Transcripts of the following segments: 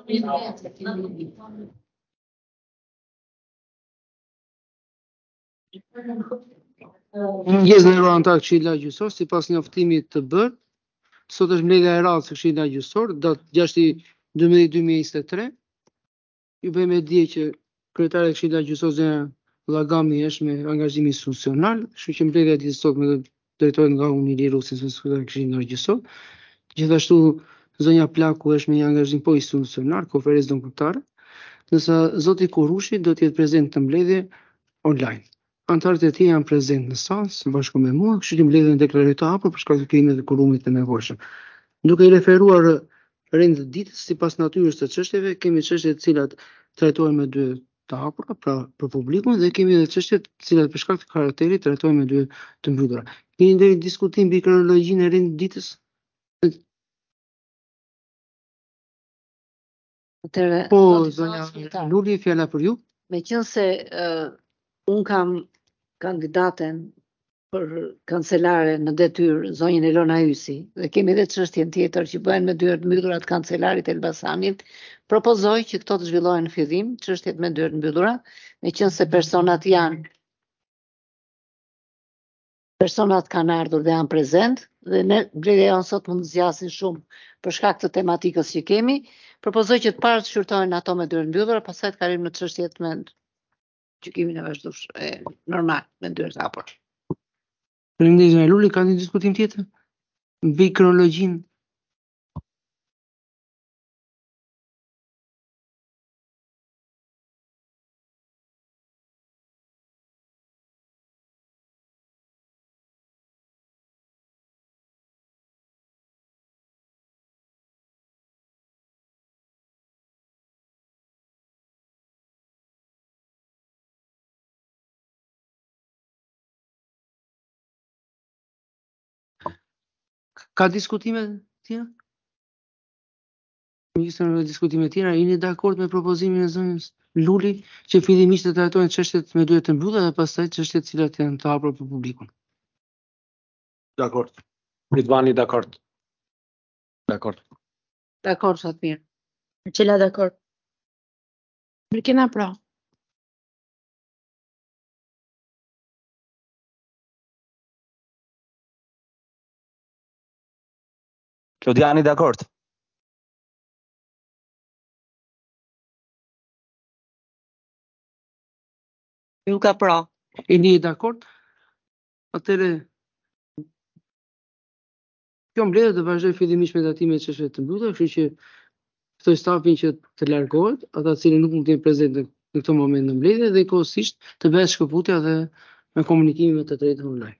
Mëngjes në antar Këshilla Gjyqësor, sipas njoftimit të bërë, sot është mbledhja e radhës së Këshillit Gjyqësor, datë 6/12/2023. Ju bëjmë e dje që kryetare e Këshillit Gjyqësor zonja Llagami është me angazhim institucional, kështu që mbledhja e ditës sot me drejtohet nga Unili Rusi, kryetare e Këshillit Gjyqësor. Gjithashtu zonja Plaku është me një angazhim po institucional, konferencë ndërkombëtare, ndërsa zoti Kurushi do të jetë prezent në mbledhje online. Antarët e tjerë janë prezent në sallë së bashku me mua, kështu që mbledhjen deklarohet të hapur për shkak të krimit të kurumit të nevojshëm. Duke i referuar rendit të ditës, sipas natyrës së çështjeve, kemi çështje të cilat trajtohen me dy të hapura, pra për publikun, dhe kemi edhe çështje të cilat për shkak të karakterit trajtohen me dy të mbyllura. Keni ndonjë diskutim mbi kronologjinë e rendit të ditës? Atëre, Po, zoti zonja Kryetar, Luli, fjala për ju. meqense un kam kandidaten për kancelare në detyrë zonjën Elona Hysi dhe kemi edhe çështjen tjetër që bëhen me dyert mbyllura të kancelarit Elbasanit, propozoj që këto të zhvillohen në fillim, çështjet me dyert mbyllura, meqense personat kanë ardhur dhe janë prezent dhe ne mbledhja jonë sot mund të zgjasin shumë për shkak të tematikës që kemi, propozoj që të parë të shqyrtohen ato me dyert mbyllura, pastaj të kalim në çështjet me gjykimin e vazhdueshëm normal me dyert hapur. Faleminderit zonja Luli, ka një diskutim tjetër mbi kronologjinë? Ka diskutime tjera? Nisën me diskutime tjera, jeni dakord me propozimin e zonjës Luli që fillimisht të trajtohen çështjet me dyert të mbyllura dhe pastaj çështjet të cilat janë të hapura për publikun? Dakord. Ridvani dakord. Dakord. Dakor, Fatmir. Marcela dakord. Birkina pra. Klodiani dakord. Luka pra. Jeni dakord? Atëre kjo mbledhje do vazhdoj fillimisht me tatimet e çështjeve të mbyllura, kështu që ftoj stafin që të largohet, ata të cilët nuk mund të jenë prezente në këtë moment në mbledhje, dhe kohësisht të bëhet shkëputja dhe me komunikimin me të drejtën online.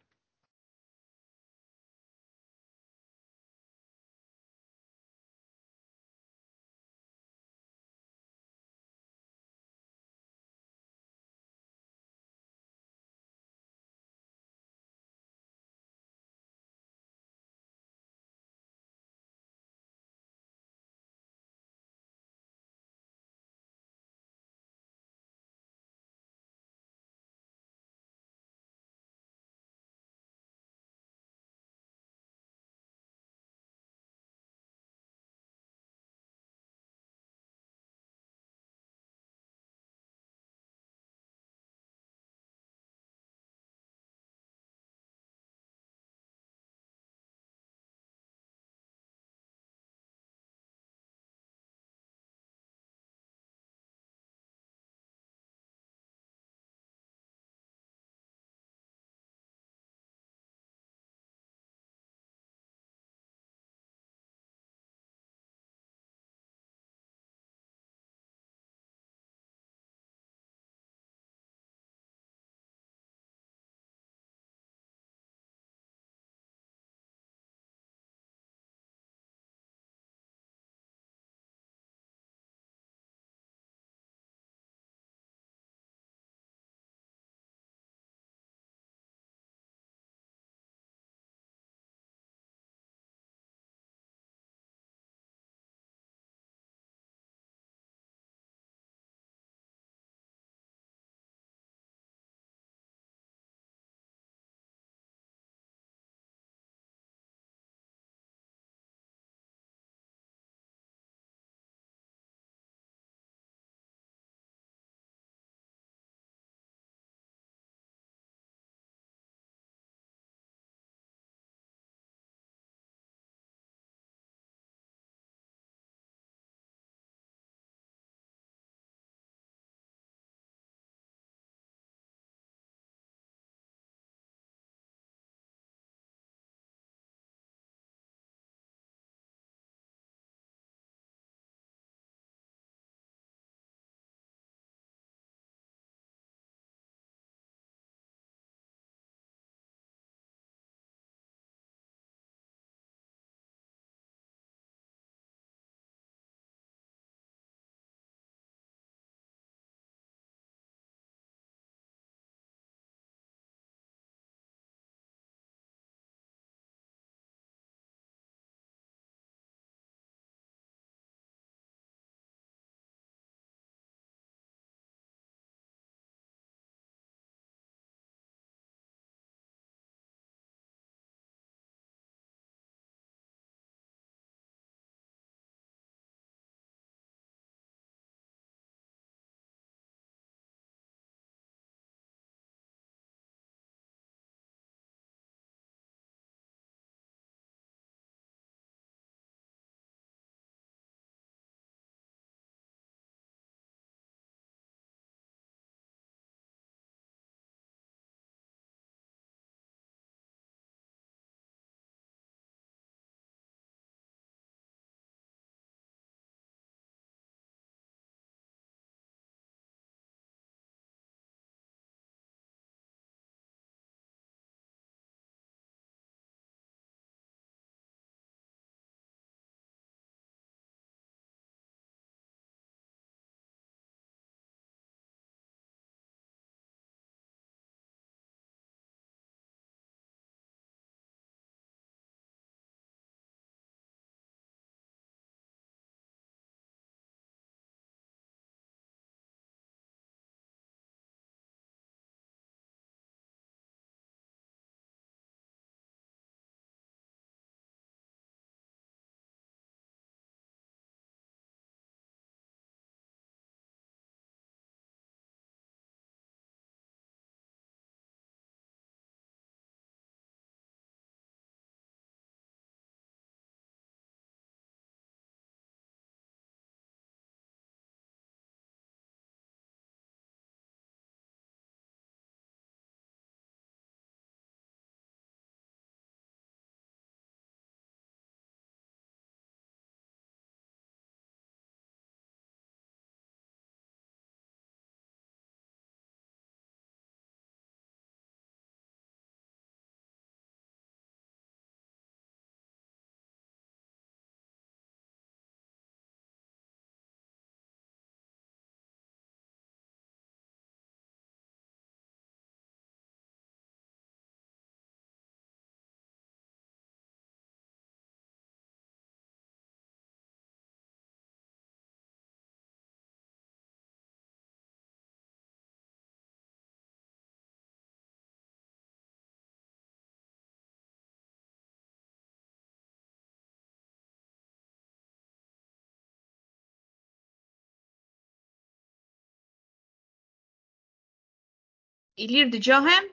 Ilir dëgjohem?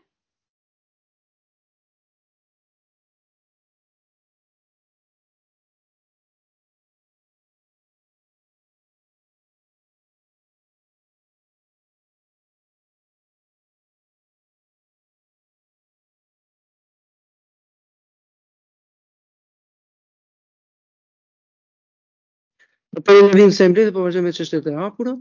Për në vim se mbledhje, po vazhdojmë me çështjet e hapura.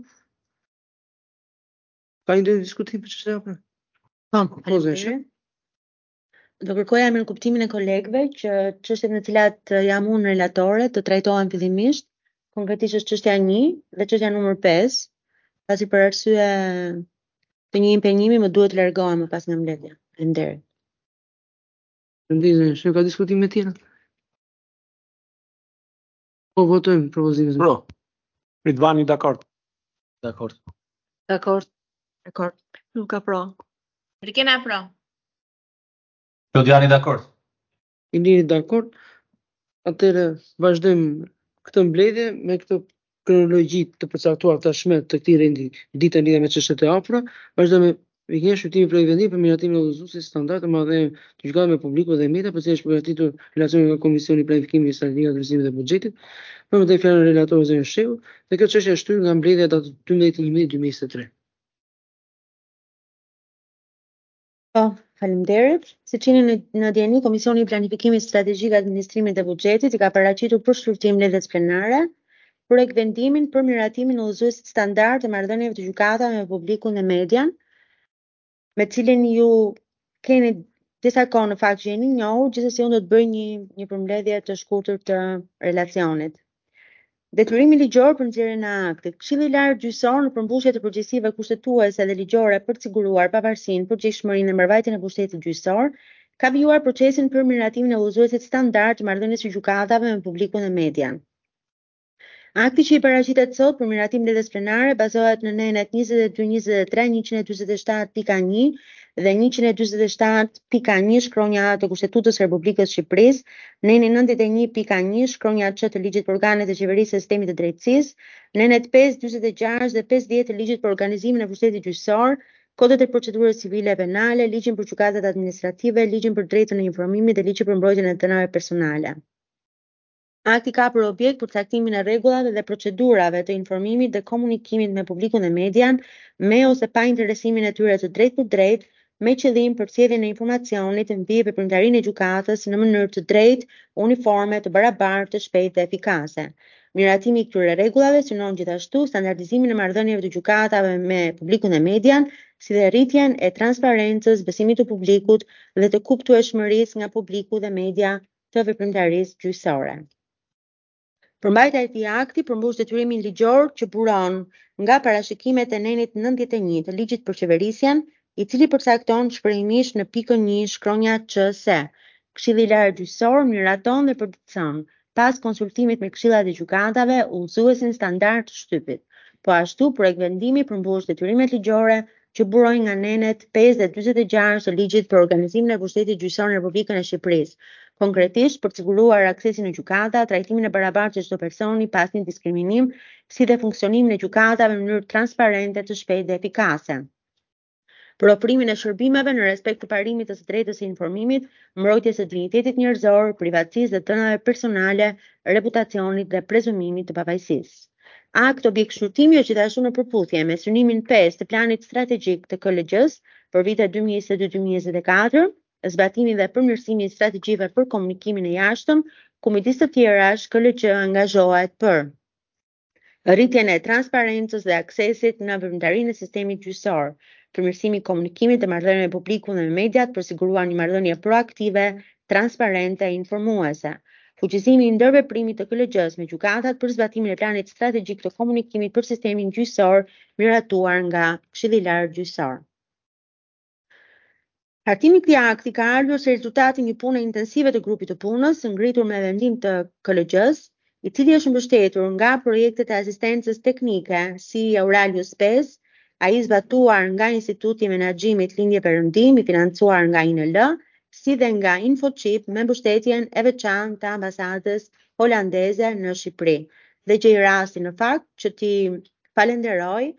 Ka një diskutim për çështjet e hapura? Po, Po, zëshë. do kërkoja me në kuptimin e kolegëve që çështjet në të cilat jam unë relatore të trajtohen fillimisht, konkretisht është çështja 1 dhe çështja numër 5, pasi për arsye të një impenjimi më duhet të largohem më pas nga mbledhja. Faleminderit. Faleminderit. Ka diskutime tjera? Po votojmë propozimin. Pro. Ridvani dakord. Dakord. Dakord. Dakord. Luka pro. Rikena pro. Lodiani dakord. Iliri dakord. Atëherë vazhdojmë këtë mbledhje me këtë kronologji të përcaktuar tashmë të këtij rendi ditën lidhur me çështjet e hapura. Vazhdojmë me vikën shqyrtimi projekt vendi për miratimin e udhëzuesit standard të marrëdhënieve të gjykatave me publikun dhe media, për cilën është përgatitur relacioni nga Komisioni i Planifikimit Strategjik të Vlerësimit dhe Buxhetit. Për më të fjalën relatori Zërin Shehu, dhe kjo çështje është shtyr nga mbledhja datë 12/11/2023. Po, faleminderit. Siç jeni në dieni, Komisioni i Planifikimit Strategjik të Administrimit dhe Buxhetit i ka paraqitur për shkurtim mbledhjes plenare projekt vendimin për miratimin e udhëzuesit standard të marrëdhënieve të gjykatave me publikun dhe median, me cilin ju keni disa kohë në fakt që jeni njohur, gjithsesi unë do të bëj një përmbledhje të shkurtër të relacionit. Detyrimi ligjor për nxjerrjen e aktit. Këshilli i Lartë Gjyqësor në përmbushje të përgjegjësive kushtetuese dhe ligjore për të siguruar pavarësinë, përgjegjshmërinë dhe mbrojtjen e pushtetit gjyqësor, ka vijuar procesin për miratimin e udhëzuesit standard të marrëdhënies së gjykatave me publikun dhe median. Akti që i paraqitet sot për miratim mbledhjes plenare bazohet në nenet 22-23, 147.1 dhe 147.1 shkronja të Kushtetutës së Republikës së Shqipërisë, neni 91.1 shkronja ç të ligjit për organet e qeverisë së sistemit të drejtësisë, nenet 5, 46 dhe 50 të ligjit për organizimin e pushtetit gjyqësor, kodet e procedurës civile e penale, ligjin për gjykatat administrative, ligjin për drejtën e informimit dhe ligjin për mbrojtjen e dënave personale. Akti ka për objekt përcaktimin e rregullave dhe procedurave të informimit dhe komunikimit me publikun dhe median, me ose pa interesimin e tyre të drejtë për drejtë, me qëllim përcjelljen e informacionit mbi veprimtarinë e gjykatës në mënyrë të drejtë, uniforme, të barabartë, të shpejtë dhe efikase. Miratimi i këtyre rregullave synon gjithashtu standardizimin e marrëdhënieve të gjykatave me publikun dhe median, si dhe rritjen e transparencës, besimit të publikut dhe të kuptueshmërisë nga publiku dhe media të veprimtarisë gjyqësore. Përmbajtja e këtij akti përmbush detyrimin ligjor që buron nga parashikimet e nenit 91 të ligjit për qeverisjen, i cili përcakton shprehimisht në pikën 1 shkronja ç se Këshilli i Lartë Gjyqësor miraton dhe përditëson pas konsultimit me këshillat e gjykatave udhëzuesin standard të shtypit. Po ashtu projekt vendimi përmbush detyrimet ligjore që burojnë nga nenet 5 dhe 46 të ligjit për organizimin e pushtetit gjyqësor në Republikën e Shqipërisë. Konkretisht për të siguruar aksesin në gjykata, trajtimin e barabartë të çdo personi pa asnjë diskriminim, si dhe funksionimin e gjykatave në mënyrë transparente, të shpejtë dhe efikase. Për ofrimin e shërbimeve në respekt të parimit të së drejtës së informimit, mbrojtjes së dinjitetit njerëzor, privatësisë dhe dënave personale, reputacionit dhe prezumimit të pavajsisë. Akt objekt shkurtimi është gjithashtu në përputhje me synimin 5 të planit strategjik të KLG-s për vitet 2022-2024, zbatimin dhe përmirësimin e strategjive për komunikimin e jashtëm, ku midis të tjerash KLG angazhohet për rritjen e transparencës dhe aksesit në veprimtarinë e sistemit gjyqësor, përmirësimi i komunikimit të marrëdhënieve me publikun dhe me mediat për siguruar një marrëdhënie proaktive, transparente e informuese. Fuqizimi i ndërveprimit të KLG-s me gjykatat për zbatimin e planit strategjik të komunikimit për sistemin gjyqësor, miratuar nga Këshilli i Lartë Gjyqësor. Hartimi i këtij akti ka ardhur si rezultati një pune intensive të grupit të punës, ngritur me vendim të KLG-s, i cili është mbështetur nga projektet e asistencës teknike si Aurelius 5, ai zbatuar nga Instituti i Menaxhimit Lindje Perëndim, i financuar nga INL, si dhe nga InfoChip me mbështetjen e veçantë të ambasadës holandeze në Shqipëri. Dhe gjej rastin në fakt që ti falenderoj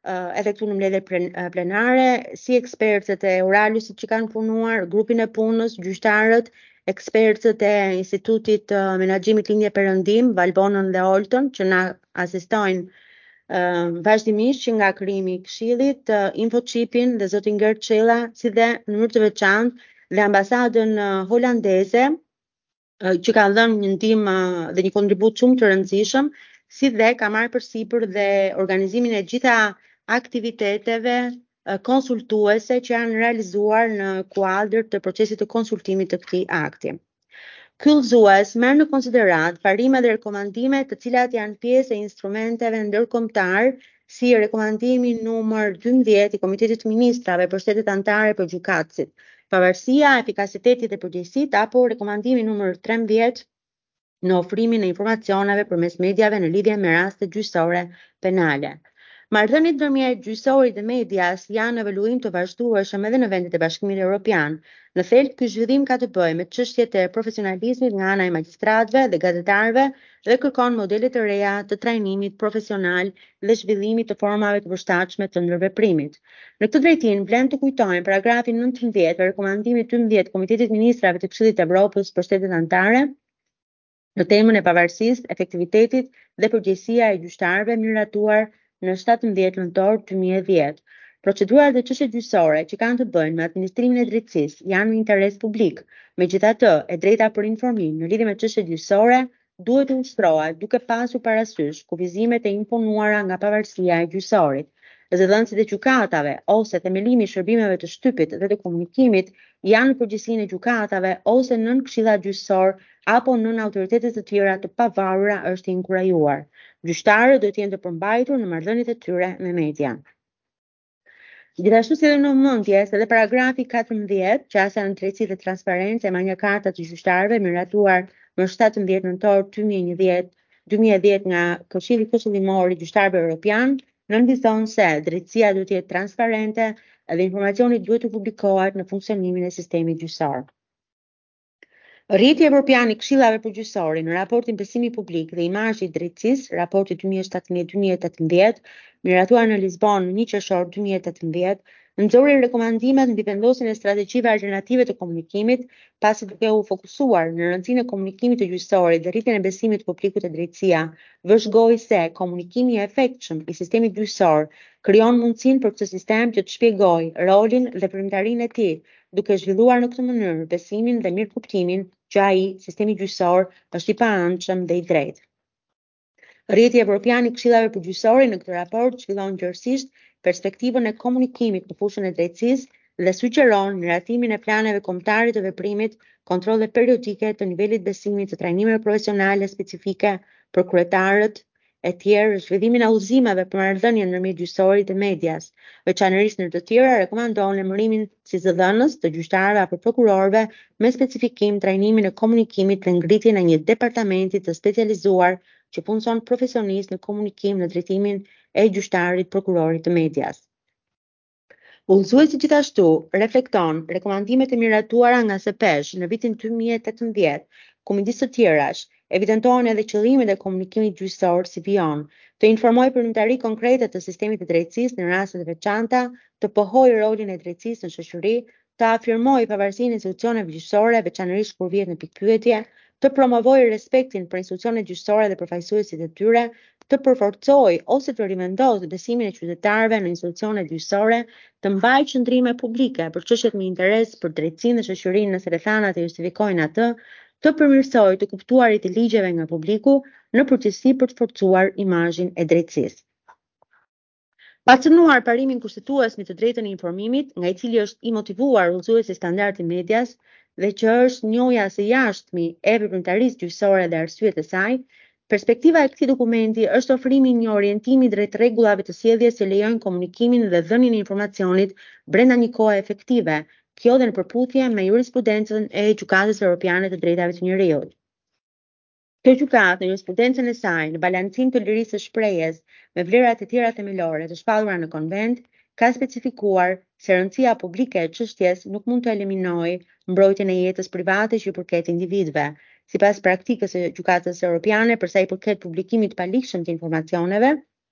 edhe këtu në mbledhje plenare, si ekspertët e Uralusit që kanë punuar, grupin e punës, gjyqtarët, ekspertët e Institutit Menaxhimit Lindje Perëndim, Valbonën dhe Oltën, që na asistojnë vazhdimisht që nga krijimi i Këshillit, Infochipin dhe zotin Gert Çella, si dhe në mënyrë të veçantë dhe ambasadën holandeze, që ka dhënë një ndihmë dhe një kontribut shumë të rëndësishëm, si dhe ka marrë përsipër dhe organizimin e gjitha aktiviteteve konsultuese që janë realizuar në kuadër të procesit të konsultimit të këtij akti. Ky udhëzues merr në konsiderat parimet dhe rekomandimet të cilat janë pjesë e instrumenteve ndërkombëtar, si rekomandimi numër 12 i Komitetit të Ministrave për shtetet anëtare për gjykatësit, pavarësia, efikasiteti dhe përgjegjësitë, apo rekomandimi numër 13 në ofrimin e informacioneve përmes mediave në lidhje me raste gjyqësore penale. Marrëdhëniet ndërmjet gjyqësorit dhe medias janë evaluim të vazhdueshëm edhe në vendet e Bashkimit Evropian. Në thelb, ky zhvillim ka të bëjë me çështjet e profesionalizmit nga ana e magjistratëve dhe gazetarëve dhe kërkon modele të reja të trajnimit profesional dhe zhvillimit të formave të përshtatshme të ndërveprimit. Në këtë drejtim, vlen të kujtojmë paragrafin 19 të rekomandimit 12 të Komitetit të Ministrave të Këshillit të Evropës për shtetet anëtare në temën e pavarësisë, efektivitetit dhe përgjegjësia e gjyqtarëve miratuar në 17 nëntor 2010. Procedurat dhe çështjet gjyqësore që kanë të bëjnë me administrimin e drejtësisë janë në interes publik. Megjithatë, e drejta për informim në lidhje me çështjet gjyqësore duhet të ushtrohet duke pasur parasysh kufizimet e imponuara nga pavarësia e gjyqësorit. Zëdhënësit e gjykatave ose themelimi i shërbimeve të shtypit dhe të komunikimit janë në përgjegjësinë e gjykatave ose nën këshillat gjyqësor apo nën autoritetet të tjera të pavarura është i inkurajuar. Gjyqtarët do të jenë të përmbajtur në marrëdhëniet e tyre me media. Gjithashtu sillim në vëmendje se edhe paragrafi 14, qasja në drejtësi dhe transparencë e marrja karta të gjyqtarëve miratuar më 17 nëntor 2010 nga Këshilli Këshillimor i Gjyqtarëve Evropian, nënvizon se drejtësia duhet të jetë transparente dhe informacioni duhet të publikohet në funksionimin e sistemit gjyqësor. Rrjeti Evropian i Këshillave Përgjithësore në raportin Besimi Publik dhe Imazhi i Drejtësisë, raporti 2017-2018, miratuar në Lisbonë në 1 qershor 2018, nxorri rekomandimet mbi vendosjen e strategjive alternative të komunikimit, pasi duke u fokusuar në rëndësinë e komunikimit të gjyqësorit dhe rritjen e besimit të publikut te drejtësia, vëzhgoi se komunikimi i efektshëm i sistemit gjyqësor krijon mundësinë për këtë sistem që të shpjegojë rolin dhe premtarinë e tij, duke zhvilluar në këtë mënyrë besimin dhe mirëkuptimin që ai, sistemi gjyqësor, është i paanshëm dhe i drejtë. Rrjeti Evropian i Këshillave Përgjithësore në këtë raport zhvillon gjërësisht perspektivën e komunikimit në fushën e drejtësisë dhe sugjeron miratimin e planeve kombëtare të veprimit, kontrolle periodike të nivelit besimit të trajnimeve profesionale specifike për kryetarët e tjerë, zhvillimin e udhëzimeve për marrëdhënie ndërmjet gjyqësorit dhe medias. Veçanërisht në të tjera rekomandon emërimin si zëdhënës të gjyqtarëve apo prokurorëve me specifikim trajnimin e komunikimit dhe ngritjen e një departamenti të specializuar që punson profesionist në komunikim në drejtimin e gjyqtarit, prokurorit të medias. Udhëzuesi gjithashtu reflekton rekomandimet e miratuara nga SEPESH në vitin 2018, ku midis të tjerash evidentohen edhe qëllimet e komunikimit gjyqësor si vijon, të informojë përmbajtëri konkrete të sistemit të drejtësisë në raste të veçanta, të pohojë rolin e drejtësisë në shoqëri, të afirmojë pavarësinë e institucioneve gjyqësore, veçanërisht kur vihet në pikpyetje, të promovojë respektin për institucionet gjyqësore dhe përfaqësuesit e tyre, të përforcojë ose të rivendosë besimin e qytetarëve në institucionet gjyqësore, të mbajë qëndrime publike për çështjet me interes për drejtësinë dhe shoqërinë nëse rrethanat e justifikojnë atë, të përmirësojë të kuptuarit të ligjeve nga publiku, në përgjithësi për të forcuar imazhin e drejtësisë. Pa cënuar parimin kushtetues me të drejtën e informimit, nga i cili është i motivuar udhëzuesi standard i medias dhe që është njohja së jashtëmi e veprimtarisë gjyqësore dhe arsyet e saj, perspektiva e këtij dokumenti është ofrimi i një orientimi drejt rregullave të sjelljes që lejojnë komunikimin dhe dhënien e informacionit brenda një kohe efektive, kjo dhe në përputhje me jurisprudencën e Gjykatës Evropiane të Drejtave të Njerëzit. Kjo gjykatë në jurisprudencën e saj në balancim të lirisë së shprehjes me vlerat e tjera themelore të shpallura në konvent, ka specifikuar se rëndësia publike e çështjes nuk mund të eliminojë mbrojtjen e jetës private që i përket individëve. Sipas praktikës së Gjykatës Evropiane për sa i përket publikimit të paligjshëm të informacioneve,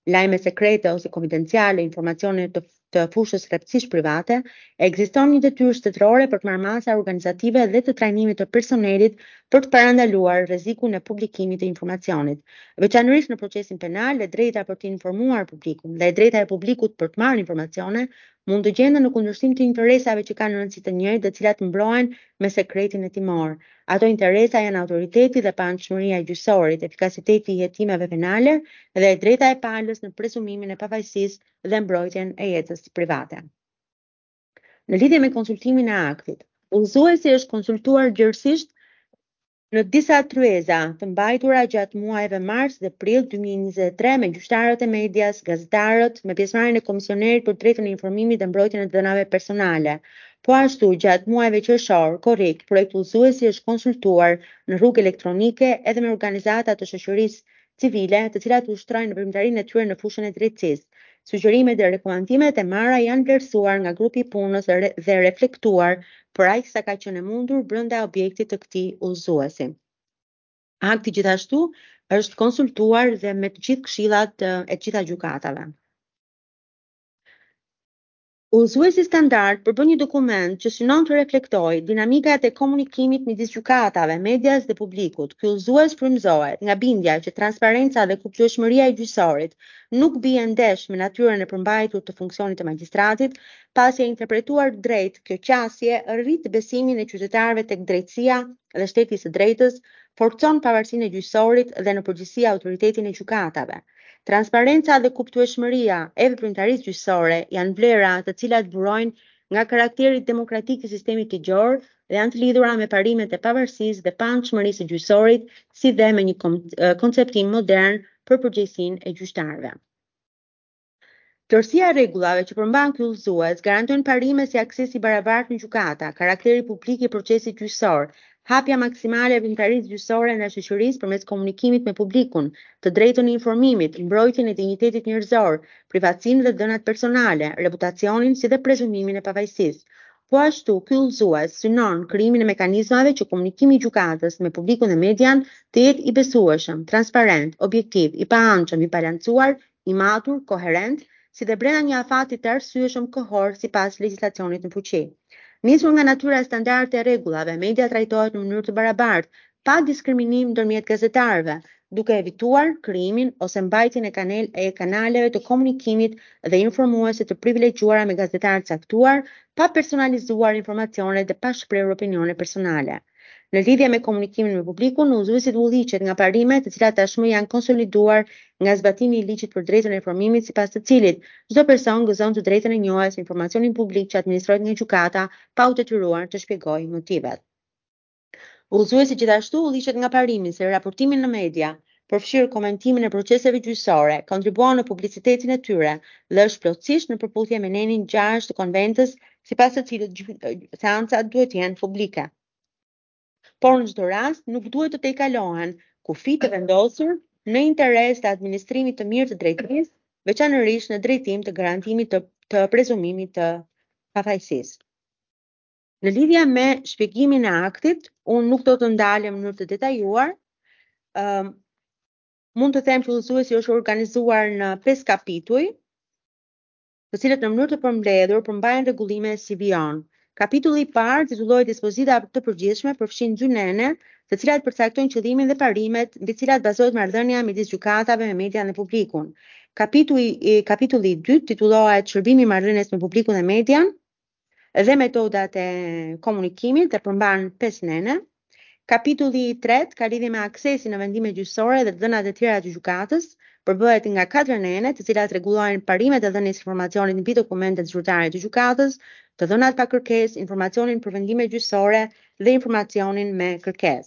lajme sekrete ose konfidenciale, informacione të fushës rreptësisht private, ekziston një detyrë shtetërore për të marrë masa organizative dhe të trajnimit të personelit për të parandaluar rrezikun e publikimit të informacionit. Veçanërisht në procesin penal, e drejta për të informuar publikun dhe e drejta e publikut për të marrë informacione mund të gjenden në kundërshtim të interesave që kanë rëndësi të njëjtë dhe të cilat mbrohen me sekretin hetimor. Ato interesa janë autoriteti dhe pamëshmëria e gjyqësorit, efikasiteti i hetimeve penale dhe e drejta e palës në presumimin e pavajsisë dhe mbrojtjen e jetës private. Në lidhje me konsultimin e aktit, udhëzuesi është konsultuar gjërësisht në disa tryeza të mbajtura gjatë muajve mars dhe prill 2023 me gjyqtarët e medias, gazetarët, me pjesëmarrjen e komisionerit për drejtën e informimit dhe mbrojtjen e dhënave personale. Po ashtu, gjatë muajve qershor, korrik, projekti udhëzuesi është konsultuar në rrugë elektronike edhe me organizata të shoqërisë civile, të cilat ushtrojnë veprimtarinë e tyre në fushën e drejtësisë. Sugjerimet dhe rekomandimet e marra janë vlerësuar nga grupi i punës dhe reflektuar për aq sa ka qenë mundur brenda objektit të këtij udhëzuesi. Akti gjithashtu është konsultuar dhe me të gjithë këshillat e të gjitha gjykatave. Udhëzuesi standard përbën një dokument që synon të reflektojë dinamikat e komunikimit midis gjykatave, medias dhe publikut. Ky udhëzues frymëzohet nga bindja që transparenca dhe kuptueshmëria e gjyqësorit nuk bie ndesh me natyrën e përmbajtur të funksionit të magjistratit, pasi e interpretuar drejt kjo qasje rrit besimin e qytetarëve tek drejtësia dhe shteti së drejtës, forcon pavarësinë e gjyqësorit dhe në përgjithësi autoritetin e gjykatave. Transparenca dhe kuptueshmëria e veprimtarisë gjyqësore janë vlera të cilat burojnë nga karakteri demokratik i sistemit ligjor dhe janë të lidhura me parimet e pavarësisë dhe pamëshmërisë së gjyqësorit, si dhe me një konceptim modern për përgjegjësinë e gjyqtarëve. Plotësia e rregullave që përmban ky udhëzues garantojnë parime si aksesi i barabartë në gjykata, karakteri publik i procesit gjyqësor, hapja maksimale e veprimtarisë gjyqësore në shoqërisë përmes komunikimit me publikun, të drejtën e informimit, mbrojtjen e dinjitetit njerëzor, privatësinë dhe dhënat personale, reputacionin si dhe prezumimin e pavajsisë. Po ashtu, ky udhëzues synon krijimin e mekanizmave që komunikimi i gjykatës me publikun dhe median të jetë i besueshëm, transparent, objektiv, i paançëm, i balancuar, i matur, koherent, si dhe brenda një afati të arsyeshëm kohor sipas legjislacionit në fuqi. Nisur nga natyra e standarde e rregullave, media trajtohet në mënyrë të barabartë, pa diskriminim ndërmjet gazetarëve, duke evituar krijimin ose mbajtjen e kanaleve të komunikimit dhe informuese të privilegjuara me gazetarë të caktuar, pa personalizuar informacione dhe pa shprehur opinione personale. Në lidhje me komunikimin me publikun, udhëzuesi udhëhiqet nga parimet të cilat tashmë janë konsoliduar nga zbatimi i ligjit për drejtën e informimit, sipas të cilit çdo person gëzon të drejtën e njohjes me informacionin publik që administrohet nga gjykata, pa u detyruar të shpjegojë motivet. Udhëzuesi gjithashtu udhëhiqet nga parimi se raportimi në media përfshirë komentimin e proceseve gjyqësore, kontribuon në publicitetin e tyre dhe është plotësisht në përputhje me nenin 6 të konventës, sipas të cilit seancat duhet të jenë publike. Por në çdo rast nuk duhet të tejkalohen kufit të vendosur në interes të administrimit të mirë të drejtësisë, veçanërisht në drejtim të garantimit të prezumimit të pafajësisë. Në lidhje me shpjegimin e aktit, unë nuk do të ndalem në mënyrë të detajuar. Mund të them që udhëzuesi është organizuar në 5 kapituj, të cilët në mënyrë të përmbledhur përmbajnë rregullime si vijon. Kapitulli i parë titullohet Dispozita të përgjithshme përfshin dy nene, të cilat përcaktojnë qëllimin dhe parimet mbi të cilat bazohet marrëdhënia midis gjykatave me median dhe publikun. Kapitulli i dytë titullohet Shërbimi i marrëdhënies me publikun dhe median dhe metodat e komunikimit dhe përmban 5 nene. Kapitulli i tretë ka lidhje me aksesin në vendime gjyqësore dhe dhënat e tjera të gjykatës, përbëhet nga 4 nene, të cilat rregullojnë parimet e dhënies informacionit mbi dokumentet zyrtare të gjykatës, të dhënat pa kërkesë, informacionin për vendime gjyqësore dhe informacionin me kërkesë.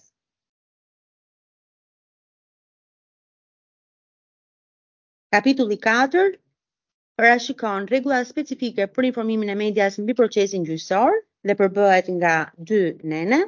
Kapitulli 4 parashikon rregulla specifike për informimin e medias mbi procesin gjyqësor dhe përbëhet nga 2 nene.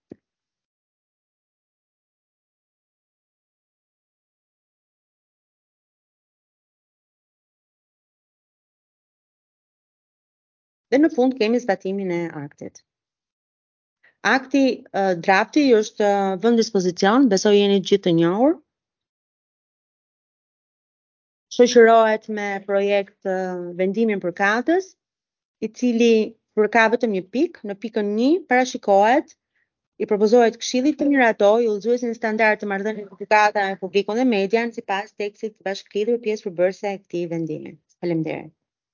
Dhe në fund kemi zbatimin e aktit. Akti drafti është vënë në dispozicion, besoj jeni gjithë të njohur. shoqërohet me projekt vendimin për katës, i cili përka vetëm një pikë, në pikën 1 parashikohet i propozohet Këshillit të miratoj udhëzuesin standard të marrëdhënies me gjykata me publikun dhe median sipas tekstit bashkëlidhur pjesë përbërëse e këtij vendimi. Faleminderit.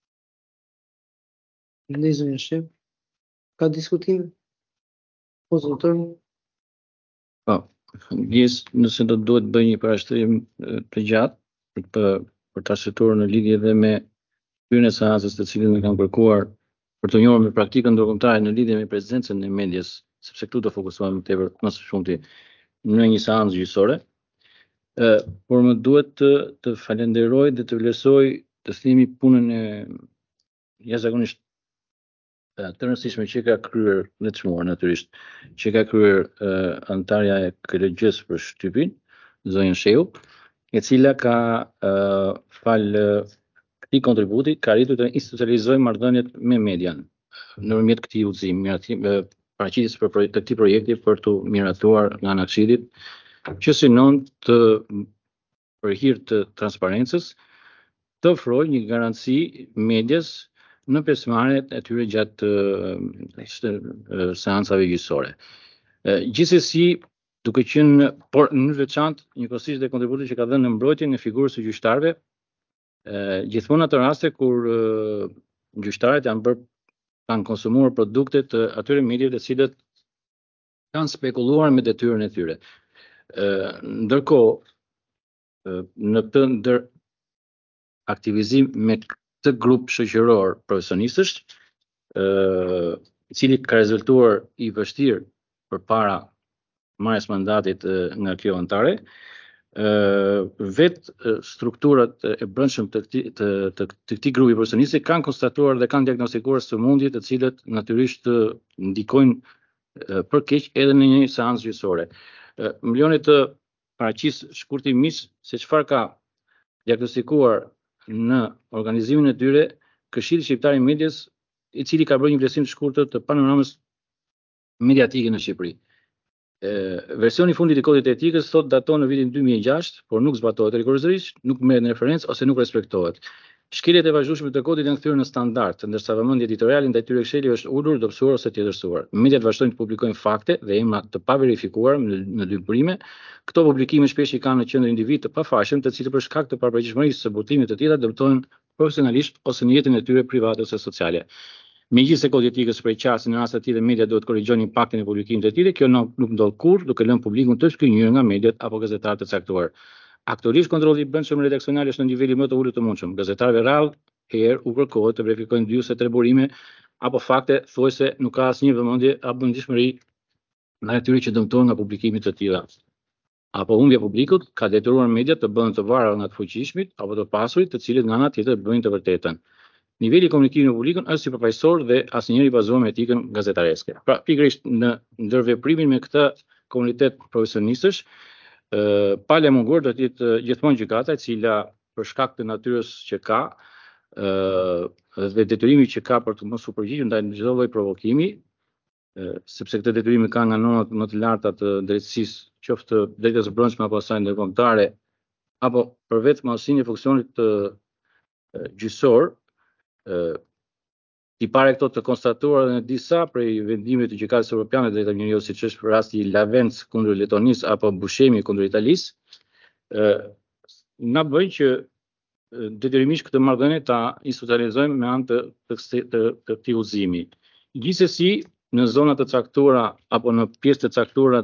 Lezëm një shqip. Ka diskutime? Po, zotër. Po, nëse do duhet bëj një parashtrim të gjatë për ta shtuar në lidhje dhe me hyrjen e seancës të cilën e kam kërkuar për të njohur me praktikën ndërkombëtare në lidhje me prezencën e medias, sepse këtu do fokusohem tepër më së shumti në një seancë gjyqësore. Por më duhet të falenderoj dhe të vlerësoj të themi punën e jashtëzakonisht të rëndësishme që ka kryer në çmuar natyrisht, që ka kryer antarja e KLG-s për shtypin, zonjën Shehu, e cila ka fal këtij kontributi ka arritur të institucionalizojë marrëdhëniet me median nëpërmjet këtij udhëzimi, paraqitjes të këtij projekti për të miratuar nga ana e Këshillit, që synon për hir të transparencës të ofrojë një garanci medias në pjesëmarrjet e tyre gjatë seancave gjyqësore. Gjithsesi, duke qenë, por në veçantë njëkohësisht dhe kontributi që ka dhënë në mbrojtjen e figurës së gjyqtarëve, gjithmonë ato raste kur gjyqtarët kanë konsumuar produkte të atyre mediave të cilët kanë spekuluar me detyrën e tyre. Ndërkohë, në këtë ndër aktivizim me këtë grup shoqëror profesionistësh, i cili ka rezultuar i vështirë përpara marrjes mandatit nga kjo antare, vetë strukturat e brendshëm të këtij grupi profesionisti kanë konstatuar dhe kanë diagnostikuar sëmundje të cilët natyrisht ndikojnë për keq edhe në një seancë gjyqësore. Më lejoni të paraqis shkurtimisht se çfarë ka diagnostikuar në organizimin e tyre Këshilli Shqiptar i Medias, i cili ka bërë një vlerësim të shkurtër të panoramës mediatike në Shqipëri. Versioni i fundit i kodit të etikës thot daton në vitin 2006, por nuk zbatohet rigorozisht, nuk merret në referencë ose nuk respektohet. Shkeljet e vazhdueshme të kodit janë kthyer në standard, ndërsa vëmendja editoriale ndaj tyre këshilli është ulur, dobësuar ose tjetërsuar. Mediat vazhdojnë të publikojnë fakte dhe emra të paverifikuar në dy burime. Këto publikime shpesh i kanë në qendër individ të pafajshëm, të cilët për shkak të paparëgjeshmërisë së butimit të tilla dëmtojnë profesionalisht ose në jetën e tyre private ose sociale. Megjithëse kodi etikës përqasin në raste të tilla media duhet korrigjojnë impaktin e publikimit të tyre, kjo nuk ndodh kurrë duke lënë publikun të shkënjyer nga mediat apo gazetarët të caktuar. Aktualisht kontrolli i brendshëm redaksional është në nivelin më të ulët të mundshëm. Gazetarëve rrallë herë u kërkohet të verifikojnë 2 ose 3 burime apo fakte thuajse nuk ka asnjë vëmendje apo ndjeshmëri ndaj atyre që dëmtohen nga publikimi të tilla. Apo humbja e publikut ka detyruar mediat të bëhen të varura nga të fuqishmit apo të pasurit, të cilët nga ana tjetër bëjnë të vërtetën. Niveli i komunikimit me publikun është sipërfaqësor dhe asnjëri i bazuar me etikën gazetareske. Pra, pikërisht në ndërveprimin me këtë komunitet profesionistësh, pala e munguar do të jetë gjithmonë gjykata, e cila për shkak të natyrës që ka dhe detyrimit që ka për të mos u përgjigjur ndaj çdo lloj provokimi, sepse këtë detyrim ka nga normat më të larta të drejtësisë, qoftë drejtës së brendshme apo asaj ndërkombëtare, apo për vetëm marrësinë e funksionit të gjyqësor, i pare këto të konstatuar në disa prej vendimeve të Gjykatës Evropiane drejt njeriut, siç është për rasti Lavenc kundër Letonisë apo Bushemi kundër Italisë, na bëjnë që detyrimisht këtë marrëdhënie ta institucionalizojmë me anë të këtij udhëzimi. Gjithsesi, në zona të caktuara apo në pjesë të caktuara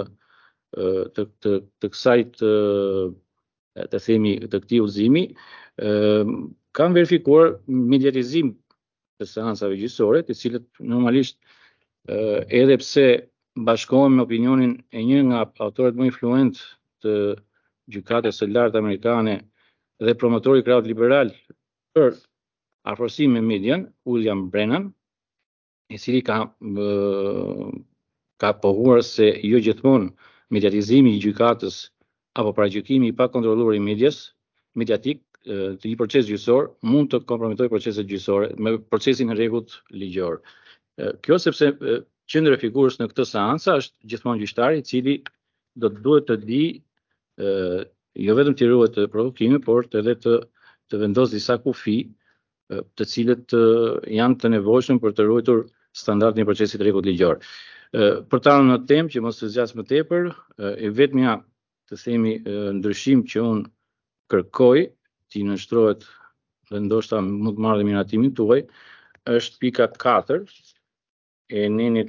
të kësaj të themi të këtij udhëzimi, kanë verifikuar mediatizim të seancave gjyqësore, të cilët normalisht edhe pse bashkohen me opinionin e një nga autorët më influent të gjykatës së lartë amerikane dhe promotori i krahut liberal për afërsinë me median, William Brennan, i cili ka pohuar se jo gjithmonë mediatizimi i gjykatës apo paragjykimi i pakontrolluar i mediatik të një proces gjyqësor mund të kompromitojë proceset gjyqësore me procesin e rregullt ligjor. Kjo sepse qendra e figurës në këtë seancë është gjithmonë gjyqtari, i cili do të duhet të di jo vetëm të ruhet të provokimit, por edhe të të vendosë disa kufi të cilët janë të nevojshëm për të ruajtur standardin e procesit rregull ligjor. Për të ardhur në temë që mos të zgjas më tepër, e vetmja të themi ndryshim që unë kërkoj që i nështrohet dhe ndoshta mund të marrë dhe miratimin tuaj, është pika 4 e nenit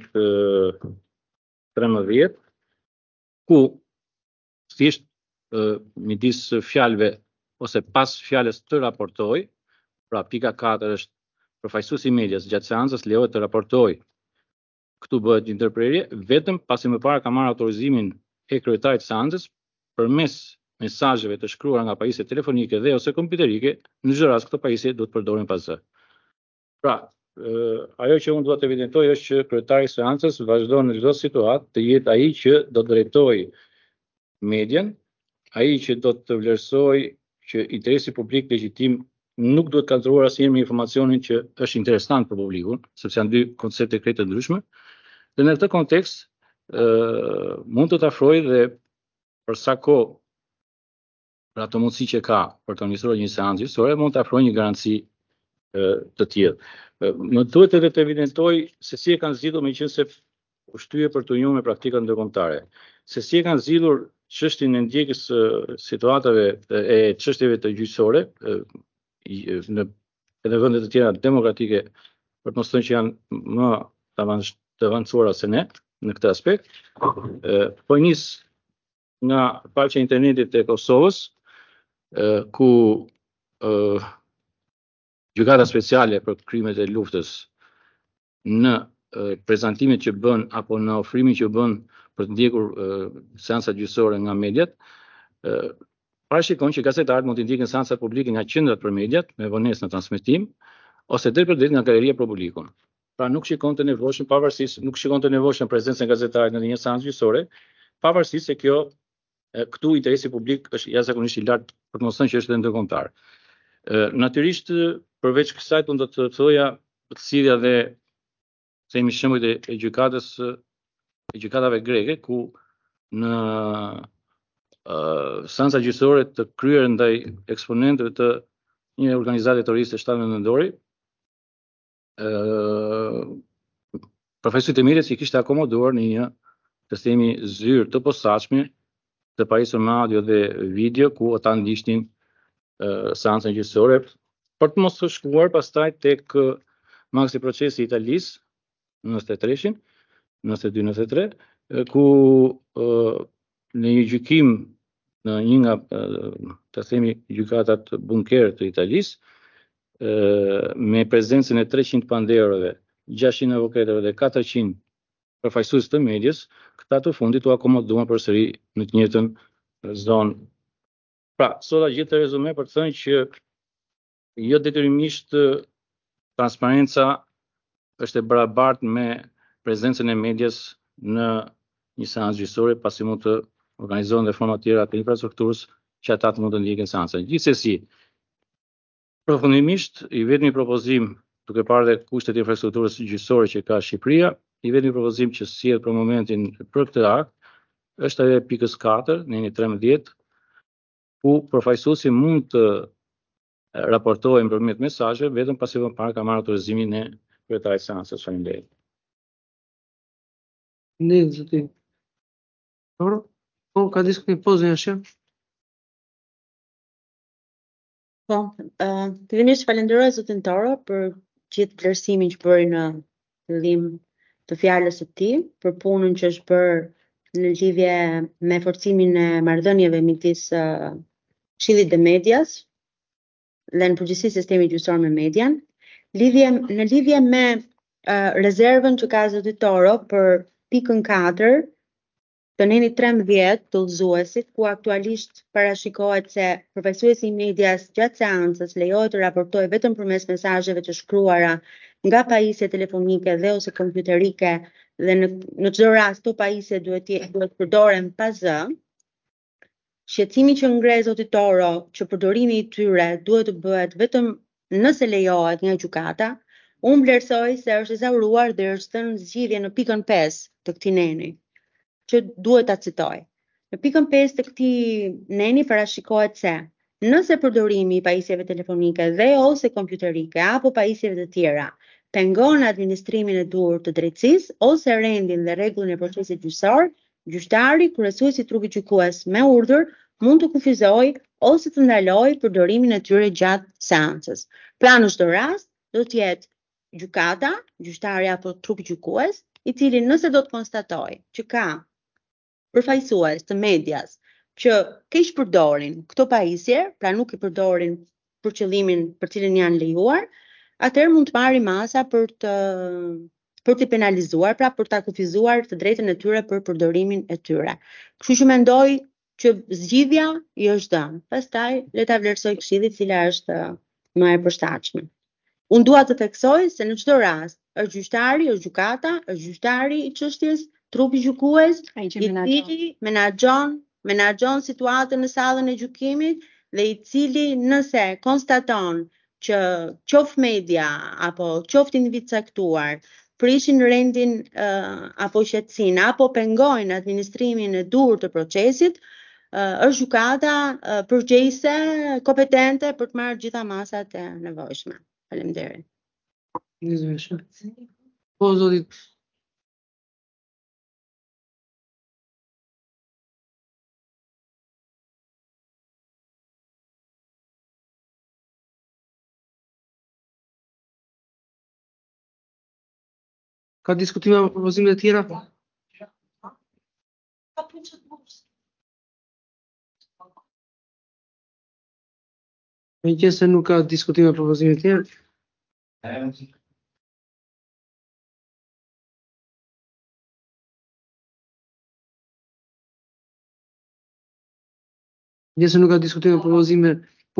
13, ku thjesht midis fjalëve ose pas fjalës të raportoj, pra pika 4 është përfaqësuesi i medias gjatë seancës lejohet të raportoj. Këtu bëhet një ndërprerje, vetëm pasi më parë ka marrë autorizimin e kryetarit të seancës përmes mesazheve të shkruara nga pajisje telefonike dhe ose kompjuterike, në çdo rast këto pajisje duhet përdoren pas zë. Pra, ajo që unë dua të evidentoj është që kryetari i seancës vazhdon në çdo situatë të jetë ai që do të drejtojë median, ai që do të vlerësoj që interesi publik legjitim nuk duhet kaldruar asnjëherë me informacionin që është interesant për publikun, sepse janë dy koncepte krejt të ndryshme. Dhe në këtë kontekst, mund të të afroj dhe për sa kohë për ato mundësi që ka për të organizuar një seancë gjyqësore, mund të afroj një garanci të tillë. Më duhet edhe të evidentoj se si e kanë zgjidhur, meqense u shtyje për të njohur me praktikat ndërkombëtare. Se si e kanë zgjidhur çështjen e ndjekjes së situatave e çështjeve të gjyqësore në edhe vende të tjera demokratike, për të mos thënë që janë më të avancuara se ne në këtë aspekt. Po nis nga paqja e internetit e Kosovës, ku gjykata speciale për krimet e luftës në prezantimet që bën apo në ofrimin që bën për të ndjekur seancat gjyqësore nga mediat, parashikon që gazetarët mund të ndjekin seancat publike nga qendrat për mediat me vonesë në transmetim ose drejtpërdrejt nga galeria për publikun. Pra nuk shikon të nevojshëm prezencën e gazetarit në një seancë gjyqësore, pavarësisht se këtu interesi publik është jashtëzakonisht i lartë, për të mos thënë që është edhe ndërkombëtar. Natyrisht, përveç kësaj do të thoja përcjellja dhe themi shembujt e gjykatave greke, ku në seanca gjyqësore të kryer ndaj eksponentëve të një organizate terroriste 17 nëntori, profesorët e medias i kishte akomoduar në një të themi zyrë të posaçme të pajisur me audio dhe video, ku ata ndiqnin seancën gjyqësore, për të mos shkuar pastaj tek maxi procesi i Italisë në 93-shin, 92-93, ku në një gjykim në një nga të themi gjykatat bunker të Italisë, me prezencën e 300 panderëve, 600 avokatëve dhe 400 përfaqësues të medias, këta të fundit u akomoduan përsëri në të njëjtën zonë. Pra, sot gjithë të rezume për të thënë që jo detyrimisht transparenca është e barabartë me prezencën e medias në një seancë gjyqësore, pasi mund të organizohen dhe forma tjera të infrastrukturës që ata të mund të ndjekin seancën. Gjithsesi, përfundimisht, i vetmi propozim, duke parë dhe kushtet e infrastrukturës gjyqësore që ka Shqipëria, i vetmi propozim që sjell për momentin për këtë akt është ajo e pikës 4, në 13, ku përfaqësuesi mund të raportojë nëpërmjet mesazheve vetëm pasi më parë ka marrë autorizimin e kryetarit të seancës. Faleminderit. Ne zotin. Po, ka diskutim pozën e shëm? Po, fillimisht falenderoj zotin Toro për gjithë vlerësimin që bëri në fillim të fjalës së tij, për punën që është bërë në lidhje me forcimin e marrëdhënieve midis Këshillit dhe medias dhe në përgjithësi sistemi gjyqësor me median, në lidhje me rezervën që ka zoti Toro për pikën 4 të nenit 13 të udhëzuesit, ku aktualisht parashikohet se përfaqësuesi i medias gjatë seancës lejohet të raportojë vetëm përmes mesazheve të shkruara nga pajisje telefonike dhe ose kompjuterike, dhe në çdo rast këto pajisje duhet përdoren pa zë. Shqetësimi që ngre zoti Toro që përdorimi i tyre duhet të bëhet vetëm nëse lejohet nga gjykata, unë vlerësoj se është ezauruar dhe është thënë zgjidhje në pikën 5 të këtij neni, që duhet ta citoj. Në pikën 5 të këtij neni parashikohet se Nëse përdorimi i pajisjeve telefonike dhe ose kompjuterike apo pajisjeve të tjera pengon administrimin e duhur të drejtësisë ose rendin dhe rregullin e procesit gjyqësor, gjyqtari, kryesuesi i trupit gjykues me urdhër mund të kufizojë ose të ndalojë përdorimin e tyre gjatë seancës. Pra në çdo rast do të jetë gjykata, gjyqtari apo trupi gjykues, i cili nëse do të konstatojë që ka përfaqësues të medias që keq përdorin këto pajisje, pra nuk i përdorin për qëllimin për cilin janë lejuar, atëherë mund të marrë masa për të penalizuar, pra për ta kufizuar të drejtën e tyre për përdorimin e tyre. Kështu që mendoj që zgjidhja i është dhënë. Pastaj le ta vlerësoj Këshilli cila është më e përshtatshme. Unë dua të theksoj se në çdo rast është gjyqtari, është gjykata, është gjyqtari i çështjes, trupi gjykues, i cili menaxhon situatën në sallën e gjykimit dhe i cili nëse konstaton që qoftë media apo qoftë individ caktuar prishin rendin apo qetësinë apo pengojnë administrimin e duhur të procesit, është gjykata përgjegjëse kompetente për të marrë gjitha masat e nevojshme. Faleminderit. Po, zotit. Ka diskutime apo propozime të tjera? Meqense nuk ka diskutime apo propozime të tjera. Meqense nuk ka diskutime apo propozime.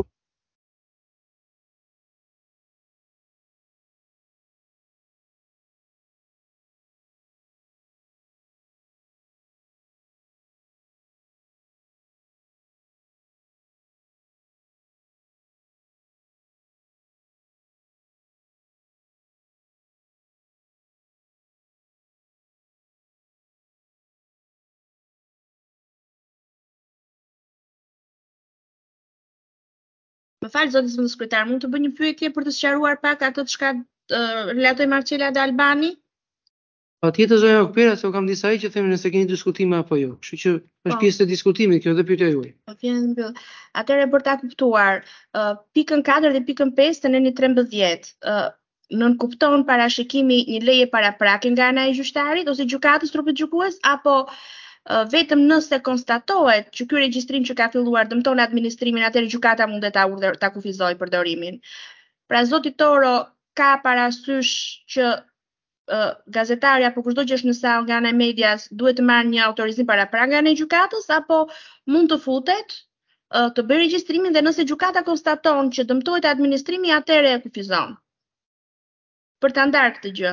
Më falë, zoti zëvendëskrytar, mund të bëj një pyetje për të sqaruar pak atë çka relatoi Marcela dhe Albani? Patjetër zonja Okpera, se u kam disa që themin nëse keni diskutime apo jo. Kështu që është pjesë e diskutimit kjo dhe pyetja juaj. Po vjen mbyll. Atëherë për ta kuptuar, pikën 4 dhe pikën 5 të nëni 13, nën kupton parashikimi një leje paraprake nga ana e gjyqtarit ose gjykatës trupit gjykues apo vetëm nëse konstatohet që ky regjistrim që ka filluar dëmton administrimin, atëherë gjykata mund ta kufizojë përdorimin. Pra zoti Toro ka parasysh që gazetari apo kushdo që është në sallë nga ana e medias duhet të marrë një autorizim paraprake nga ana e gjykatës apo mund të futet të bëjë regjistrimin dhe nëse gjykata konstaton që dëmtohet administrimi, atëherë e kufizon. Për ta ndarë këtë gjë.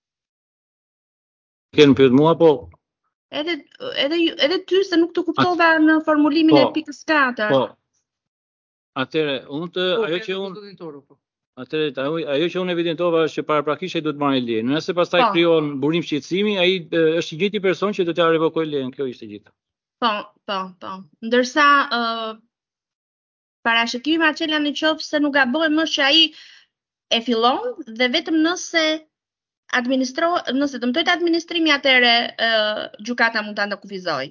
Kënë pyet mua po? Edhe ty se nuk të kuptova në formulimin e pikës 4. Po. Atëherë ajo që unë evidentova është që paraprakisht ai duhet marrë leje. Nëse pastaj krijon burim shqetësimi, ai është i njëjti person që do t'ia revokojë lejen. Kjo ishte gjithë. Po. Ndërsa parashikimi Marcela në qoftë se nuk gabohem më që ai e fillon dhe vetëm nëse dëmtohet administrimi, atëherë gjykata mund ta kufizojë.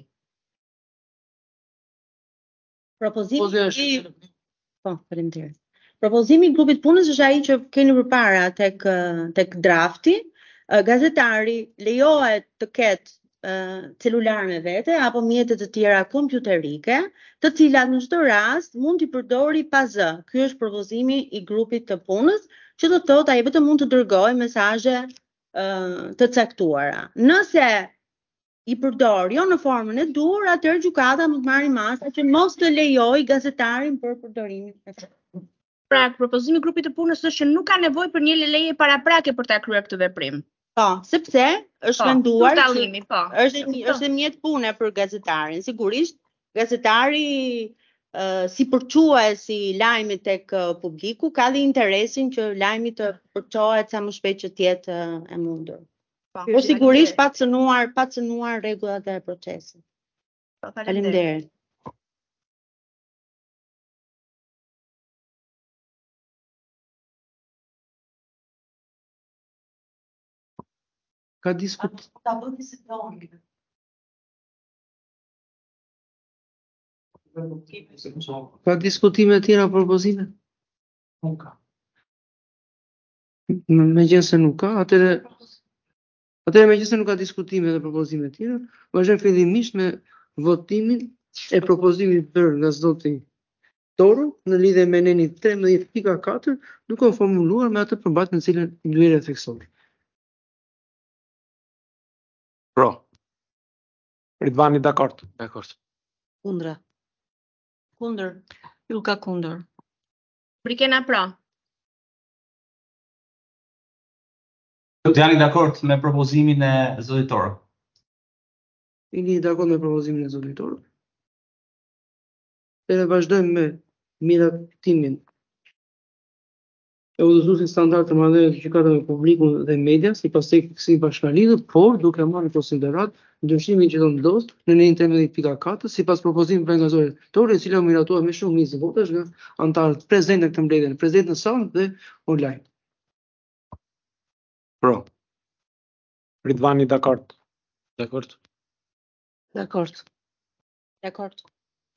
Faleminderit. Propozimi i grupit punës është ai që keni përpara tek drafti. Gazetari lejohet të ketë celular me vete apo mjete të tjera kompjuterike, të cilat në çdo rast mund t'i përdori pa zë. Ky është propozimi i grupit të punës, që do të thotë ai vetëm mund të dërgojë mesazhe të caktuara. Nëse i përdor jo në formën e duhur, atëherë gjykata mund të marrë masa që mos të lejojë gazetarin për përdorimin e tij. Pra, propozimi i grupit të punës është që nuk ka nevojë për një leje paraprake për ta kryer këtë veprim. Po, sepse është menduar është mjet pune për gazetarin. Sigurisht, gazetari si përques i lajmit tek publiku ka dhe interesin që lajmi të përçohet sa më shpejt që të jetë e mundur. Po sigurisht pa cënuar rregullat e procesit. Faleminderit. Ka diskut Ka diskutime tjera propozime? Nuk ka. Megjithëse nuk ka, atëherë megjithëse nuk ka diskutime dhe propozime tjera, vazhdojmë fillimisht me votimin e propozimit bërë nga zoti Toro në lidhje me nenin 13.4, duke u formuluar me atë përmbajtje në cilën dyera e theksoi. Pro. Ridvani dakord. Dakord. Kundra. Kundër. Ilka kundër. Brikena pro. Jani dakord me propozimin e zotit Toro. Jeni dakord me propozimin e zotit Toro? Edhe vazhdojmë me miratimin e udhëzuesit standard të marrëdhënieve të gjykatave me publikun dhe media, sipas tekstit bashkëngjitur, por duke marrë në konsiderat ndryshimin që do ndodh në nenin 13.4 sipas propozimit bërë nga zoti Toro, e cila u miratua me shumicë votash nga anëtarët prezent në këtë mbledhje, prezent në sallë dhe online. Pro. Ridvani dakord. Dakord. Dakord. Dakord.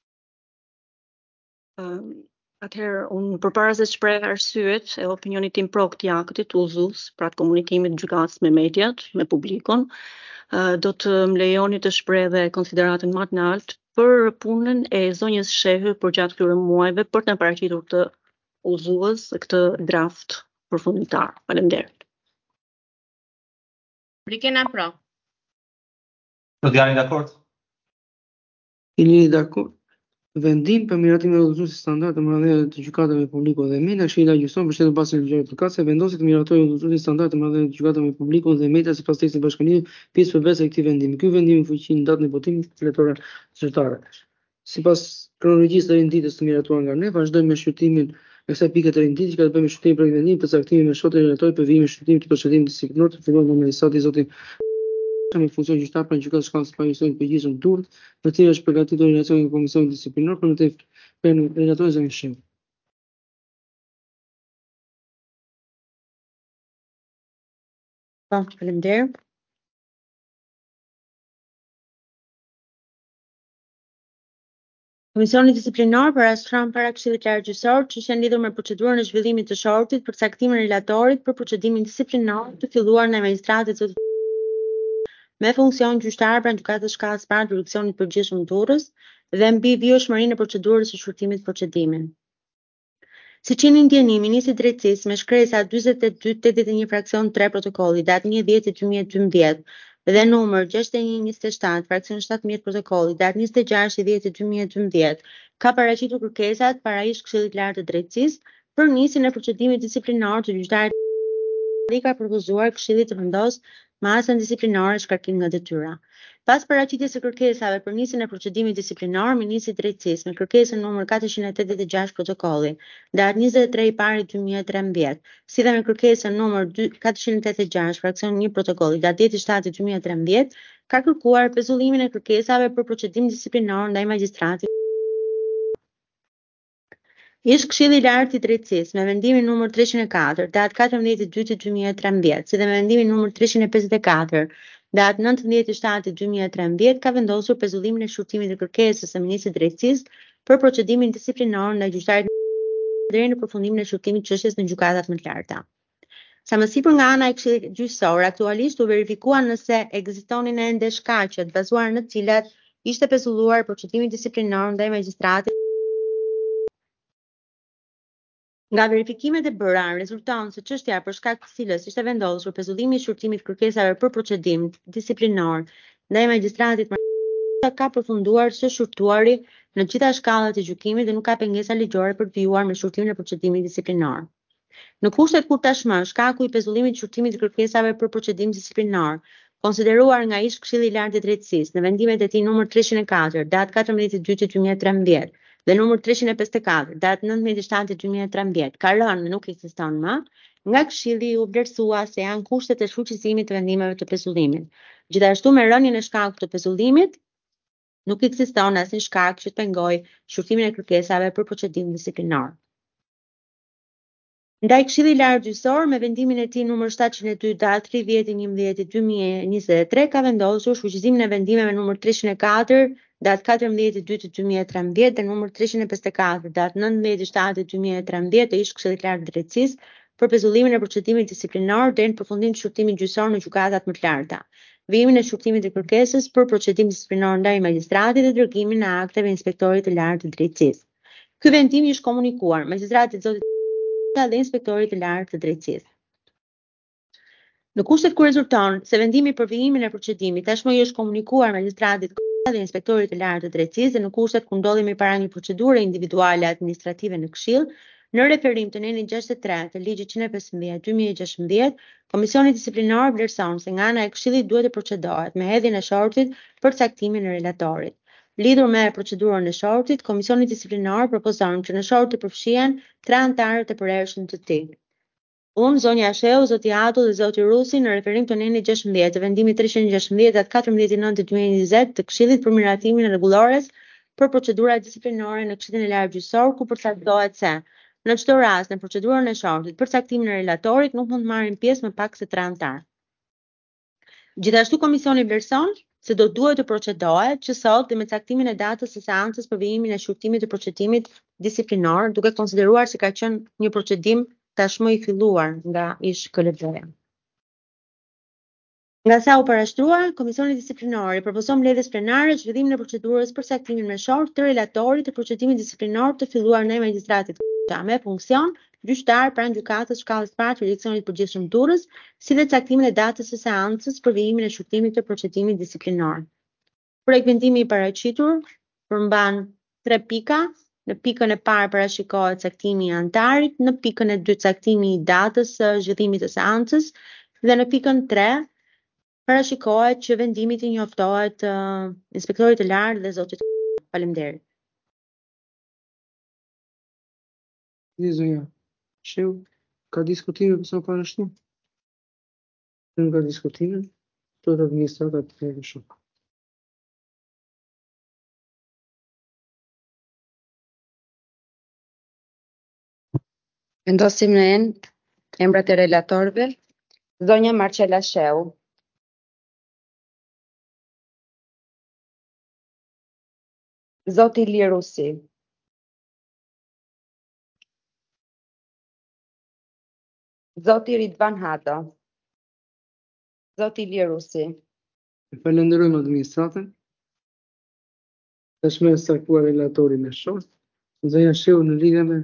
Atëherë, unë përpara se të shpreh arsyet e opinionit tim pro këtij akti të udhëzues, pra të komunikimit të gjykatës me mediat, me publikun, do të më lejoni të shpreh edhe konsideratën më të lartë për punën e zonjës Shehë përgjatë këtyre muajve për të na paraqitur këtë udhëzues, këtë draft përfundimtar. Faleminderit. Brikena pro. Jani dakord? Jeni dakord? Vendim për miratimin e udhëzuesit standard të marrëdhënieve të gjykatave me publikun dhe media, Këshilla gjyqësore mbështetur pas ligjeve të përkatëse vendosi të miratojë udhëzuesit standard të marrëdhënieve të gjykatave me publikun dhe media sipas tekstit bashkëngjitur, pjesë përveçse e këtij vendimi. Ky vendim në fuqi në datën e votimit fletore zyrtare. Sipas kronologjisë së rinditjes të miratuar nga ne, vazhdojmë me shqyrtimin e kësaj pike të rinditjes që ka të bëjë me shqyrtimin për vendimin për caktimin me shoqëri relator për vimin e shqyrtimit të procedimit disiplinor të filluar nga magistrati zoti me funksion gjyqtar pranë gjykatës së shkallës së përgjithshme të përgjithshëm Durrës, në cilën është përgatitur relacioni me komisionin disiplinor për të relatorin zonjë Shehë. Po, faleminderit. Komisioni disiplinar parashkron para Këshillit Lartë Gjyqësor çështjen lidhur me procedurën e zhvillimit të shortit për caktimin e relatorit për procedimin disiplinar të filluar nga magjistrati zoti me funksion gjyqtar pranë gjykatës së shkallës së parë të jurisdiksionit të përgjithshëm Durrës dhe mbi vijshmërinë e procedurës së shkurtimit të procedimin. Siç jeni ndjeni, Ministri i Drejtësisë me shkresa 4281 fraksion 3 protokolli datë 1/10/2012 dhe numër 6127 fraksion 17 protokolli datë 26/10/2012 ka paraqitur kërkesat para ish Këshillit Lartë të Drejtësisë për nisjen e procedimit disiplinar të gjyqtarit dhe ka propozuar Këshillit të vendosë masën disiplinare shkarkim nga detyra. Pas paraqitjes së kërkesave për nisjen e procedimit disiplinar, Ministri i Drejtësisë me kërkesën numër 486 protokolli datë 23/2013, si dhe me kërkesën numër 486 fraksion 1 protokolli datë 10/7/2013, ka kërkuar pezullimin e kërkesave për procedim disiplinar ndaj magjistratit Ish Këshilli i Lartë i Drejtësisë me vendimin numër 304 datë 14/2/2013, si dhe me vendimin numër 354 datë 19/7/2013 ka vendosur pezullimin e shkurtimit të kërkesës së Ministrit të Drejtësisë për procedimin disiplinar ndaj gjyqtarit deri në përfundimin e shkurtimit të çështjes në gjykatat më të larta. Sa më sipër nga ana e Këshillit Gjyqësor, aktualisht u verifikua nëse ekzistonin ende shkaqe të bazuara në të cilat ishte pezulluar procedimi disiplinar ndaj magjistratit. Nga verifikimet e bëra, rezulton se çështja për shkak të cilës ishte vendosur pezullimi i shkurtimit kërkesave për procedim disiplinar ndaj magjistratit ka përfunduar së shurtuari në të gjitha shkallat e gjykimit dhe nuk ka pengesa ligjore për të vijuar me shkurtimin e procedimit disiplinar. Në kushtet kur tashmë shkaku i pezullimit të shkurtimit të kërkesave për procedim disiplinar, konsideruar nga ish Këshilli i Lartë i Drejtësisë në vendimet e tij numër 304 datë 14/2/2013 dhe numër 354 datë 19/7/2013 ka rënë nuk ekziston më, nga Këshilli u vlerësua se janë kushtet e shfuqësimit të vendimeve të pezullimit. Gjithashtu me rënien e shkakut të pezullimit nuk ekziston asnjë shkak që të pengojë shkurtimin e kërkesave për procedim disiplinar. Ndaj Këshilli i Lartë Gjyqësor me vendimin e tij numër 702 datë 30/11/2023 ka vendosur shfuqizimin e vendimeve numër 304 datë 14/2/2013 dhe numër 354 datë 19/7/2013 të ish Këshillit të Lartë të Drejtësisë për pezullimin e procedimit disiplinor deri në përfundim të shqyrtimit gjyqësor në gjykatat më të larta, vimin e shqyrtimit të kërkesës për procedim disiplinor ndaj magjistratit dhe dërgimin e akteve inspektorit të lartë të drejtësisë. Ky vendim i është komunikuar magjistratit zotit dhe inspektorit të lartë të drejtësisë. Në kushtet ku rezulton se vendimi për vijimin e procedimit tashmë i është komunikuar magjistratit dhe inspektorit të lartë të drejtësisë dhe në kushtet ku ndodhemi para një procedure individuale administrative në Këshill, në referim të nenin 63 të ligjit 115/2016, Komisioni Disiplinor vlerëson se nga ana e Këshillit duhet të procedohet me hedhjen e shortit për caktimin e relatorit. Lidhur me procedurën e shortit, Komisioni Disiplinor propozon që në short të përfshihen 3 anëtarët e përhershëm të tij. Unë, zonja Sheu, zoti Atu dhe zoti Rusi në referim të nenit 16 të vendimit 316/14/2020 të Këshillit për miratimin e rregullores për procedura disiplinore në Këshillin e Lartë Gjyqësor, ku përcaktohet se në çdo rast në procedurën e shortit për caktimin e relatorit nuk mund të marrin pjesë më pak se 3 anëtar. Gjithashtu komisioni vlerëson se do duhet të procedohet që sot dhe me caktimin e datës së seancës për vijimin e shqyrtimit të procedimit disiplinor, duke konsideruar se ka qenë një procedim tashmë i filluar nga ish KLB-ja. Nga sa u parashtruar, Komisioni Disiplinor i propozon mbledhjes plenare zhvillimin e procedurës për caktimin me short të relatorit të procedimit disiplinor të filluar ndaj magjistratit me funksion gjyqtar pranë gjykatës shkallës së parë të jurisdiksionit përgjithshëm Durrës, si dhe caktimin e datës së seancës për vijimin e shqyrtimit të procedimit disiplinor. Projekt vendimi i paraqitur përmban 3 pika. Në pikën e parë parashikohet caktimi i anëtarit, në pikën e dytë caktimi i datës së zhvillimit të seancës dhe në pikën 3 parashikohet që vendimi të njoftohet inspektorit të lartë dhe zotit. Faleminderit. Zonja Sheu, ka diskutime për sa parashtu? Nuk ka diskutime, të administratat të të shumë. Vendosim në emrat e relatorëve. Zonja Marcela Sheu. Zoti Ilir Rusi. Zoti Ridvan Hado. Zoti Ilir Rusi. Falenderojmë administratën. Tashmë e saktuar relatorin e short. Zonja Sheu në lidhje me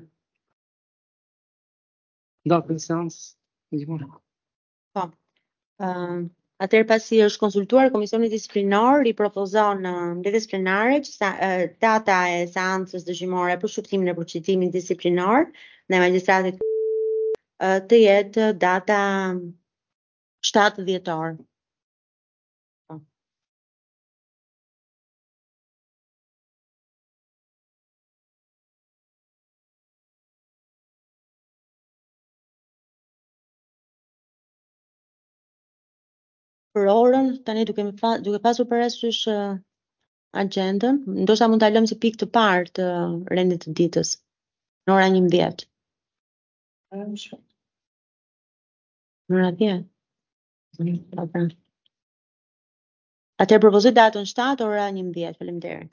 datën e seancës. Po. Atëherë pasi është konsultuar Komisioni Disiplinor, i propozon mbledhjes plenare që data e seancës dëshimore për shqyrtimin e procedimit disiplinor ndaj magjistratit të jetë data 7 dhjetor. Për orën, tani duke pasur parasysh agjendën, ndoshta mund ta lëm si pikë të parë të rendit të ditës, në ora 11. Në ora 10. Atëherë propozoj datën 7 ora 11. Faleminderit.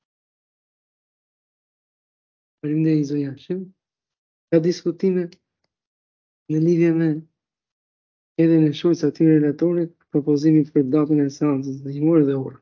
Faleminderit zonja Sheu. Ka diskutime në lidhje me edhe në shojës aty relatorit, propozimi për datën e seancës dëshimore dhe orë.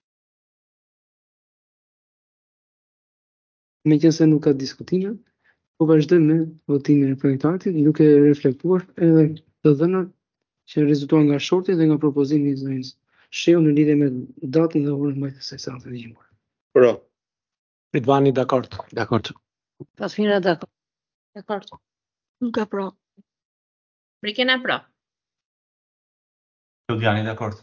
Meqense nuk ka diskutime, po vazhdojmë me votimin e projektatit, duke reflektuar edhe të dhënat që rezultojnë nga shorti dhe nga propozimi i zonjës Sheu në lidhje me datën dhe orën mbajtjes së seancës dëshimore. Pro. Ridvani dakord. Dakord. Pasmira dakord. Dakord. Nuk ka pro. Brikena pro. Lodiani dakord.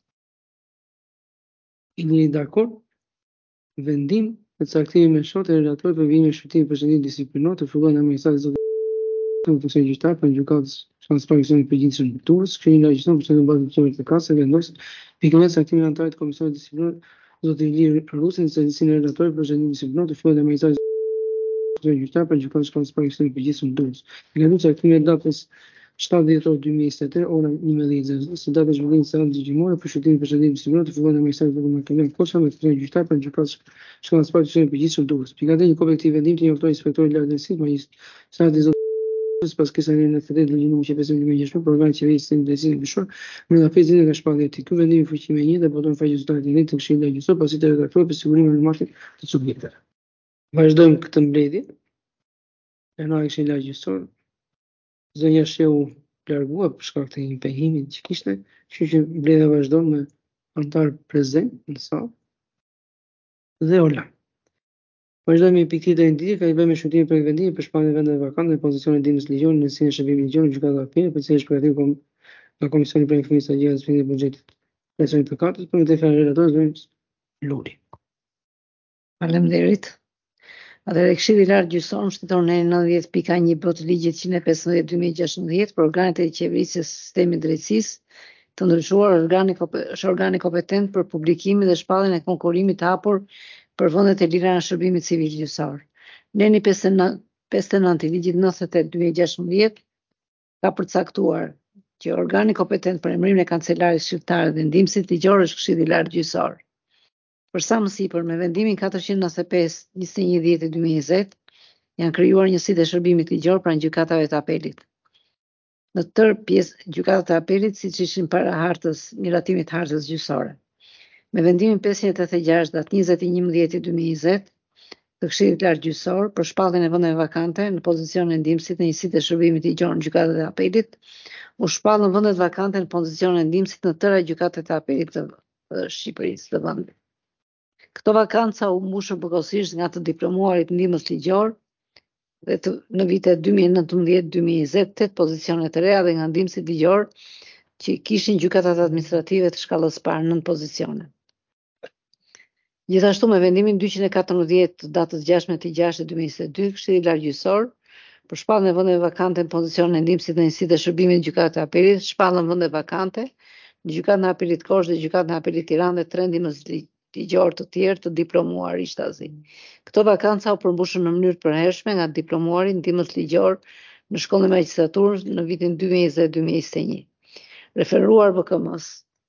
Jeni dakord? Vendim për caktimin me short e relatorit për vijimin e shqyrtimit të procedimit disiplinor të filluar nga magjistrati zotit Funksion gjyqtar për gjykatës shkallës së parë përgjithshëm të Durrës, Këshilli Largjësor për çdo bazë të kasë vendos pikëllet caktimin e anëtarit të Komisionit Disiplinor zoti Ilir Rusi në cilësinë e relatorit për procedimin disiplinor të filluar nga magjistrati të gjyqtar për gjykatën shkallës për ekstrem përgjithshëm Durrës. Nga këtime datës 7 dhjetor 2023, ora 11:00, së data zhvillimit të seancës gjyqëmore për shëtimin e përshëndetjes sigurisë të fillon Ministeri i Ekonomisë Kosa me të gjyqtar për gjykatën shkallës për ekstrem përgjithshëm Durrës. Pikërisht një kopë këtij vendimi të njoftoi inspektori i lartësisë magjistrat pas kësaj në fëtet ligjin që 15 për organin qeverisë të drejtësisë mëshor në afizin nga shpallja e tij. Ky vendim i fuqi me 1 dhe boton faqe zyrtare të Këshillit Legjisor pasi të redaktuar për sigurimin e normativ të subjekteve. Vazhdojmë këtë mbledhje. Plenari i Këshillit Legjisor, zonja Shehu largua për shkak të impehimit që kishte, kështu që mbledhja vazhdon me antar prezent në sallë dhe ola. Vazhdojmë me pikë të ndihë ka i bëjmë shëtimin për vendimi për shpalljen e vendeve vakante në pozicionin e ndihmës ligjore në sinë shërbimit ligjor në gjykatën e apellit, për cilën është përgatitur nga Komisioni për Planifikim Strategjik dhe Zhvillim të Buxhetit. Lecionin të katërt për të thënë relator zonë Luli. Faleminderit. Atëherë Këshilli i Lartë Gjyqësor mbështeton në 90.1 të ligjit 115/2016 për organet e qeverisë së sistemit drejtësisë të ndryshuar është organi kompetent për publikimin dhe shpalljen e konkurrimit të hapur për vendet e lira në shërbimin civil gjyqësor. Neni 59 i ligjit 98/2016 ka përcaktuar që organi kompetent për emërimin e kancelarit shqiptar dhe ndihmësit ligjor është Këshilli i Lartë Gjyqësor. Për sa më sipër, me vendimin 495/21/2020 janë krijuar njësitë e shërbimit ligjor pranë gjykatave të apelit. Në tërë pjesë gjykatat e apelit, siç ishin para miratimit të hartës gjyqësore. Me vendimin 586 datë 21/10/2020 të Këshillit të Lartë Gjyqësor për shpalljen e vendeve vakante në pozicionin e ndihmësit në njësitë e shërbimit ligjor në gjykatat e apelit, u shpallën vendet vakante në pozicionin e ndihmësit në tëra gjykatat e apelit të Shqipërisë të vendit. Këto vakanca u mbushën përkohësisht nga të diplomuarit ndihmës ligjor dhe në vitet 2019-2020 8 pozicione të reja dhe nga ndihmësit ligjor që kishin gjykatat administrative të shkallës parë 9 pozicione. Gjithashtu me vendimin 214 të datës 16/6/2022, Këshilli i Lartë Gjyqësor për shpalljen e vendeve vakante në pozicionin e ndihmësit në njësitë e shërbimit në gjykatat e apelit, shpallën vende vakante në gjykatën e apelit Korçë dhe gjykatën e apelit Tiranë dhe 3 ndihmës ligjor të tjerë të diplomuar ishtazi. Këto vakanca u përmbushën në mënyrë të përhershme nga diplomuari ndihmës ligjor në shkollën e magjistraturës në vitin 2020-2021. Referuar BKM-s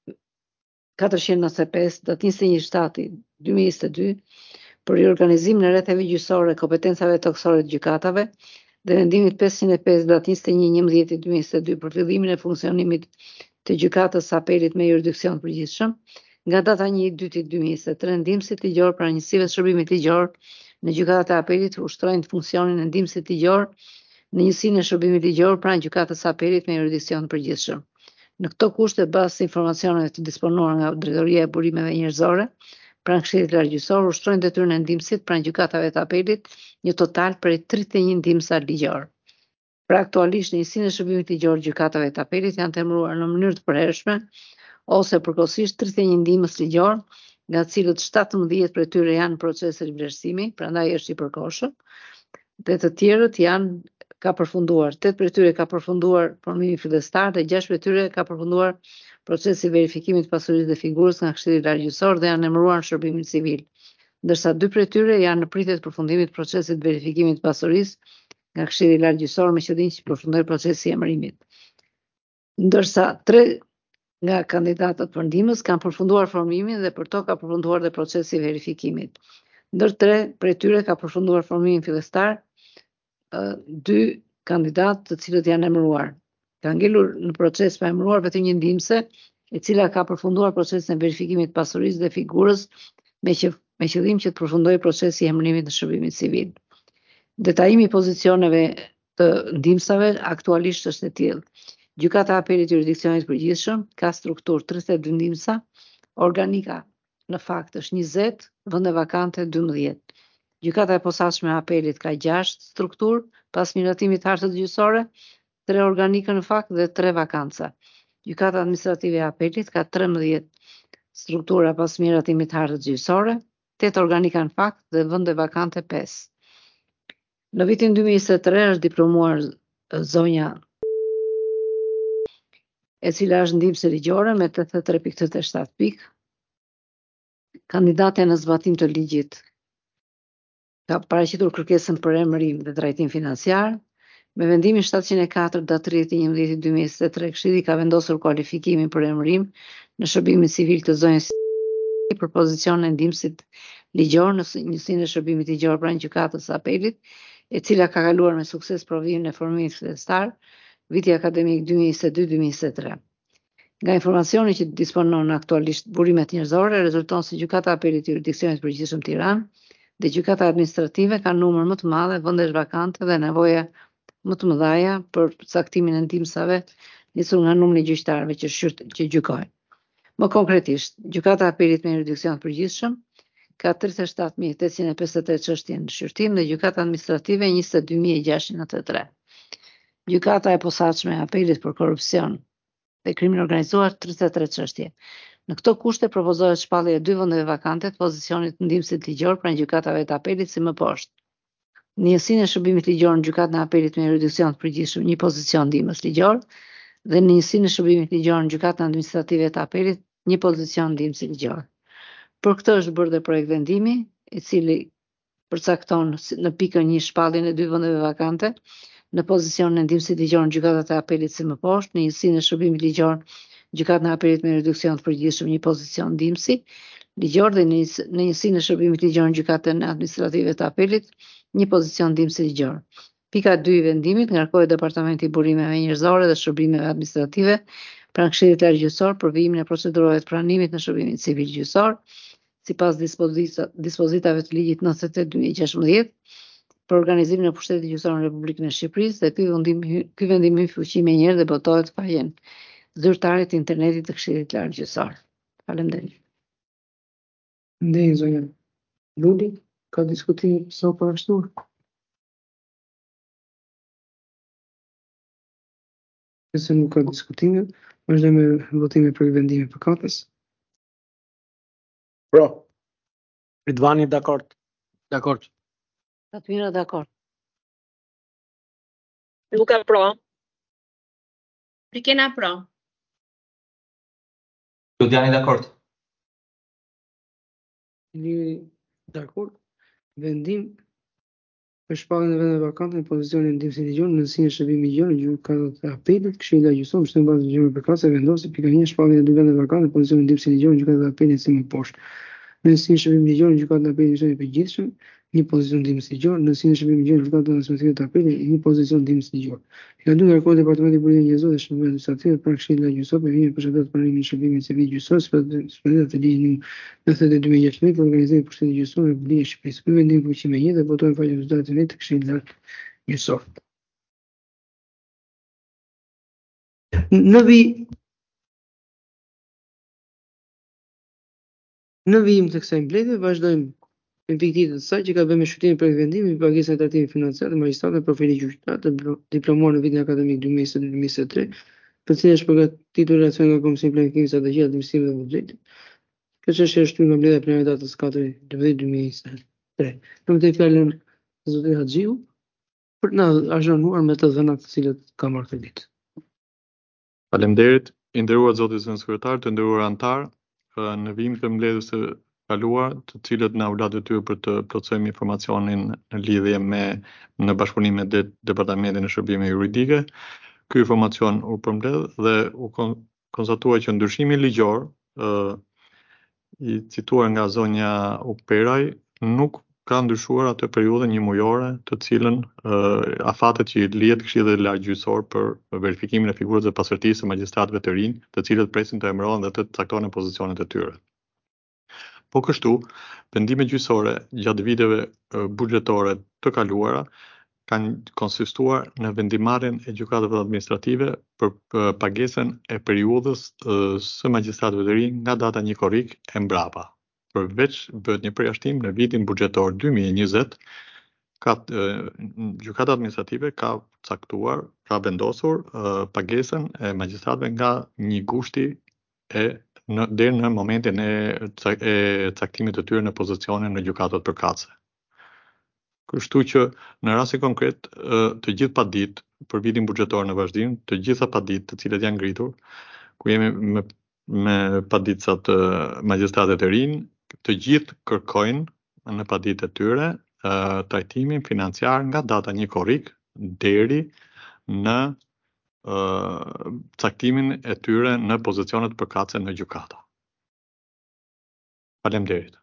495 datë 21/7/2022 për riorganizimin e rrethave gjyqësore, kompetencave toksore të gjykatave dhe vendimit 505 datë 21/11/2022 për fillimin e funksionimit të gjykatës së apelit me jurisdiksion të përgjithshëm. Nga data 1/2/2023, ndihmësit ligjor pra njësive të shërbimit ligjor në gjykatat e apelit ushtrojnë funksionin e ndihmësit ligjor në njësinë e shërbimit ligjor pra në gjykatës së apelit me jurisdiksion të përgjithshëm. Në këto kushte bazë informacioneve të disponuar nga Drejtoria e Burimeve Njerëzore, pranë Këshillit të Lartë Gjyqësor ushtrojnë detyrën e ndihmësit pranë gjykatave të apelit një total prej 31 ndihmësar ligjor. Pra aktualisht njësinë e shërbimit ligjor gjykatave të apelit janë të emëruar në mënyrë të përhershme ose përkohësisht 31 ndihmës ligjor, nga cilët 17 prej tyre janë në proces rivlerësimi, prandaj është i përkohshëm, dhe të tjerët ka përfunduar. 8 prej tyre ka përfunduar formimi fillestar dhe 6 prej tyre ka përfunduar procesi i verifikimit të pasurisë dhe figurës nga Këshilli i Lartë Gjyqësor dhe janë emëruar në shërbimin civil, ndërsa 2 prej tyre janë në pritje të përfundimit të procesit të verifikimit të pasurisë nga Këshilli i Lartë Gjyqësor me qëllim që përfundojë procesi i emërimit. Ndërsa 3 nga kandidatët për ndihmës kanë përfunduar formimin dhe për to ka përfunduar dhe procesi i verifikimit. Ndër 3 prej tyre ka përfunduar formimin fillestar, 2 kandidatë të cilët janë emëruar. Ka ngelur në proces pa emëruar vetëm një ndihmëse, e cila ka përfunduar procesin e verifikimit të pasurisë dhe figurës me qëllim që të përfundojë procesi i emërimit në shërbimin civil. Detajimi i pozicioneve të ndihmësave aktualisht është e tillë. Gjykata e apelit jurisdiksionit përgjithshëm ka strukturë 32 ndihmësa, organika në fakt është 20, vende vakante 12. Gjykata e posaçme e apelit ka 6 strukturë pas miratimit të hartës gjyqësore, 3 organike në fakt dhe 3 vakanca. Gjykata administrative e apelit ka 13 struktura pas miratimit të hartës gjyqësore, 8 organika në fakt dhe vende vakante 5. Në vitin 2023 është diplomuar zonja e cila është ndihmëse ligjore me 83.87 pikë. Kandidate në zbatim të ligjit ka paraqitur kërkesën për emërim dhe drejtim financiar. Me vendimin 704 datë 30/11/2023, Këshilli ka vendosur kualifikimin për emërim në shërbimin civil të zonjës për pozicionin e ndihmësit ligjor në njësinë e shërbimit ligjor pranë gjykatës së apelit, e cila ka kaluar me sukses provimin e formimit fillestar viti akademik 2022-2023. Nga informacioni që disponon aktualisht burimet njerëzore, rezulton se Gjykata e Apelit e Jurisdiksionit të Përgjithshëm Tiranë dhe gjykata administrative kanë numër më të madh vendesh vakante dhe nevoja më të mëdha për caktimin e ndihmësave nisur nga numri i gjyqtarëve që gjykojnë. Më konkretisht, Gjykata e Apelit me jurisdiksion të përgjithshëm ka 37.853 çështje në shqyrtim dhe gjykata administrative 22.693. Gjykata e posaçme e Apelit për korrupsion dhe krimin organizuar 33 çështje. Në këto kushte propozohet shpallje e 2 vendeve vakante të pozicionit të ndihmësit ligjor pranë gjykatave të apelit si më poshtë. Në njësinë e shërbimit ligjor në gjykatën e apelit me jurisdiksion të përgjithshëm një pozicion ndihmës ligjor dhe në njësinë e shërbimit ligjor në gjykatën administrative të apelit një pozicion ndihmësi ligjor. Për këtë është bërë dhe projekt vendimi, i cili përcakton në pikën 1 shpalljen e 2 vendeve vakante në pozicionin e ndihmësit ligjor në gjykatat e apelit si më poshtë, në njësinë e shërbimit ligjor gjykatën e apelit me jurisdiksion të përgjithshëm një pozicion ndihmësi ligjor dhe në njësinë e shërbimit ligjor në gjykatën administrative të apelit një pozicion ndihmësi ligjor. Pika 2 i vendimit ngarkohet Departamenti i Burimeve Njerëzore dhe Shërbimeve Administrative pranë Këshillit Lartëgjykosor për vijimin e procedurave të pranimit në shërbimin civil gjyqësor, sipas dispozitave të ligjit 98/2016 për organizimin e pushtetit gjyqësor në Republikën e Shqipërisë dhe ky vendim hyn fuqi më njëherë dhe botohet faqen zyrtare të internetit të Këshillit Lartëgjykosor. Faleminderit. Ndej zonja Luli, ka diskutim sa parashtuar? Nëse nuk ka diskutime, vazhdojmë me votimin për vendimin e mëkatës. Pro. Ridvani dakord. Dakord. Tatmira dakord. Luka pro. Rikena pro. Ludiani dakord. Liri dakord. Vendim për shpalljen e vendeve vakante në pozicionin e ndihmësit ligjor në njësinë e shërbimit ligjor në gjykatat e apelit, Këshilli Lartëgjykosor mbështet bazë ligjore për mëkatëse vendosi pika 1 shpalljen e 2 vendeve vakante në pozicionin e ndihmësit ligjor në gjykatat e apelit si më poshtë. Në njësinë e shërbimit ligjor në gjykatën e apelit të përgjithshëm një pozicion ndihmës ligjor, në njësinë e shërbimit ligjor në gjykatën administrative të apelit një pozicion ndihmës ligjor. Pika 2 ngarkohet Departamenti i Burimeve Njerëzore dhe Shërbimeve Administrative pranë Këshillit Lartëgjykosor për vijimin e procedurave të pranimit në shërbimin civil gjyqësor sipas dispozitat të ligjit 92/2016 për organizimin e pushtetit gjyqësor në Republikën e Shqipërisë. Ky vendim fuqi më 1 dhe votohen faqen zyrtare të të Këshillit Lartëgjykosor. Në vijim të kësaj mbledhje vazhdojmë me pikë të saj që ka bënë me shqyrtimin për vendimin për pagesën e trajtimit financiar të magjistratëve profili gjyqtar të diplomuar në vitin akademik 2022-2023, për cilën është përgatitur relacion nga Komisioni i Planifikimit Strategjik Administrimit dhe Buxhetit. Kjo çështje është shtyr nga mbledhja plenare datës 4/12/2023. Në të fjalën zotit Haxhiu për na azhurnuar me të dhënat të cilat ka marrë këtë ditë. Faleminderit, i nderuar zoti zëvendës kryetar, të nderuar antar, në vijim të mbledhjes së kaluar, të cilët na u la detyrë për të plotësojmë informacionin në lidhje me në bashkëpunim me Departamentin e Shërbimeve Juridike. Ky informacion u përmbledh dhe u konstatua që ndryshimi ligjor i cituar nga zonja Uperaj nuk ka ndryshuar atë periudhë një mujore të cilën afatet që i lihet Këshillit Lartëgjykosor për verifikimin e figurës së pasardhësisë së magjistratëve të rinj, të cilët presin të emërohen dhe të caktohen në pozicionet e tyre. Po kështu, vendimet gjyqësore gjatë viteve buxhetore të kaluara kanë konsistuar në vendimarrjen e gjykatave administrative për pagesën e periudhës së magjistratëve të rinj nga data 1 korrik e mbrapa. Përveç bëhet një përjashtim në vitin buxhetor 2020, gjykata administrative ka caktuar, ka vendosur pagesën e magjistratëve nga 1 gushti deri në momentin e caktimit të tyre në pozicione në gjykatat përkatëse. Kështu që në rastin konkret të gjithë paditë për vitin buxhetor në vazhdim, të gjitha paditë të cilat janë ngritur, ku jemi me paditësat magjistratët e rinj, të gjithë kërkojnë në paditë e tyre trajtimin financiar nga data 1 korrik deri në caktimin e tyre në pozicionet përkatëse në gjykata. Faleminderit.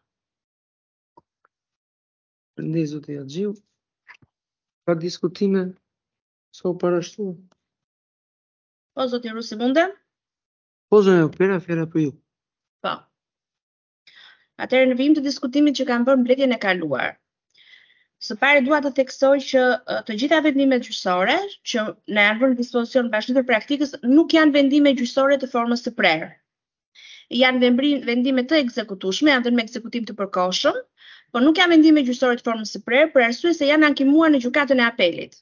Përndej zoti Axhiu. Ka diskutime sa u parashtu? Po, zoti Rusi mundem? Po, zonja Opera, fjera për ju. Po. Atëherë në vijim të diskutimit që kanë bërë mbledhjen e kaluar. Së pari dua të theksoj që të gjitha vendimet gjyqësore që na janë vënë në dispozicion bashkëtor praktikës nuk janë vendime gjyqësore të formës së prerë. Janë vendime të ekzekutueshme, janë me ekzekutim të përkohshëm, por nuk janë vendime gjyqësore të formës së prerë për arsye se janë ankimuar në gjykatën e apelit.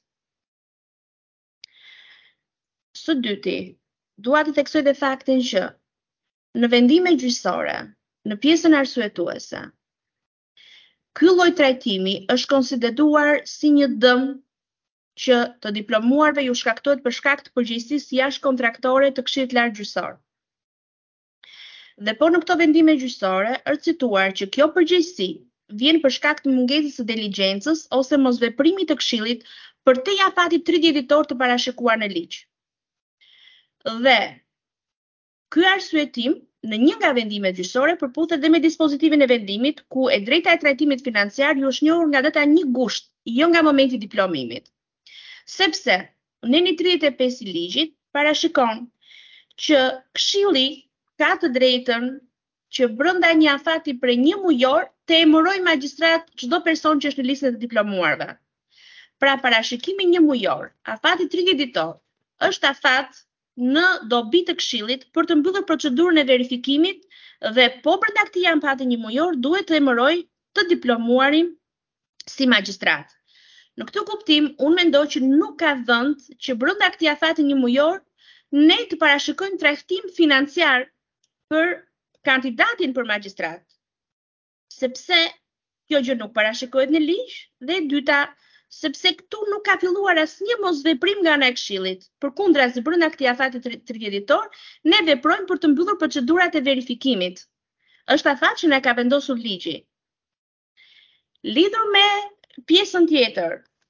Së dyti, dua të theksoj dhe faktin që në vendime gjyqësore, në pjesën arsyetuese, ky lloj trajtimi është konsideruar si një dëm që të diplomuarve ju shkaktohet për shkak të përgjegjësisë jashtëkontraktore të Këshillit Lart Gjyqësor. Dhe po në këto vendime gjyqësore është cituar që kjo përgjegjësi vjen për shkak të mungesës së diligjencës ose mosveprimit të Këshillit përtej afatit 30 ditor të parashikuar në ligj. Dhe ky arsyetim në një nga vendimet gjyqësore përputhet dhe me dispozitivin e vendimit ku e drejta e trajtimit financiar ju është njohur nga data 1 gusht, jo nga momenti i diplomimit. Sepse neni 35 i ligjit parashikon që Këshilli ka të drejtën që brenda një afati për 1 mujor të emërojë magjistrat çdo person që është në listën e diplomuarve. Pra parashikimi 1 mujor, afati 30 ditor, është afat në dobi të Këshillit për të mbyllur procedurën e verifikimit dhe po brenda këtij afati 1 mujor duhet të emërojë të diplomuarin si magjistrat. Në këtë kuptim, unë mendoj që nuk ka vend që brenda këtij afati 1 mujor ne të parashikojmë trajtim financiar për kandidatin për magjistrat, sepse kjo gjë nuk parashikohet në ligj, dhe e dyta, sepse këtu nuk ka filluar asnjë mosveprim nga ana e Këshillit. Përkundrazi, brenda këtij afati 30 ditor, ne veprojmë për të mbyllur procedurat e verifikimit. Është afat që na ka vendosur ligji. Lidhur me pjesën tjetër,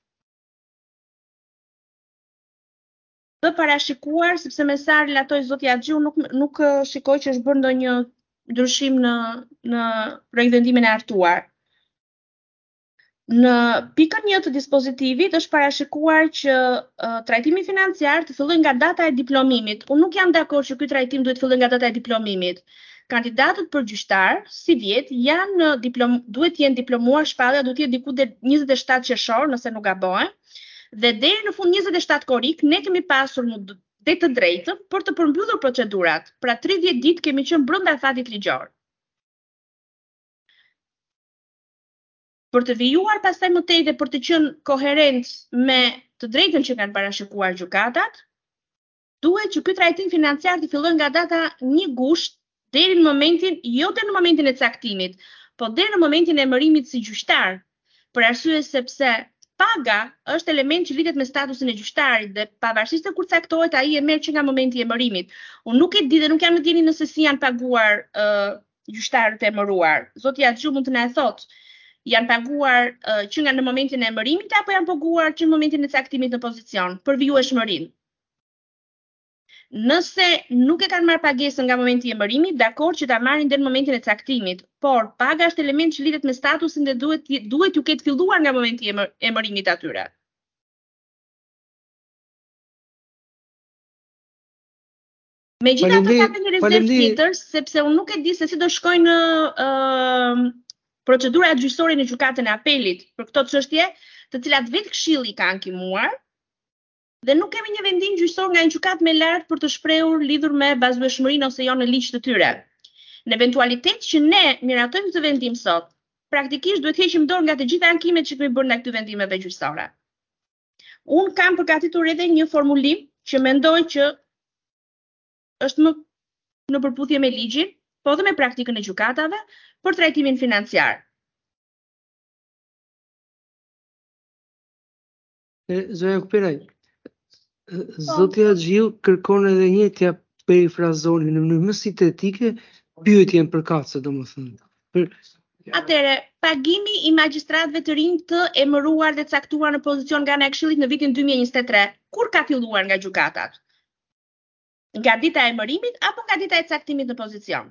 të parashikuar, sepse me sa relatoi zoti Axhiu nuk shikoj që është bërë ndonjë ndryshim në projektvendimin e hartuar. Në pikën 1 të dispozitivit është parashikuar që trajtimi financiar të fillojë nga data e diplomimit. Unë nuk jam dakord që ky trajtim duhet fillojë nga data e diplomimit. Kandidatët për gjyqtar, si vjet, duhet të jenë diplomuar, shpallja duhet të jetë diku deri 27 qershor, nëse nuk gabohem, dhe deri në fund 27 korrik ne kemi pasur dhe të drejtën për të përmbyllur procedurat. Pra 30 ditë kemi qenë brenda afatit ligjor. Për të vijuar pastaj më tej dhe për të qenë koherent me të drejtën që kanë parashikuar gjykatat, duhet që ky trajtim financiar të fillojë nga data 1 gusht deri në momentin, jo deri në momentin e caktimit, po deri në momentin e emërimit si gjyqtar, për arsye sepse paga është element që lidhet me statusin e gjyqtarit dhe pavarësisht se kur caktohet ai e merr që nga momenti i emërimit. Unë nuk e di dhe nuk jam në dieni nëse si janë paguar gjyqtarët e emëruar. Zoti Axhiu mund të na e thotë. Janë paguar që nga në momentin e emërimit apo janë paguar që në momentin e caktimit në pozicion për vijueshmërinë. Nëse nuk e kanë marrë pagesën nga momenti i emërimit, dakord që ta marrin deri në momentin e caktimit, por paga është element që lidhet me statusin dhe duhet ju ketë filluar nga momenti i emërimit atyre. Megjithatë ka një rezervë tjetër, sepse unë nuk e di se si do shkojnë procedurat gjyqësore në gjykatën e apelit për këto çështje, të cilat vetë Këshilli ka ankimuar, dhe nuk kemi një vendim gjyqësor nga një gjykatë më lart për të shprehur lidhur me bazueshmërinë ose jo në ligj të tyre. Në eventualitet që ne miratojmë këtë vendim sot, praktikisht duhet heqim dorë nga të gjitha ankimet që kemi bërë nga këto vendimeve gjyqësore. Unë kam përgatitur edhe një formulim që mendoj që është më në përputhje me ligjin, po dhe me praktikën e gjykatave për trajtimin financiar. Zonja Kupiraj, zoti Axhiu kërkon edhe një t'ja perifrazoni në mënyrë më sintetike pyetjen përkatëse, domethënë. Atëre, pagimi i magjistratëve të rinj të emëruar dhe caktuar në pozicion nga ana e Këshillit në vitin 2023, kur ka filluar nga gjykatat? Nga dita e emërimit apo nga dita e caktimit në pozicion?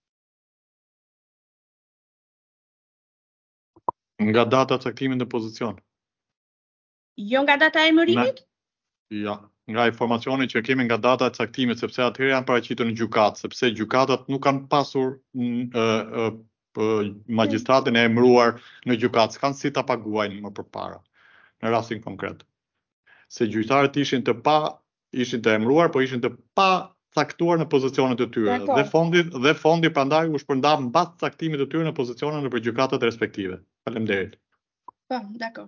Nga data e caktimit në pozicion. Jo nga data e emërimit? Ja, nga informacioni që kemi nga data e caktimit, sepse atëherë janë paraqitur në gjykatë, sepse gjykatat nuk kanë pasur magjistratin e emëruar në gjykatë, s'kanë si ta paguajnë më përpara, në rastin konkret. Se gjyqtarët ishin të emëruar, po ishin të pa caktuar në pozicionet e tyre. Dhe fondi prandaj u shpërnda mbas caktimit të tyre në pozicionet në gjykatat respektive. Faleminderit. Po, dakor.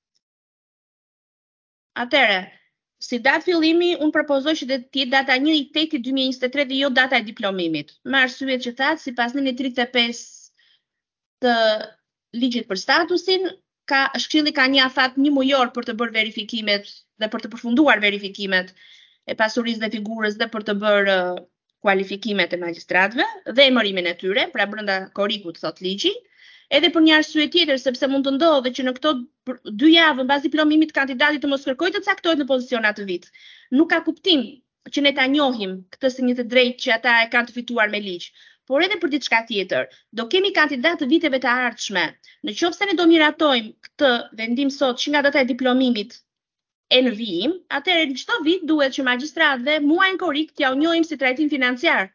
Atëre, si datë fillimi, unë propozoj që të jetë data 1/8/2023 dhe jo data e diplomimit. Me arsyet që thatë, sipas në 35 të ligjit për statusin, Këshilli ka një afat një mujor për të bërë verifikimet dhe për të përfunduar verifikimet e pasurisë dhe figurës dhe për të bërë kualifikimet e magjistratëve dhe emërimin e tyre, pra brenda korrikut thot ligji. Edhe për një arsye tjetër, sepse mund të ndodhë që në këto 2 javë mbas diplomimit kandidati të mos kërkojë të caktohet në pozicion atë vit. Nuk ka kuptim që ne ta njohim këtë si një të drejtë që ata e kanë të fituar me ligj. Por edhe për diçka tjetër, do kemi kandidat të viteve të ardhshme. Në qoftë se ne do miratojmë këtë vendim sot që nga data e diplomimit e në vijim, atëherë në çdo vit duhet që magjistratëve muajin korrik t'ia njohim si trajtim financiar.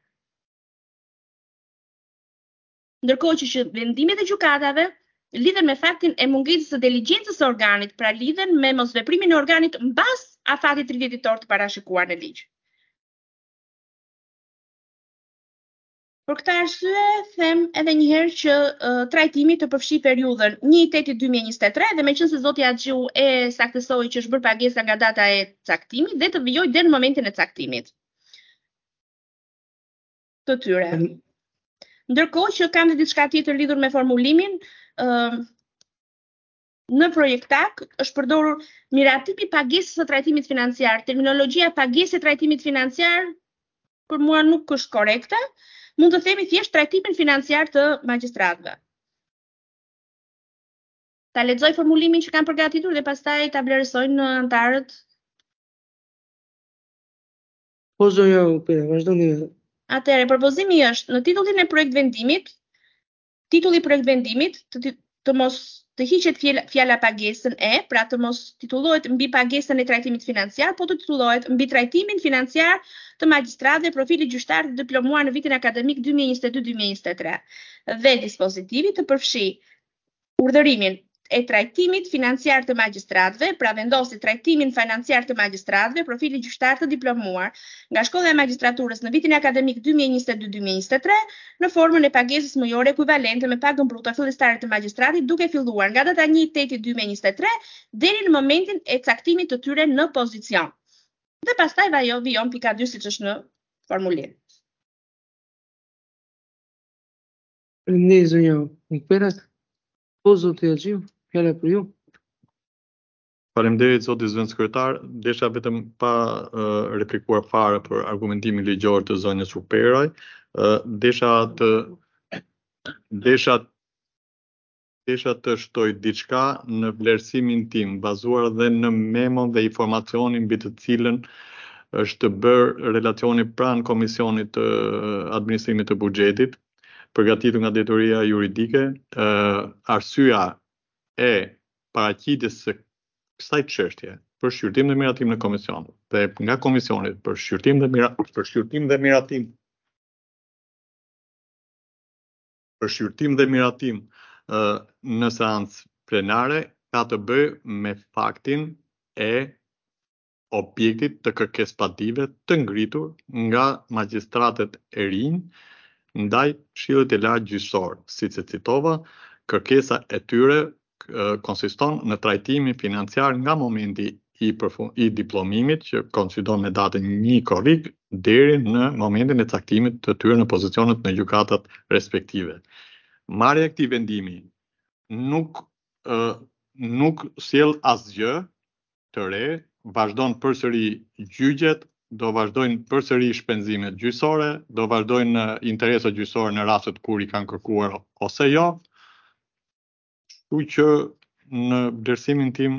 Ndërkohë që vendimet e gjykatave lidhen me faktin e mungesës së deligjencës së organit, pra lidhen me mosveprimin e organit mbas afatit 30 ditor të parashikuar në ligj. Për këtë arsye, them edhe një herë që trajtimi të përfshi periudhën 1/8/2023 dhe meqense zoti Axhiu e saktësoi që është bërë pagesa nga data e caktimit dhe të vijojë deri në momentin e caktimit të tyre. Ndërkohë që kam diçka tjetër lidhur me formulimin, në projektak është përdorur miratimi pagesës së trajtimit financiar. Terminologjia pagesë e trajtimit financiar për mua nuk është korrekte. Mund të themi thjesht trajtimin financiar të magjistratëve. Ta lexoj formulimin që kam përgatitur dhe pastaj ta vlerësojnë në antarët. Po zonja Pera, vazhdoni. Atëherë, propozimi është në titullin e projekt vendimit, titulli projekt vendimit të mos të hiqet fjala pagesën pra të mos titullohet mbi pagesën e trajtimit financiar, po të titullohet mbi trajtimin financiar të magjistratëve profili gjyqtar të diplomuar në vitin akademik 2022-2023. Dhe dispozitivi të përfshi urdhërimin e trajtimit financiar të magjistratëve, pra vendosi trajtimin financiar të magjistratëve, profili gjyqtar të diplomuar nga Shkolla e Magjistraturës në vitin akademik 2022-2023 në formën e pagesës mujore ekuivalente me pagën bruto fillestare të magjistratit duke filluar nga data 1/8/2023 deri në momentin e caktimit të tyre në pozicion. Dhe pastaj vijon pika 2 siç është në formulim. Faleminderit zonja Pera. Po zoti Axhiu. Fjala për ju. Faleminderit zoti zëvendës kryetar, desha vetëm pa replikuar fare për argumentimin ligjor të zonjës Ruperaj, desha të shtoj diçka në vlerësimin tim, bazuar dhe në memon dhe informacionin mbi të cilën është bërë relacioni pranë Komisionit të Administrimit të Buxhetit, përgatitur nga Drejtoria Juridike, arsyeja e paraqitjes së kësaj çështje për shqyrtim dhe miratim në komision dhe nga komisioni për shqyrtim dhe miratim në seancë plenare ka të bëjë me faktin e objektit të kërkesëpative të ngritur nga magjistratët e rinj ndaj Këshillit të Lartë Gjyqësor, siç e citova, kërkesa e tyre konsiston në trajtimin financiar nga momenti i diplomimit që koincidon me datën 1 korrik deri në momentin e caktimit të tyre në pozicionet në gjykatat respektive. Marrja e këtij vendimi nuk sjell asgjë të re, vazhdon përsëri gjyqjet, do vazhdojnë përsëri shpenzimet gjyqësore, do vazhdojnë interesat gjyqësore në rastet kur i kanë kërkuar ose jo. Kështu që në vlerësimin tim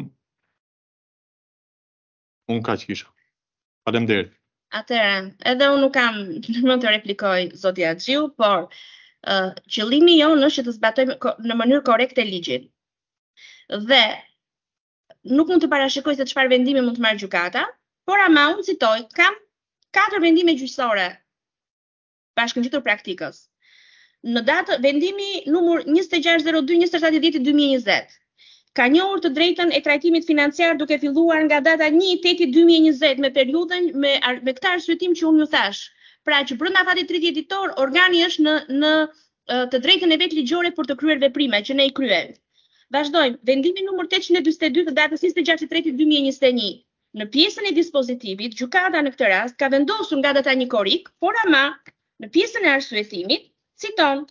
unë kaq kisha. Faleminderit. Atëherë, edhe unë nuk kam më të replikoj zoti Axhiu, por qëllimi jonë është që të zbatojmë në mënyrë korrekte ligjin. Dhe nuk mund të parashikoj se çfarë vendimi mund të marrë gjykata, por ama unë citoj, kam 4 vendime gjyqësore bashkëngjitur praktikës. Në datë vendimi numër 2602/27/10/2020 ka njohur të drejtën e trajtimit financiar duke filluar nga data 1/8/2020 me periudhën me këtë arsyetim që unë ju thash. Pra që brenda fatit 30 ditor organi është në të drejtën e vet ligjore për të kryer veprime që ne i kryejmë. Vazhdojmë. Vendimi numër 842 të datës 26/3/2021. Në pjesën e dispozitivit, gjykata në këtë rast ka vendosur nga data 1 korrik, por ama në pjesën e arsyetimit citon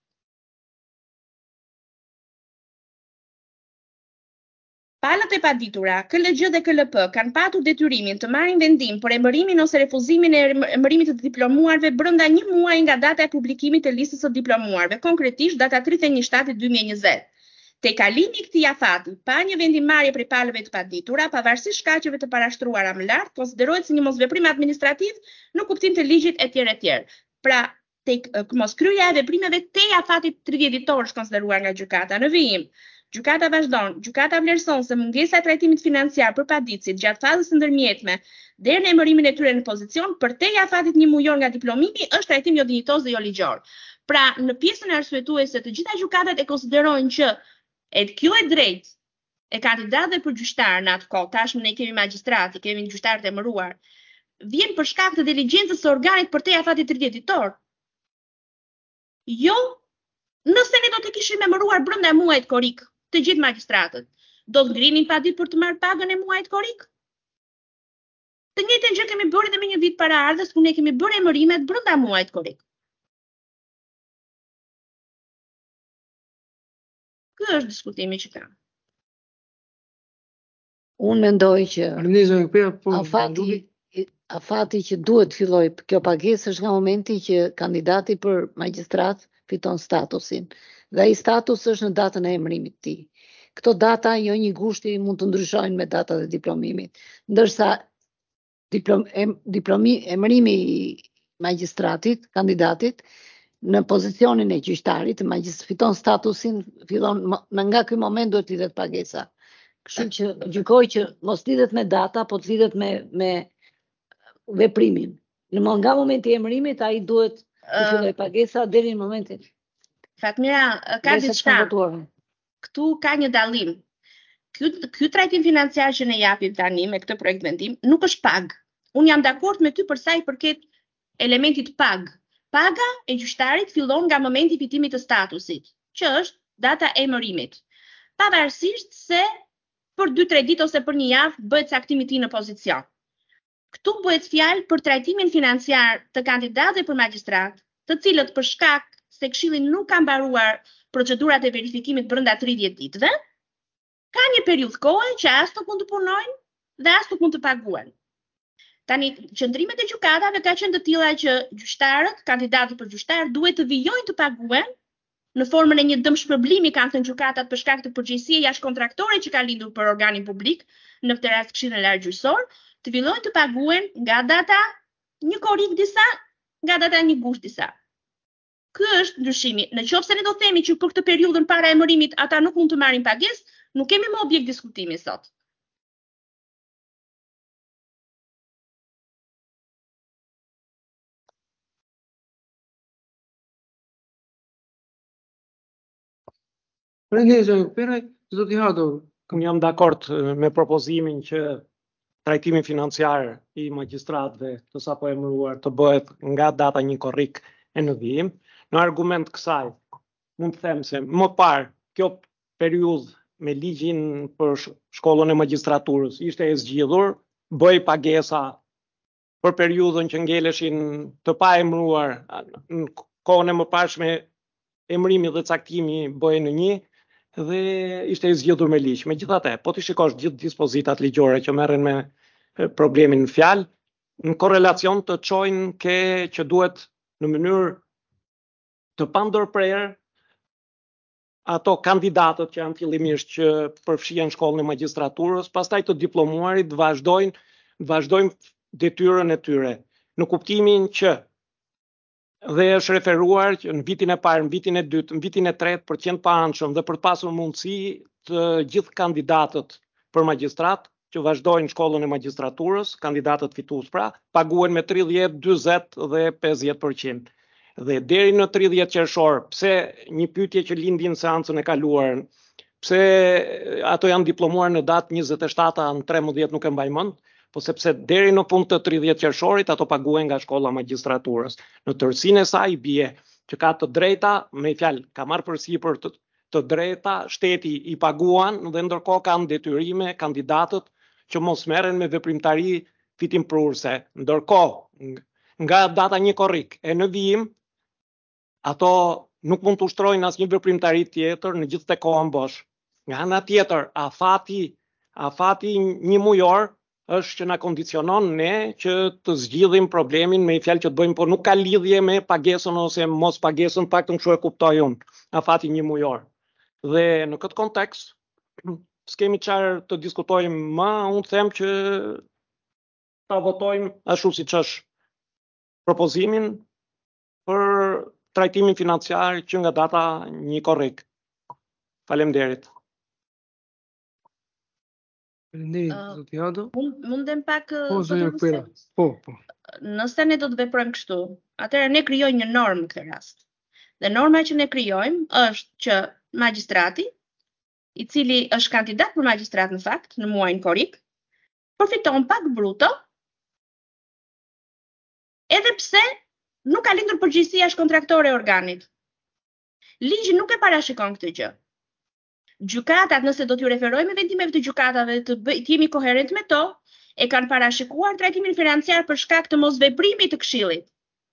palët e paditura, KLG dhe KLP kanë patur detyrimin të marrin vendim për emërimin ose refuzimin e emërimit të diplomuarve brenda 1 muaji nga data e publikimit të listës së diplomuarve, konkretisht data 31/7/2020. Te kalimi i këtij afati, pa një vendimmarrje prej palëve të paditura, pavarësisht shkaqeve të parashtruara më lart, konsiderohet si një mosveprim administrativ në kuptim të ligjit etj. Pra, tek moskryerja e veprimeve te afati 30 ditor është konsideruar nga gjykata. Në vijim, gjykata vazhdon, gjykata vlerëson se mungesa e trajtimit financiar për paditësit gjatë fazës së ndërmjetme deri në emërimin e tyre në pozicion për te afatit 1 mujor nga diplomimi është trajtim jo dinjitoz dhe jo ligjor. Pra, në pjesën arsyetuese të gjitha gjykatat e konsiderojnë që kjo e drejt e kandidatëve për gjyqtar në atë kohë, tashmë ne kemi magjistrati, kemi gjyqtarët e emëruar, vjen për shkak të diligjencës së organit për te afatit 30 ditor. Jo, nëse ne do të kishim emëruar brenda muajit korrik të gjithë magjistratët, do të ngrinin paditë për të marrë pagën e muajit korrik? Të njëjtën gjë kemi bërë edhe me një vit paraardhës ku ne kemi bërë emërimet brenda muajit korrik. Ky është diskutimi që kam. Unë mendoj që Arnezë po afati që duhet filloj kjo pagesë është nga momenti që kandidati për magjistrat fiton statusin. Dhe ai status është në datën e emërimit të tij. Këto data jo një gushti mund të ndryshojnë me datat e diplomimit, ndërsa emërimi i magjistratit, kandidatit në pozicionin e gjyqtarit, fiton statusin, fillon nga ky moment duhet lidhet pagesa. Kështu që gjykoj që mos lidhet me data, po të lidhet me veprimin. Nga momenti i emërimit ai duhet të fillojë pagesa deri në momentin. Fatmira, ka diçka. Këtu ka një dallim. Ky trajtim financiar që ne japim tani me këtë projekt vendim nuk është pagë. Unë jam dakord me ty për sa i përket elementit pagë. Paga e gjyqtarit fillon nga momenti i fitimit të statusit, që është data e emërimit. Pavarësisht se për 2-3 ditë ose për një javë bëhet caktimi i tij në pozicion. Këtu bëhet fjalë për trajtimin financiar të kandidatëve për magjistrat, të cilët për shkak se Këshilli nuk ka mbaruar procedurat e verifikimit brenda 30 ditëve, ka një periudhë kohe që as nuk mund të punojnë dhe as nuk mund të paguhen. Tani, qëndrimet e gjykatave ka qenë të tilla që gjyqtarët, kandidatët për gjyqtar duhet të vijojnë të paguhen në formën e një dëmshpërblimi kanë thënë gjykatat për shkak të përgjegjësie jashtëkontraktore që ka lindur për organin publik, në këtë rast Këshillin Largjyqësor, të villojnë të paguen nga data 1 korrik disa, nga data 1 gusht disa. Ky është ndryshimi. Në qoftë se ne do themi që për këtë periudhën para emërimit ata nuk mund të marrin pagesë, nuk kemi më objekt diskutimi sot. Unë jam dakord me propozimin që trajtimi financiar i magjistratëve të sapo emëruar të bëhet nga data 1 korrik e në vijim. Në argument kësaj, mund të them se më parë kjo periudhë me ligjin për shkollën e magjistraturës ishte e zgjidhur, bëj pagesa për periudhën që ngeleshin të pa emëruar, në kohën e mëparshme emërimi dhe caktimi bëhen në një dhe ishte e zgjidhur me ligj. Megjithatë, po ti shikosh gjithë dispozitat ligjore që merren me problemin në fjalë, në korrelacion të çojnë që duhet në mënyrë të pandorprerë ato kandidatët që janë fillimisht që përfshihen në shkollën e magjistraturës, pastaj të diplomuarit vazhdojnë detyrën e tyre, në kuptimin që dhe është referuar që në vitin e parë, në vitin e dytë, në vitin e tretë për të qenë pa anshëm dhe për të pasur mundësi të gjithë kandidatët për magjistrat që vazhdojnë shkollën e magjistraturës, kandidatët fitues pra, paguhen me 30, 40 dhe 50%. Dhe deri në 30 qershor, pse një pyetje që lindi në seancën e kaluar, pse ato janë diplomuar në datë 27 në 13 nuk e mbaj mend, po sepse deri në fund të 30 qershorit ato paguhen nga shkolla magjistraturës. Në tërësinë e saj bie që ka të drejta, me fjalë, ka marrë përsipër të drejta, shteti i paguan dhe ndërkohë kanë detyrime kandidatët që mos merren me veprimtari fitimprurse. Ndërkohë, nga data 1 korrik e në vijim, ato nuk mund të ushtrojnë asnjë veprimtari tjetër në gjithë të kohën bosh. Nga ana tjetër, afati një mujor është që na kondicionon ne që të zgjidhim problemin me fjalë që të bëjmë, por nuk ka lidhje me pagesën ose mos pagesën, paktën kështu e kuptoj unë, afati një mujor. Dhe në këtë kontekst, s'kemi çfarë të diskutojmë më, unë them që ta votojmë ashtu siç është propozimin për trajtimin financiar që nga data 1 korrik. Faleminderit. Faleminderit, zoti Ado. Mundem pak Po, zonja Kuera. Po. Nëse ne do të veprojmë kështu, atëherë ne krijojmë një normë në këtë rast. Dhe norma që ne krijojmë është që magjistrati, i cili është kandidat për magjistrat në fakt, në muajin korrik, përfiton pak bruto, edhe pse nuk ka lindur përgjegjësia as kontraktore e organit. Ligji nuk e parashikon këtë gjë. Gjykatat, nëse do t'ju referojmë vendimeve të gjykatave të jemi koherent me to, e kanë parashikuar trajtimin financiar për shkak të mosveprimit të këshillit.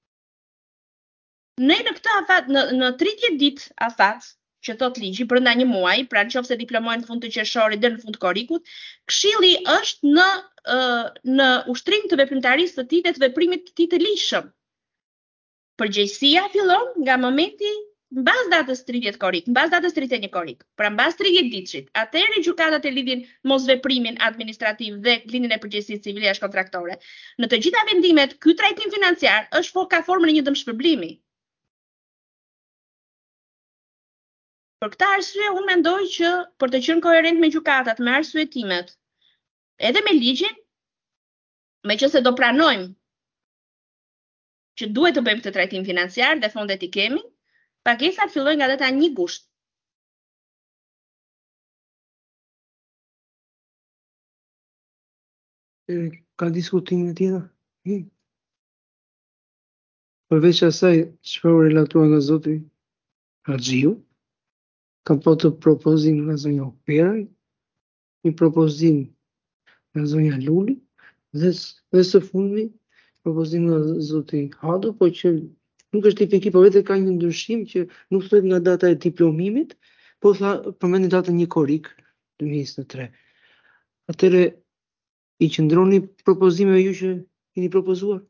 Ne në këtë afat, në 30 ditë afat, që thot ligji, brenda një muaji, pra nëse diplomojnë në fund të qershorit dhe në fund korrikut, këshilli është në ushtrim të veprimtarisë së tij dhe të veprimit të tij të lishëm. Përgjegjësia fillon nga momenti mbas datës 30 korrik, mbas datës 31 korrik, pra mbas 30 ditësh. Atëherë gjykatat e lidhin mosveprimin administrativ dhe lindjen e përgjegjësisë civile as kontraktore. Në të gjitha vendimet, ky trajtim financiar ka formën e një dëmshpërblimi. Për këtë arsye unë mendoj që për të qenë koherent me gjykatat, me arsyetimet, edhe me ligjin, meqense do pranojmë që duhet të bëjmë këtë trajtim financiar dhe fondet i kemi, pagesat fillojnë nga data 1 gusht. Ka diskutime tjetër? Përveç asaj, çfarë relatuar nga zoti Haxhiu, kam po të propozim nga zonja Opera, një propozim nga zonja Luli, dhe së fundmi propozim nga zoti Hado, po që nuk është tipik, por vetë ka një ndryshim që nuk thotë nga data e diplomimit, po përmendi datën 1 korrik 2023. Atëre i qëndroni propozimeve ju që keni propozuar?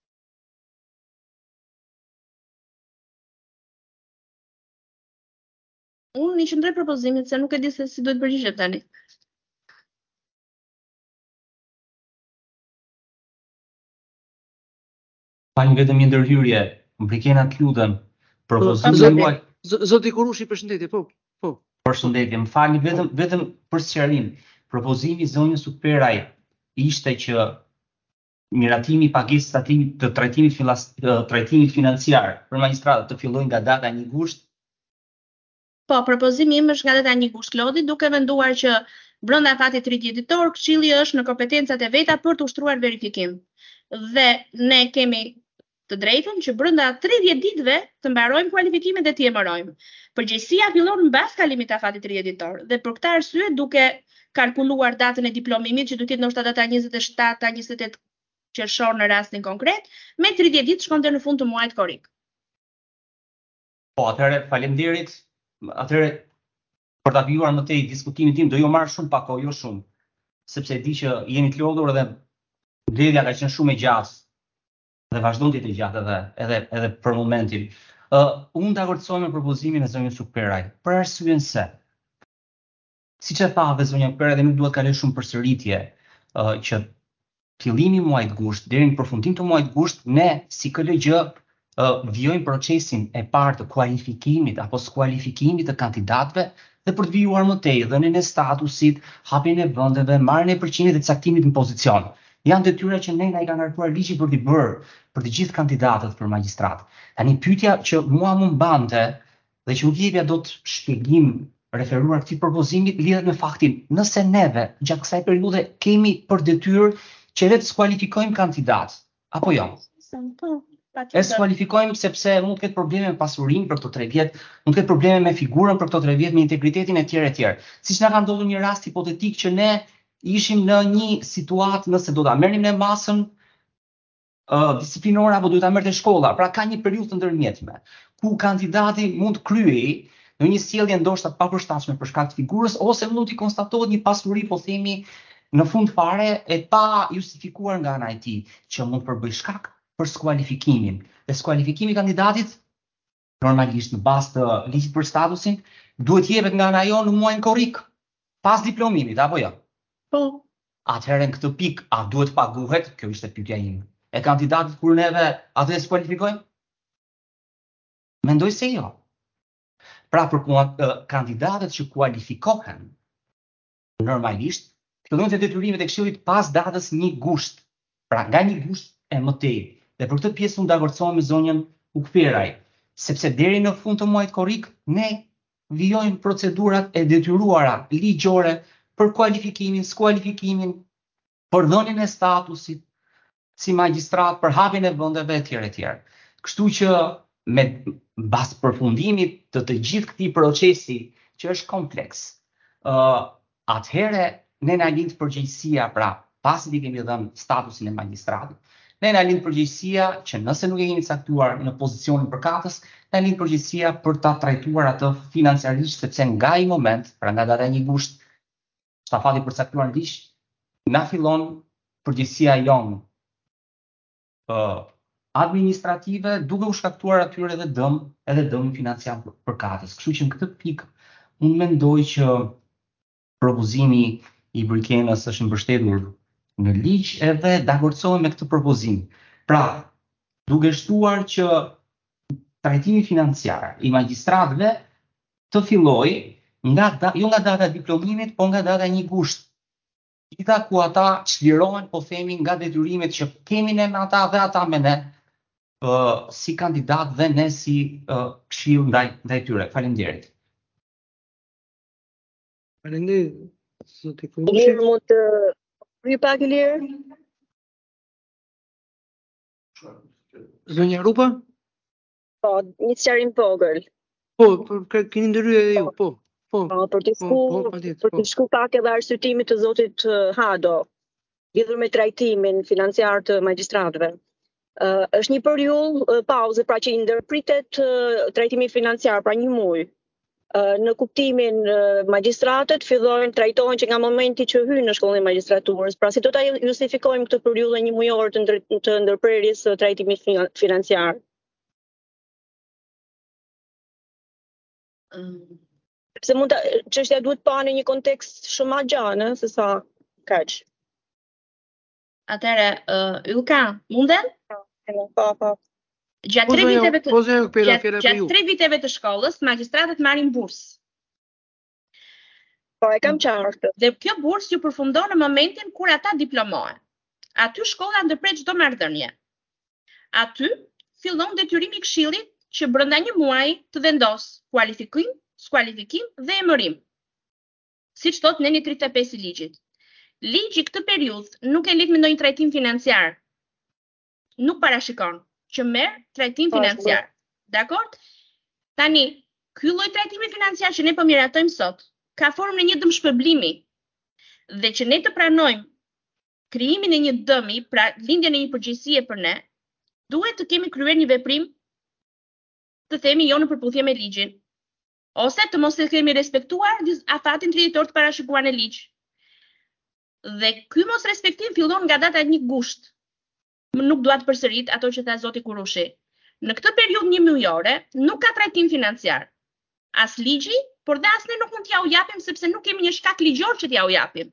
Unë i qëndroj propozimit se nuk e di se si duhet përgjigjem tani. Falni vetëm një ndërhyrje, Mbrikena të lutem. Propozimi juaj. Zoti Kurushi, përshëndetje, po. Përshëndetje, më falni vetëm për sqarim. Propozimi i zonjës Superaj ishte që miratimi i pagesës të trajtimit financiar për magjistratët të fillojë nga data 1 gusht. Po, propozimi im është nga data 1 gusht Lodi, duke menduar që brenda afatit 30 ditor, këshilli është në kompetencat e veta për të ushtruar verifikim. Dhe ne kemi të drejtën që brenda 30 ditëve të mbarojmë kualifikimin dhe t'i emërojmë. Përgjegjësia fillon mbas kalimit të afatit 30 ditor dhe për këtë arsye duke kalkuluar datën e diplomimit që do të jetë ndoshta data 27-28 qershor në rastin konkret, me 30 ditë shkon deri në fund të muajit korrik. Po, atëherë faleminderit. Atëherë për ta vijuar më tej diskutimin tim do ju marr shumë pak kohë, jo shumë, sepse e di që jeni të lodhur dhe mbledhja ka qenë shumë e gjatë dhe vazhdon të jetë e gjatë edhe për momentin. Unë dakordsohem me propozimin e zonjës Superaj, për arsyen se, siç e tha dhe zonja Superaj, dhe nuk duhet kaloj shumë përsëritje, që fillimi i muajit gusht deri në përfundim të muajit gusht, ne si KLG vijojmë procesin e parë të kualifikimit apo skualifikimit të kandidatëve dhe për të vijuar më tej, dhënien e statusit, hapjen e vendeve, marrjen e përqindjeve dhe caktimit në pozicion. Janë detyra që ne na i ka ngarkuar ligji për t'i bërë për të gjithë kandidatët për magjistrat. Tani pyetja që mua më mbante dhe që nuk jepja dot shpjegim referuar këtij propozimi lidhet me faktin, nëse neve gjatë kësaj periudhe kemi për detyrë që le të skualifikojmë kandidat, apo jo? E skualifikojmë sepse mund të ketë probleme me pasurinë për këto 3 vjet, mund të ketë probleme me figurën për këto 3 vjet, me integritetin e tjerë. Siç na ka ndodhur një rast hipotetik që ne ishim në një situatë nëse do ta merrnim në masën disiplinore apo duhet ta merrte shkolla. Pra ka një periudhë të ndërmjetme ku kandidati mund kryej në një sjellje ndoshta të papërshtatshme për shkak të figurës ose mund t'i konstatohet një pasuri, po themi, në fund fare e pa justifikuar nga ana e tij, që mund përbëj shkak për skualifikimin. Dhe skualifikimi i kandidatit normalisht në bazë të ligjit për statusin duhet jepet nga ana jonë në muajin korrik pas diplomimit, apo jo? Po. Atëherë në këtë pikë a duhet paguhet? Kjo ishte pyetja ime. E kandidatit kur neve atë e skualifikojmë? Mendoj se jo. Pra për kandidatët që kualifikohen normalisht fillojnë të detyrimet e Këshillit pas datës 1 gusht. Pra nga 1 gusht e mëtej. Dhe për këtë pjesë unë dakordsohem me zonjën Ukferaj, sepse deri në fund të muajit korrik ne vijojmë procedurat e detyruara ligjore për kualifikimin, skualifikimin, për dhënien e statusit si magjistrat, për hapjen e vendeve etj. Kështu që me mbas përfundimit të gjithë këtij procesi që është kompleks, atëherë ne na lind përgjegjësia, pra pasi i kemi dhënë statusin e magjistratit, ne na lind përgjegjësia që nëse nuk e kemi caktuar në pozicionin përkatës, na lind përgjegjësia për ta trajtuar atë financiarisht, sepse nga ai moment, pra nga data 1 gusht, stafati përcaktuar në ligj, na fillon përgjegjësia jonë administrative, duke u shkaktuar atyre edhe dëm financiar përkatës. Kështu që në këtë pikë unë mendoj që propozimi i Brikenës është mbështetur në ligj edhe dakordsohem me këtë propozim. Pra, duke shtuar që trajtimi financiar i magjistratëve të fillojë jo nga data e diplomimit, po nga data 1 gusht. Gjitha ku ata çlirohen, po themi, nga detyrimet që kemi ne me ata dhe ata me ne, si kandidat dhe ne si këshill ndaj tyre. Faleminderit. Faleminderit. Zoti Ilir, mund të kryej pak Ilir? Zonja Rupa? Po, një sqarim vogël. Po, keni ndërhyrë edhe ju, po. Për të shku pak edhe arsyetimit të zotit Hado, lidhur me trajtimin financiar të magjistratëve. Është një periudhë pauze, pra që i ndërpritet trajtimi financiar, pra 1 muaj. Në kuptimin magjistratët trajtohen që nga momenti që hyjnë në shkollën e magjistraturës, pra si do ta justifikojmë këtë periudhë 1 muajore të ndërprerjes së trajtimit financiar. Sepse çështja duhet pa në një kontekst shumë më gjatë, se sa kaq. Atëherë, Ylka, munden? Po. Gjatë 3 viteve të shkollës, magjistratët marrin bursë. Po, e kam qartë. Dhe kjo bursë ju përfundon në momentin kur ata diplomohen. Aty shkolla ndërpret çdo marrëdhënie. Aty fillon detyrimi i Këshillit që brenda 1 muaji të vendosë kualifikim, skualifikim dhe emërim. Siç thot neni 35 i ligjit. Ligji këtë periudhë nuk e lidh me ndonjë trajtim financiar. Nuk parashikon që merr trajtim financiar. Dakor? Tani, ky lloj trajtimi financiar që ne po miratojmë sot, ka formën e një dëmshpërblimi. Dhe që ne të pranojmë krijimin e një dëmi, pra lindjen e një përgjegjësie për ne, duhet të kemi kryer një veprim të themi jo në përputhje me ligjin, ose të mos e kemi respektuar afatin drejtor të parashikuar në ligj. Dhe ky mos respektim fillon nga data 1 gusht. Nuk dua të përsërit ato që tha zoti Kurushi. Në këtë periudhë 1 mujore nuk ka trajtim financiar. As ligji, por dhe as ne nuk mund t'ja u japim sepse nuk kemi një shkak ligjor që t'ja u japim.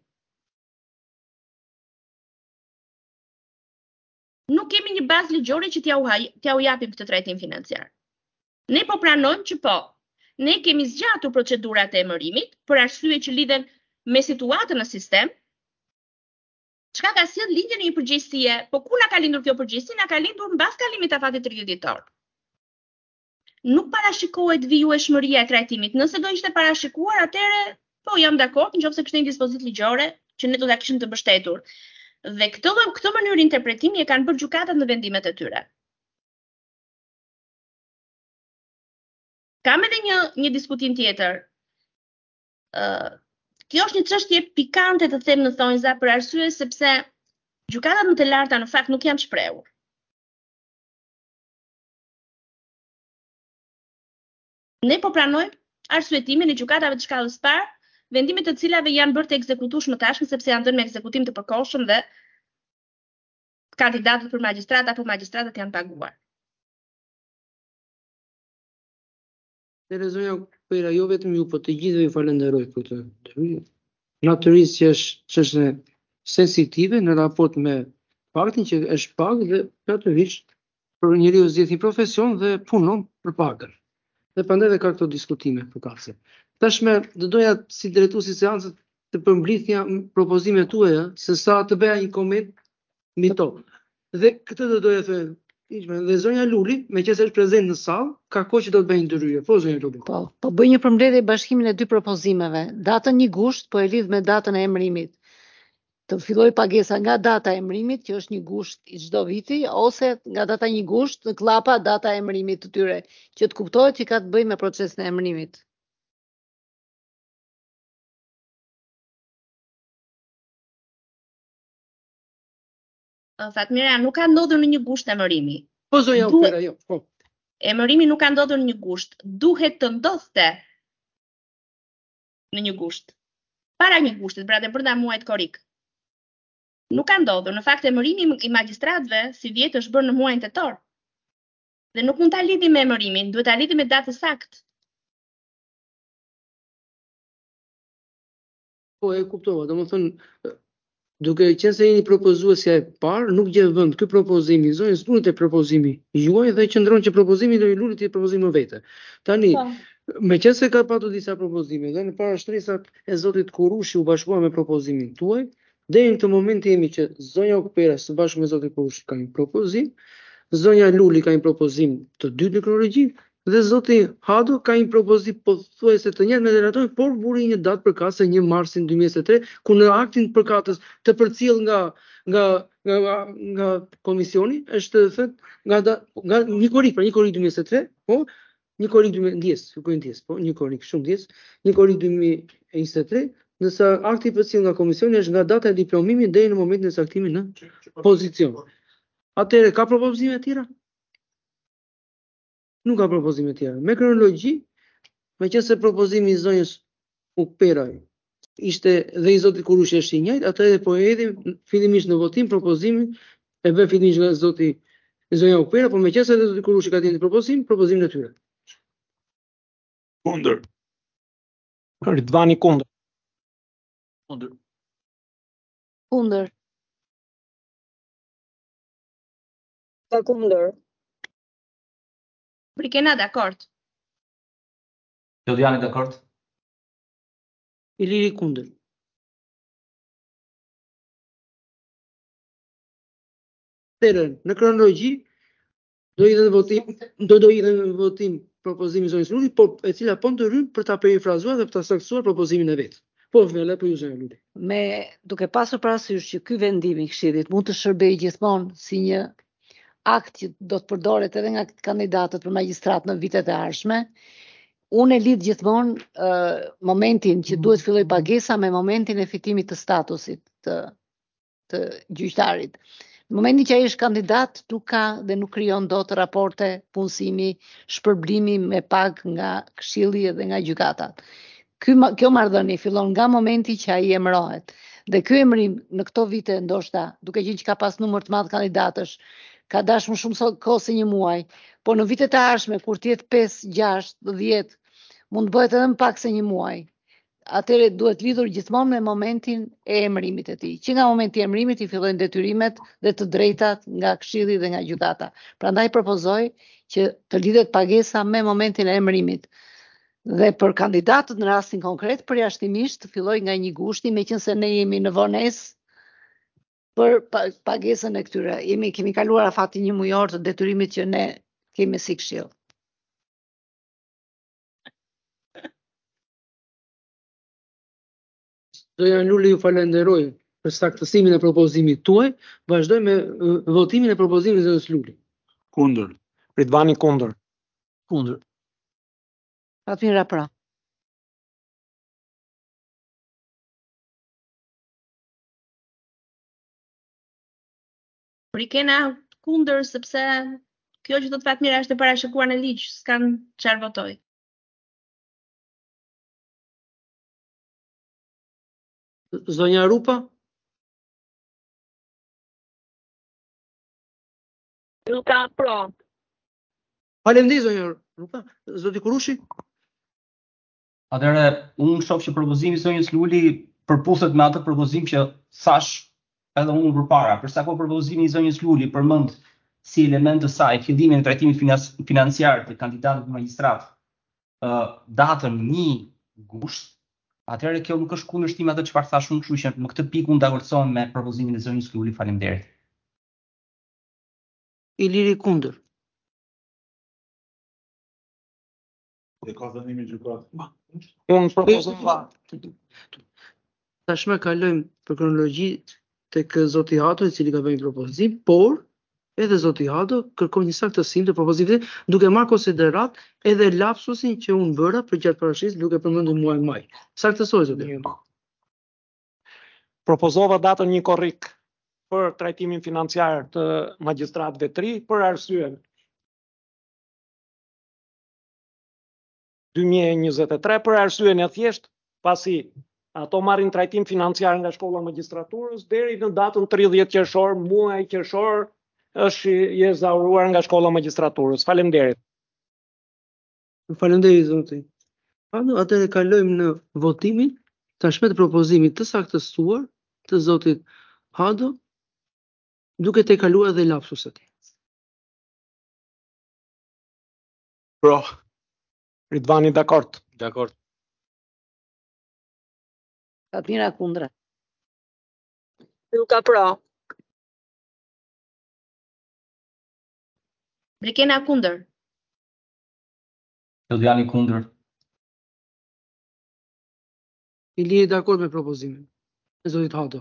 Nuk kemi një bazë ligjore që t'ja u japim këtë trajtim financiar. Ne po pranojmë që po, ne kemi zgjatur procedurat e emërimit për arsye që lidhen me situatën në sistem, çka ka sjell lindjen e një përgjegjësie, po ku na ka lindur kjo përgjegjësi? Na ka lindur mbas kalimit të afatit 30 ditor. Nuk parashikohet vijueshmëria e trajtimit. Nëse do ishte parashikuar, atëherë po jam dakord, nëse kishte një dispozitë ligjore që ne do ta kishim të mbështetur. Dhe këtë mënyrë interpretimi e kanë bërë gjykatat në vendimet e tyre. Kam edhe një diskutim tjetër. Kjo është një çështje pikante të them në thonjza për arsye sepse gjykatat më të larta në fakt nuk janë shprehur. Ne po pranojmë arsyetimin e gjykatave të shkallës parë, vendimet të cilave janë bërë të ekzekutuar më tashmë sepse janë dhënë me ekzekutim të përkohshëm dhe kandidatët për magjistrat apo magjistratët janë paguar. Zonja Pera, jo vetëm ju, po të gjithëve ju falenderoj për këtë. Natyrisht që është çështje sensitive në raport me faktin që është pagë dhe natyrisht për njeriu zgjedh një profesion dhe punon për pagën. Dhe prandaj dhe ka këto diskutime përkatëse. Tashmë do doja si drejtuesi i seancës të përmbledhja propozimet tuaja se sa të bëja një koment mbi to. Dhe këtë do doja të dhe zonja Luli, meqense është prezent në sallë, ka kohë që do të bëjë ndryrje. Po zonja Luli. Po bëj një përmbledhje bashkimin e dy propozimeve. Datën 1 gusht po e lidh me datën e emërimit. Të filloj pagesa nga data e emërimit, që është 1 gusht i çdo viti, ose nga data 1 gusht në klapa data e emërimit të tyre, që të kuptohet që ka të bëjë me procesin e emërimit. Fatmira, nuk ka ndodhur në 1 gusht emërimi. Po zonja Pera, jo, po. Emërimi nuk ka ndodhur në 1 gusht, duhet të ndodhte në 1 gusht. Para 1 gushtit, pra brenda muajit korrik. Nuk ka ndodhur. Në fakt emërimi i magjistratëve si vjet është bërë në muajin tetor. Dhe nuk mund ta lidhim me emërimin, duhet ta lidhim me datën saktë. Po e kuptova, domethënë duke qenë se jeni propozuesja e parë, nuk gjej vend ky propozim i zonës Lulit e propozimi juaj dhe qëndron që propozimi i Lulit të propozimi vetë. Tani, meqense ka patur disa propozime dhe në parashtresat e zotit Kurushi u bashkua me propozimin tuaj, deri në këtë moment jemi që zonja Okpera së bashku me zotin Kurushi ka një propozim, zonja Luli ka një propozim të dytë në kronologji dhe zoti Hado ka një propozim pothuajse të njëjtë me relator, por vuri një datë përkatëse 1 marsin 2023, ku në aktin përkatës të përcjell nga komisioni është thënë nga një korrik 2023, po një korrik 2010, po një korrik shumë 10, një korrik 2023, ndërsa akti i përcjell nga komisioni është nga data e diplomimit deri në momentin e saktimit në pozicion. Atëherë ka propozime të tjera? Nuk ka propozime tjera. Me kronologji, meqense propozimi i zonjës Ukperaj ishte dhe i zotit Kurushi është i njëjtë, atëherë po e hedhim fillimisht në votim propozimin e bën fillimisht nga zonja Ukpera, por meqense dhe zoti Kurushi ka dhënë propozimin e tyre. Kundër. Ridvani kundër. Kundër. Kundër. Ka kundër. Brikena dakord. Lodiani dakord? Iliri kundër. Në kronologji do i dhe në votim propozimin e zonës Luli, por e cila po ndrym për ta perifrazuar dhe për ta saktuar propozimin e vet. Po fjala po ju zonja Luli. Duke pasur parasysh që ky vendim i Këshillit mund të shërbejë gjithmonë si një akt që do të përdoret edhe nga kandidatët për magjistrat në vitet e ardhshme, unë e lidh gjithmonë momentin që duhet filloj pagesa me momentin e fitimit të statusit të gjyqtarit. Në momentin që ai është kandidat, nuk ka dhe nuk krijon dot raporte punësimi, shpërblimi me pagë nga Këshilli dhe nga gjykatat. Kjo marrëdhënie fillon nga momenti që ai emërohet. Dhe ky emërim në këto vite ndoshta, duke qenë që ka pas numër të madh kandidatësh, ka dash më shumë kohë se një muaj, po në vitet e ardhshme kur të jetë 5, 6, 10, mund të bëhet edhe më pak se një muaj. Atëre duhet lidhur gjithmonë me momentin e emërimit të tij. Që nga momenti i emërimit i fillojnë detyrimet dhe të drejtat nga këshilli dhe nga gjykata. Prandaj propozoj që të lidhet pagesa me momentin e emërimit. Dhe për kandidatët në rastin konkret, përjashtimisht të filloj nga një gushti, meqense ne jemi në vonesë për pagesën e këtyre. Kemi kaluar afati një mujor të detyrimit që ne kemi si këshill. Zonja Luli, ju falenderoj për saktësimin e propozimit tuaj. Vazhdoj me votimin e propozimit të zonjës Luli. Kundër. Ridvani kundër. Kundër. Fatmira pra. Rikena kundër sepse kjo që thot Fatmira është e parashikuar në ligj, s'kan çfarë votoj. Zonja Rupa? Luka pro. Faleminderit zonja Rupa. Zoti Kurushi? Atëherë, unë shoh që propozimi i zonjës Luli përputhet me atë propozim që thash edhe unë përpara. Për sa kohë propozimi i zonjës Luli përmend si element të saj fillimin e trajtimit financiar të kandidatëve për magjistrat, datën 1 gusht, atëherë kjo nuk është kundërshtim me atë çfarë thash unë, kështu që në këtë pikë unë dakordsohem me propozimin e zonjës Luli. Faleminderit. Iliri kundër. Unë propozova. Tashmë kalojmë për kronologji tek zoti Hado, i cili ka bërë një propozim, por edhe zoti Hado kërkon një saktësim të propozimit, duke marrë konsiderat edhe lapsusin që unë bëra për gjatë parashikimit duke përmendur muajin maj. Saktësoj zoti. Propozova datën 1 korrik për trajtimin financiar të magjistratëve 3 për arsyen 2023 për arsyen e thjesht pasi ato marrin trajtim financiar nga shkolla e magjistraturës deri në datën 30 qershor, muaji qershor është i ezauruar nga shkolla e magjistraturës. Faleminderit. Faleminderit zoti. Atëherë kalojmë në votimin tashmë të propozimit të saktësuar të zotit Hado, duke të kaluar dhe lapsuset. Pro. Ridvani dakord. Dakord. Fatmira kundra. Luka pro. Rikena kundër. Lodiani kundër. Iliri dakord me propozimin e zotit Hado.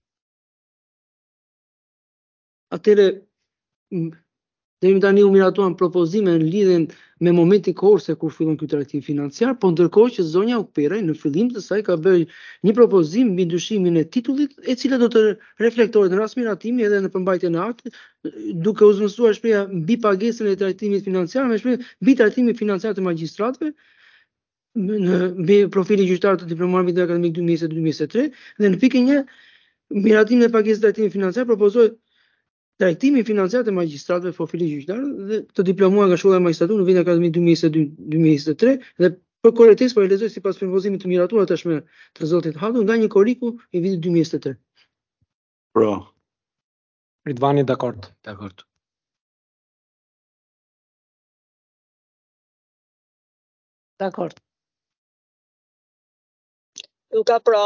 Atëre deri tani u miratuan propozime në lidhje me momentin kohor kur fillon ky trajtim financiar, po ndërkohë që zonja Ukperaj në fillim të saj ka bërë një propozim mbi ndryshimin e titullit, e cila do të reflektohet në rast miratimi edhe në përmbajtjen e aktit, duke u zëvendësuar shpreha mbi pagesën e trajtimit financiar me shprehje mbi trajtimin financiar të magjistratëve mbi profilin gjyqtar të diplomuar vit akademik 2022-2023 dhe në pikën 1 miratimin e pagesës së trajtimit financiar propozohet trajtimi financiar të magjistratëve profili gjyqtar dhe të diplomuar nga shkolla e magjistraturës në vitin akademik 2022-2023 dhe për korrektesë po e lexoj sipas propozimit të miratuar tashmë të zotit Hado nga një korriku i vitit 2023. Pro. Ridvani dakord. Dakord. Dakord. Luka pro.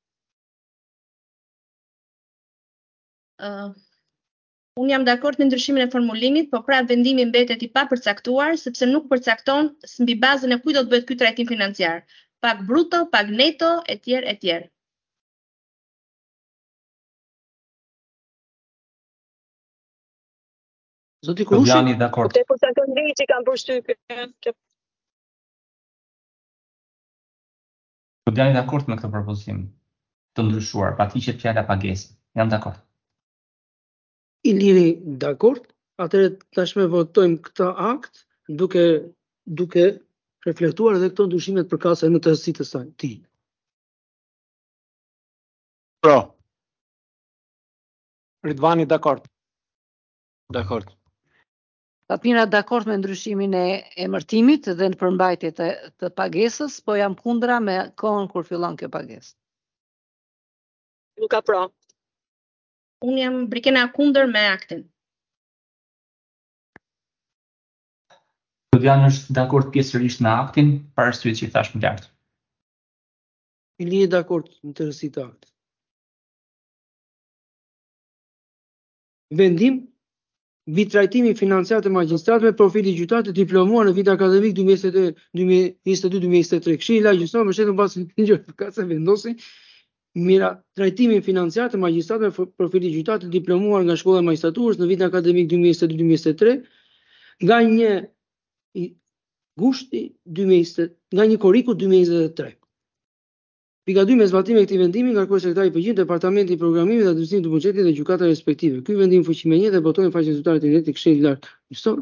Unë jam dakord me ndryshimin e formulimit, po pra vendimi mbetet i papërcaktuar sepse nuk përcakton mbi bazën e kujt do të bëhet ky trajtim financiar. Pak bruto, pak neto, etj, etj. Zoti Kurushi? Lodiani dakord. Te përcakton ligji kanë përshtypjen. Lodiani dakord me këtë propozim të ndryshuar, patliqet fjala pagesë. Jam dakord. Iliri dakord. Atëherë tashmë votojmë këtë akt duke reflektuar edhe këto ndryshimet përkatëse në të rëndësitë të saj. Pro. Ridvani dakord. Dakord. Papina dakord me ndryshimin e emërtimit dhe në përmbajtje të pagesës, po jam kundra me kohën kur fillon kjo pagesë. Luka pra. Unë jam Brikena kundër me aktin. Fabian është dakord pjesërisht me aktin, për arsyet që i thash më lart. Ili e dakord në të rësit akt. Vendim, vit trajtimi financiar të magjistratëve, profili gjyqtar të diplomuar në vit akademik 2022-2023. Këshilla gjyqësore mbështetur mbas një gjykatëse vendosi mira trajtimin financiar të magjistratëve, profili gjyqtar të diplomuar nga shkolla e magjistraturës në vit akademik 2022-2023 nga një gushti 2020, nga një koriku 2023. Pika 2 me zbatime e këtij vendimi ngarkoi sekretari i përgjithshëm Departamenti i Programimit dhe Administrimit të Buxhetit dhe gjykata respektive. Ky vendim fuqi me 1 dhe botohen faqen zyrtare të internetit Këshilli i Lartë Gjyqësor.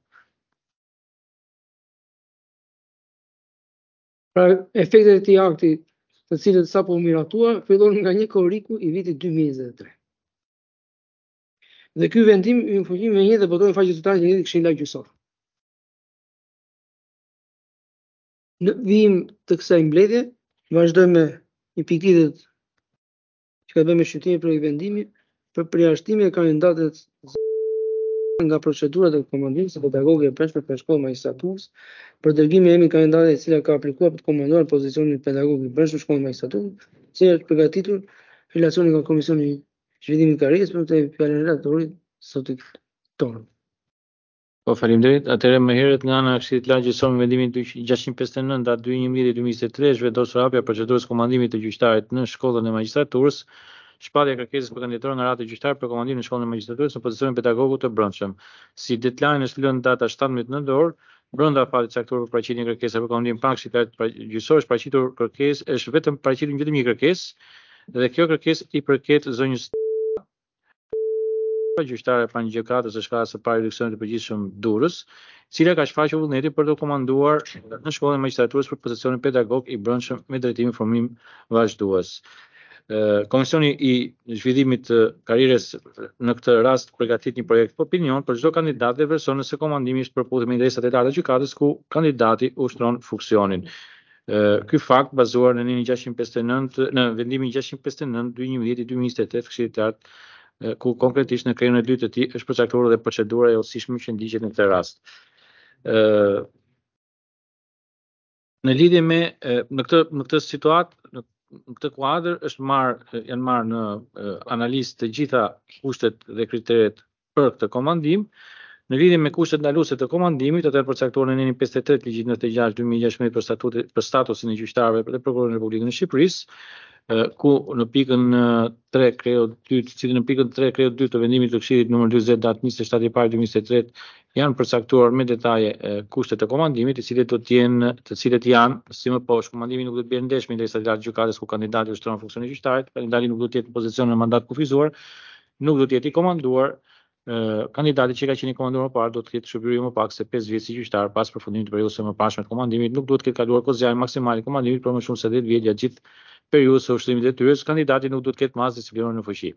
Pra, efektet e këtij akti, të cilët sapo miratuar, fillon nga një koriku i vitit 2023. Dhe ky vendim fuqi me 1 dhe botohen faqen zyrtare të internetit Këshilli i Lartë Gjyqësor. Në vijim të kësaj mbledhje, vazhdojmë me një pikëlidhje që ka bënë me shqyrtimin për vendimi për përjashtimin e kandidatëve nga procedurat e komandimit së pedagogëve e brendshme për shkollën e magjistraturës për dërgimin e emrit kandidatit e cila ka aplikuar për të komanduar pozicionin pedagog i brendshëm në shkollën e magjistraturës, që është përgatitur relacioni nga Komisioni i Zhvillimit të Karrierës për të fjalën e relatorit sotit tonë. Po, faleminderit. Atëherë më herët nga ana e Këshillit të Lartë Gjyqësor me vendimin 659/2/2023 zhvendosur hapja procedurës komandimit të gjyqtarit në shkollën e magjistraturës, shpallja e kërkesës për kandidatur nga radhë gjyqtar për komandim në shkollën e magjistraturës në pozicionin pedagogu të brendshëm. Si deadline është lënë data 17 nëntor, brenda fatit caktuar për paraqitjen e kërkesave për komandim pa Këshillit të Lartë Gjyqësor është paraqitur kërkesë, është vetëm paraqitur vetëm një kërkesë dhe kjo kërkesë i përket zonjës gjyqtare pranë gjykatës së shkallës së parë reduksionit të përgjithshëm Durrës, cila ka shfaqur vullneti për të komanduar në shkollën e magjistraturës për pozicionin pedagog i brendshëm me drejtim formim vazhdues. Komisioni i Zhvillimit të Karrierës në këtë rast përgatit një projekt opinion për çdo kandidat dhe version nëse komandimi është përputhje me interesat e larta të gjykatës ku kandidati ushtron funksionin. Ky fakt bazuar në në vendimin 659/2011-2028 Këshillit të Lartë, ku konkretisht në krejën e dytë të tij është përcaktuar dhe procedura e udhëtishme që ndiqet në këtë rast. Në lidhje me në këtë situatë, në këtë kuadër janë marrë në analizë të gjitha kushtet dhe kriteret për këtë komandim. Në lidhje me kushtet ndaluese të komandimit, ato janë përcaktuar në nenin 53 ligjit 96/2016 për statusin e gjyqtarëve dhe prokurorin e Republikës së Shqipërisë, ku në pikën 3 kreu 2 të vendimit të Këshillit nr. 40 datë 27/1/2023 janë përcaktuar me detaje kushtet e komandimit, të cilët janë si më poshtë. Komandimi nuk do të bjerë ndesh me interesat e lartë të gjykatës ku kandidati ushtron funksionin e gjyqtarit, kandidati nuk do të jetë në pozicion në mandat kufizuar, nuk do të jetë i komanduar. Kandidati që ka qenë i komanduar më parë do të ketë shërbyer më pak se 5 vjet si gjyqtar pas përfundimit të periudhës së mëparshme të komandimit, nuk duhet të ketë kaluar kozjari maksimal i komandimit për më shumë se 10 vjet gjatë gjithë periudhës së ushtrimit të detyrës, kandidati nuk duhet të ketë masë disiplinore në fuqi.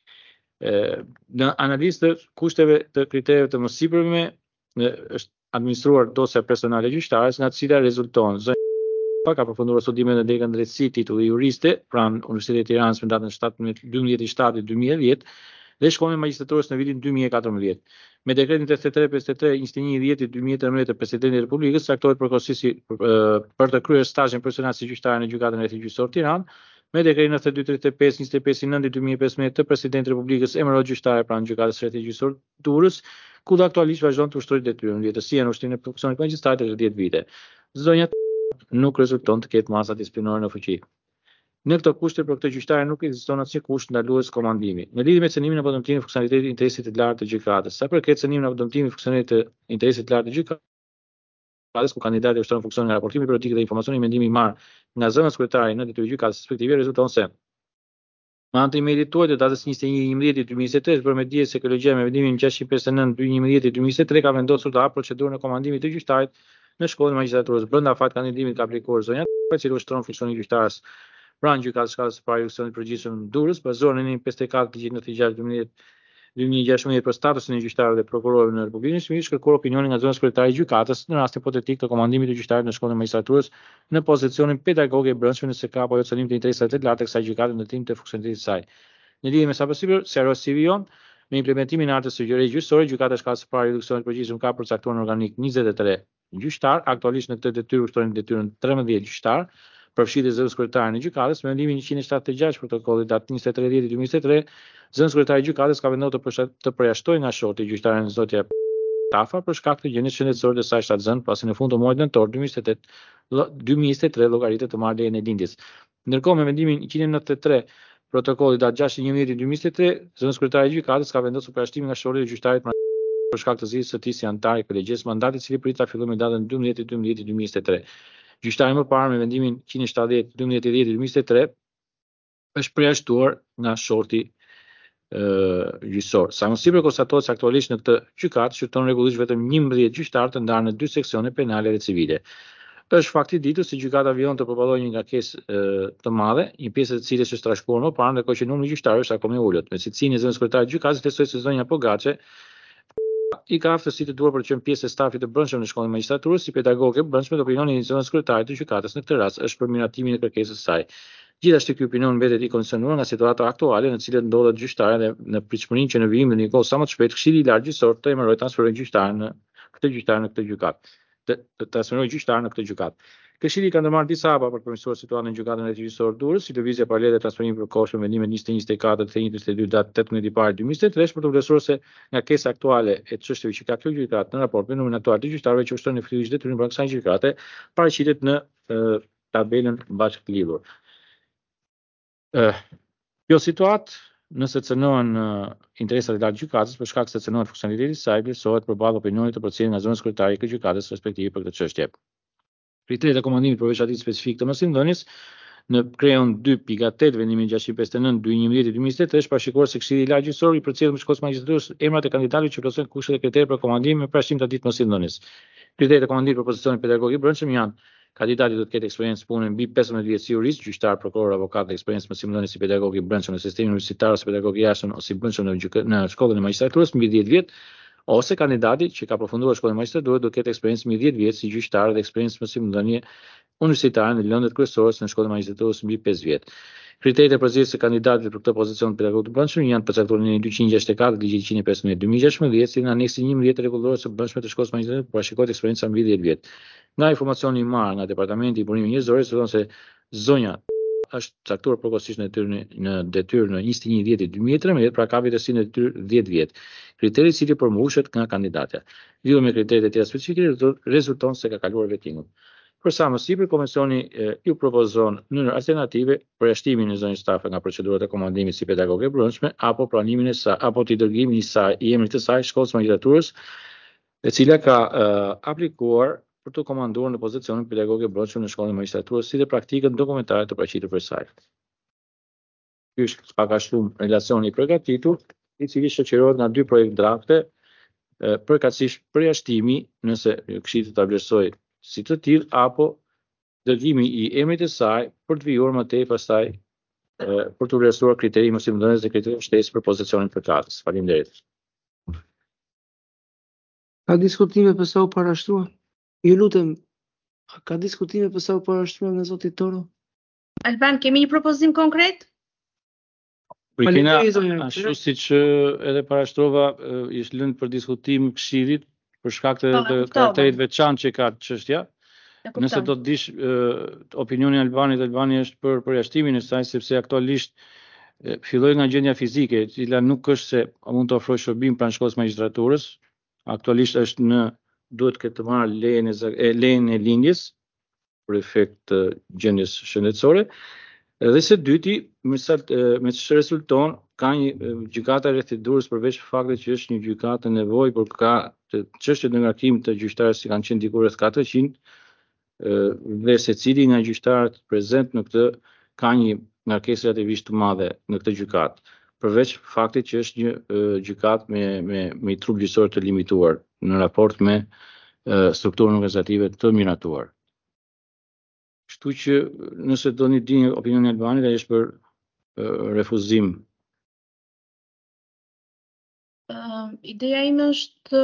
Në analizë të kushteve të kritereve të mësipërme është administruar dosja personale e gjyqtares, nga të cila rezulton ka përfunduar studimet në degën drejtësi titulli juriste pranë Universitetit të Tiranës në datën 12/7/2010 dhe shkollën e magjistraturës në vitin 2014. Me dekretin 83/53/21/10/2013 të Presidentit të Republikës caktohet përkohësisi për të kryer stazhin personal si gjyqtar në gjykatën e rrethit gjyqësor Tiranë. Me dekretin 92/35/25/9 të Presidentit të Republikës emërohet gjyqtare pranë gjykatës së rrethit gjyqësor Durrës, ku aktualisht vazhdon të ushtrojë detyrën. Vjetësia në ushtrimin e funksionit magjistratit është 10 vite. Zonja nuk rezulton të ketë masa disiplinore në fuqi. Në këto kushte për këtë gjyqtare nuk ekziston asnjë kusht ndalues komandimi. Në lidhje me cënimin apo dëmtimin e funksionalitetit të interesit të lartë të gjykatës, sa përket cënimin apo dëmtimin e funksionalitetit të interesit të lartë të gjykatës, ku kandidati ushtron funksionin nga raportimi periodik dhe informacioni mendimi i marrë nga zënës kryetare në detyrë gjykatës respektive rezulton se me anë të emailit tuaj të datës 21/11/2023 për me dije se kolegjia me vendimin 659/2011/2023 ka vendosur të hapë procedurën e komandimit të gjyqtarit në shkollën e magjistraturës. Brenda fat kandidimit ka aplikuar zonja e cila ushtron funksionin e gjyqtarës pranë gjykatës shkallës së parë reduksionit të përgjithshëm Durrës, bazuar në 54 ligjit 96/2010 2016 për statusin e gjyqtarëve dhe prokurorëve në Republikën e Shqipërisë, kërkuar opinionin nga zona sekretari i gjykatës në rast hipotetik të komandimit të gjyqtarit në shkollën e magjistraturës në pozicionin pedagoge e brendshme nëse ka apo jo cënim të interesave të larta të kësaj gjykate në ndërtim të funksionalitetit të saj. Në lidhje me sapoësipër, sqaroi CV-on, me implementimin e artës së gjyqërisë gjyqësore, gjykata shkallës së parë reduksionit të përgjithshëm ka përcaktuar në organik 23 gjyqtar, aktualisht në këtë detyrë ushtrohen detyrën 13 gjyqtar, përfshirë zëvendës kryetare në gjykatës, me vendimin 176 protokollit datë 23/10/2023, zëvendës kryetare i gjykatës ka vendosur të përjashtojë nga shorti gjyqtaren zotja Tafa për shkak të gjendjes shëndetësore të saj shtatzën, pasi në fund të muajit nëntor 2023 llogaritet të marrë lejen e lindjes. Ndërkohë, me vendimin 193 protokolli datë 6/11/2023, zëvendës kryetare i gjykatës ka vendosur përjashtimin nga shorti të gjyqtarit për shkak të zgjidhjes së tij si antar i kolegjes, mandati i cili pritet ta fillojë me datën 12/12/2023. Gjyqtari më parë me vendimin 170/12/10/2023 është përjashtuar nga shorti gjyqësor. Sa më sipër konstatohet se aktualisht në këtë gjykatë shqyrton rregullisht vetëm 11 gjyqtarë të ndarë në 2 seksione penale dhe civile. Është fakt i ditur se gjykata vjen të përballojë një ngarkesë të madhe, një pjesë e të cilës është trashëguar më parë, ndërkohë që numri i gjyqtarëve është akoma i ulët. Me cilësinë e zëvendës kryetare të gjykatës, tesoj se zonja Pogaçe i ka aftësi të duhur për të qenë pjesë e stafit të brendshëm në shkollën e magjistraturës si pedagoge brendshme. Opinioni i zëvendës kryetare të gjykatës në këtë rast është për miratimin e kërkesës së saj. Gjithashtu ky opinion mbetet i kondicionuar nga situata aktuale në të cilën ndodhet gjyqtarja dhe në pritshmërinë që në vijim në një kohë sa më të shpejtë Këshilli i Lartë Gjyqësor të emërojë transferojë gjyqtarin në këtë gjykatë. Të transferojë gjyqtarin në këtë gjykatë. Këshilli ka ndërmarrë disa hapa për të përmirësuar situatën në gjykatën e rrethit gjyqësor të Durrës, si lëvizje paralele e transferimit përkohshëm me vendimin 2024 të 1/22 datë 18/1/2023 për të vlerësuar se ngarkesa aktuale e çështjeve që ka kjo gjykatë në raport me numrin aktual të gjyqtarëve që ushtrojnë në fytyrë detyrën pranë kësaj gjykate paraqitet në tabelën bashkëlidhur. Kjo situatë, nëse cënohen interesat e lartë gjykatës për shkak se cënohet funksionaliteti i saj, vlerësohet përballë opinionit të përcjellur nga zëvendës kryetare i gjykatës respektive për këtë çështje. Kriteret e komandimit përveç atij specifik të mësimdhënies në kreon 2.8 vendimin 659/2011/2023 është parashikuar se Këshilli i Lartë Gjyqësor i përcjell në shkollën e magjistraturës emrat e kandidatëve që plotësojnë kushtet e kriteret për komandim me parashikrim të ditës mësimdhënies. Kriteret e komandimit për pozicionin pedagogik i brendshëm janë: kandidati do të ketë eksperiencë punën mbi 15 vjet si jurist, gjyqtar, prokuror, avokat dhe eksperiencë mësimdhënie si pedagog i brendshëm në sistemin universitar ose pedagog i jashtëm ose i brendshëm në shkollën e magjistraturës mbi 10 vjet, ose kandidati që ka përfunduar shkollën e magjistraturës do të ketë eksperiencë mbi 10 vjet si gjyqtar dhe eksperiencë mësimdhënie universitare në lëndët kryesore në shkollën e magjistraturës mbi 5 vjet. Kriteret e përzierjes së kandidatit për këtë pozicion pedagog të brendshëm janë përcaktuar në 264 ligjit 115/2016, si në aneksin 11 rregullorës së brendshme të shkollës së magjistraturës parashikohet eksperjenca mbi 10 vjet. Nga informacioni i marrë nga Departamenti i Burimit Njerëzor, thonë se zonja është caktuar përkohësisht në detyrë në 21/10/2013, pra ka vjetësi në detyrë 10 vjet. Kriteri i cili përmbushet nga kandidatja. Lidhur me kriteret e tjera specifike, rezulton se ka kaluar vettingun. Për sa më sipër, komisioni ju propozon në mënyrë alternative përjashtimin e zonjës Tafa nga procedurat e komandimit si pedagoge e brendshme apo pranimin e saj apo të dërgimin i emrit të saj shkollës së magjistraturës, e cila ka aplikuar për të komanduar në pozicionin pedagoge e brendshme në shkollën e magjistraturës si dhe praktikën dokumentare të paraqitur për saj. Ky është pak a shumë relacioni i përgatitur, i cili shoqërohet nga 2 projekt drafte, përkatësisht përjashtimi nëse Këshilli ta vlerësoj si të tillë apo dërgimi i emrit të saj për të vijuar më tej pastaj për të vlerësuar kriteri mësimdhënies dhe kriteri shtesë për pozicionin përkatës. Faleminderit. Ka diskutime për sa u parashtrua? Ju lutem, ka diskutime për sa u parashtrua nga zoti Toro? Alban, kemi një propozim konkret? Prikina, ashtu siç edhe parashtrova, ishte lënë për diskutim Këshillit për shkak të karakterit veçantë që ka çështja. Nëse do të dish opinioni i Albanit është për përjashtimin e saj, sepse aktualisht filloi nga gjendja fizike, e cila nuk është se mund të ofrojë shërbim pranë shkollës magjistraturës. Aktualisht është duhet të marrë lejen e lindjes për efekt të gjendjes shëndetësore. Dhe së dyti, me ç'është rezulton, ka një gjykata rreth e Durrës përveç faktit që është një gjykatë nevojë por ka çështje në ngarkim të gjyqtarëve që kanë qenë diku rreth 400, dhe secili nga gjyqtarët prezent në këtë ka një ngarkesë relativisht të madhe në këtë gjykatë, përveç faktit që është një gjykatë me trup gjyqësor të limituar në raport me strukturën organizative të miratuar. Kështu që nëse doni dini opinionin e Albanit, ai është për refuzim Ideja ime është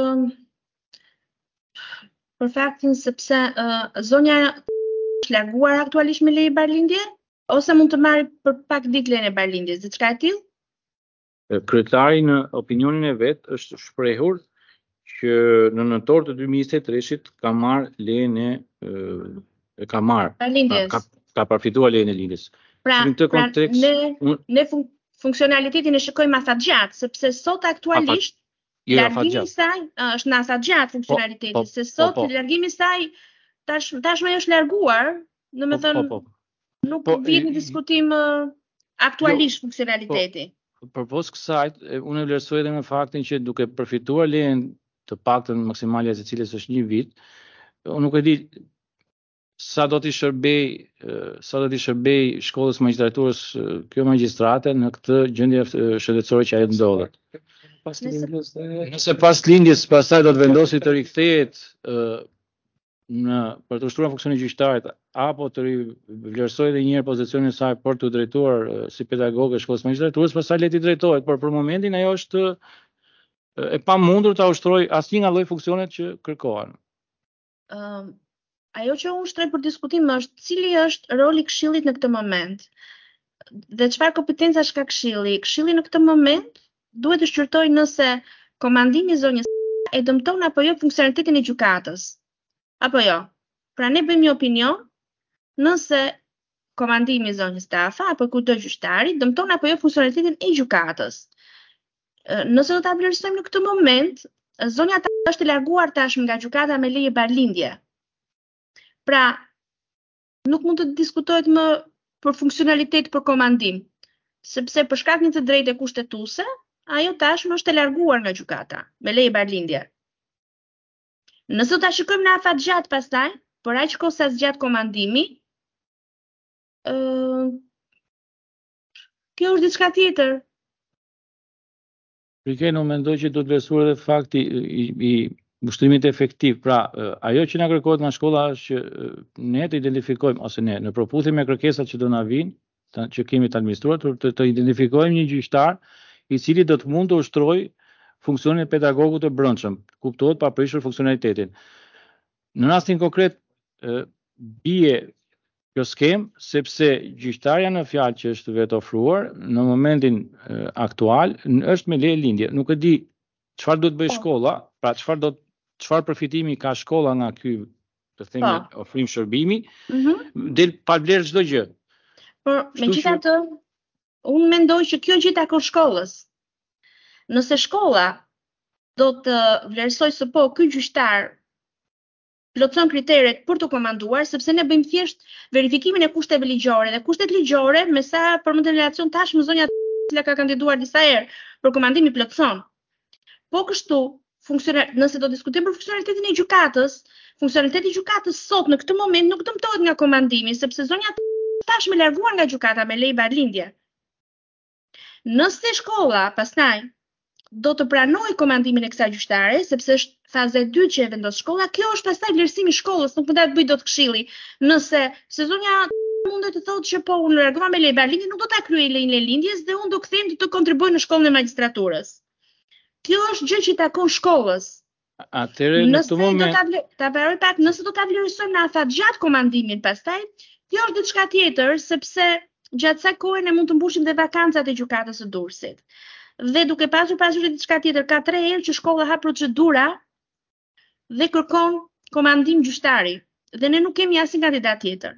për faktin sepse zonja është larguar aktualisht me leje barlindje, ose mund të marrë për pak ditë lejen e barlindjes, diçka e tillë? Kryetari në opinionin e vet është shprehur që në nëntor të 2023-shit ka marrë lejen e ka marrë. Barlindjes. Ka përfituar lejen e lindjes. Pra, Në këtë kontekst ne funksionalitetin e shikojmë afatgjat, sepse sot aktualisht largimi i saj është në afatgjat funksionaliteti, se sot largimi i saj tashmë është larguar, domethënë nuk vjen në diskutim aktualisht funksionaliteti. Përpos kësaj, unë e vlerësoj edhe me faktin që duke përfituar lejen të paktën maksimale e cilës është 1 vit, unë nuk e di sa do t'i shërbej shkollës magjistraturës kjo magjistrate në këtë gjendje shëndetësore që ajo ndodhet. Nëse pas lindjes pastaj do të vendosi të rikthehet për të ushtruar funksionin gjyqtarit apo të vlerësoj edhe një herë pozicionin e saj për të drejtuar si pedagoge shkollës magjistraturës, pastaj le t'i drejtohet, por për momentin ajo është e pamundur ta ushtrojë asnjë nga lloj funksionet që kërkohen. Ajo që unë shtroj për diskutim është cili është roli këshillit në këtë moment dhe çfarë kompetencash ka këshilli. Këshilli në këtë moment duhet të shqyrtojë nëse komandimi i zonjës e dëmton apo jo funksionalitetin e gjykatës. Apo jo. Pra ne bëjmë një opinion nëse komandimi i zonjës Tafa apo kudo gjyqtari dëmton apo jo funksionalitetin e gjykatës. Nëse do ta vlerësojmë në këtë moment, zonja Tafa është e larguar tashmë nga gjykata me leje barlindje. Pra, nuk mund të diskutohet më për funksionalitet për komandim, sepse për shkak të drejtë kushtetuese, ajo tashmë është e larguar nga gjykata me leje barlindje. Nëse do ta shikojmë në afatgjat pastaj, por aq kohë sa zgjat komandimi, kjo është diçka tjetër. Unë mendoj që do të vlerësuar edhe fakti i ushtrimit efektiv. Pra, ajo që na kërkohet nga shkolla është që ne të identifikojmë, ose ne, në përputhje me kërkesat që do na vinë, që kemi të administruar, të identifikojmë një gjyqtar i cili do të mund të ushtrojë funksionin e pedagogut të brendshëm, kuptohet pa prishur funksionalitetin. Në rastin konkret, bie kjo skem, sepse gjyqtarja në fjalë që është vetë ofruar, në momentin aktual, është me leje lindje. Nuk e di çfarë do të bëjë shkolla, pra çfarë përfitimi ka shkolla nga ky, të themi, ofrim shërbimi, del pa vlerë çdo gjë. Por megjithatë, unë mendoj që kjo gjë takon shkollës. Nëse shkolla do të vlerësoj se po ky gjyqtar plotson kriteret për të komanduar, sepse ne bëjmë thjesht verifikimin e kushteve ligjore dhe kushtet ligjore me sa përmendën relacion tashmë zonja që ka kandiduar disa herë për komandim i plotson. Po kështu, nëse do diskutojmë për funksionalitetin e gjykatës, funksionaliteti i gjykatës sot në këtë moment nuk dëmtohet nga komandimi, sepse zonja tashmë larguar nga gjykata me leje barlindje. Nëse shkolla pastaj do të pranoj komandimin e kësaj gjyqtare, sepse është faza e dytë që e vendos shkolla, kjo është pastaj vlerësimi i shkollës, nuk mund ta bëj dot këshilli. Nëse zonja mundet të thotë që po unë largova me leje barlindje, nuk do ta kryej lejen e lindjes dhe unë do kthehem të kontribuoj në shkollën e magjistraturës. Kjo është gjë që takon shkollës. Atëherë në këtë moment ta baroj pak, nëse do ta vlerësojmë në afatgjat komandimin pastaj, kjo është diçka tjetër, sepse gjatë kësaj kohe ne mund të mbushim dhe vakancat e gjykatës së Durrësit. Dhe duke pasur diçka tjetër, ka 3 herë që shkolla hap procedura dhe kërkon komandim gjyqtari, dhe ne nuk kemi asnjë kandidat tjetër.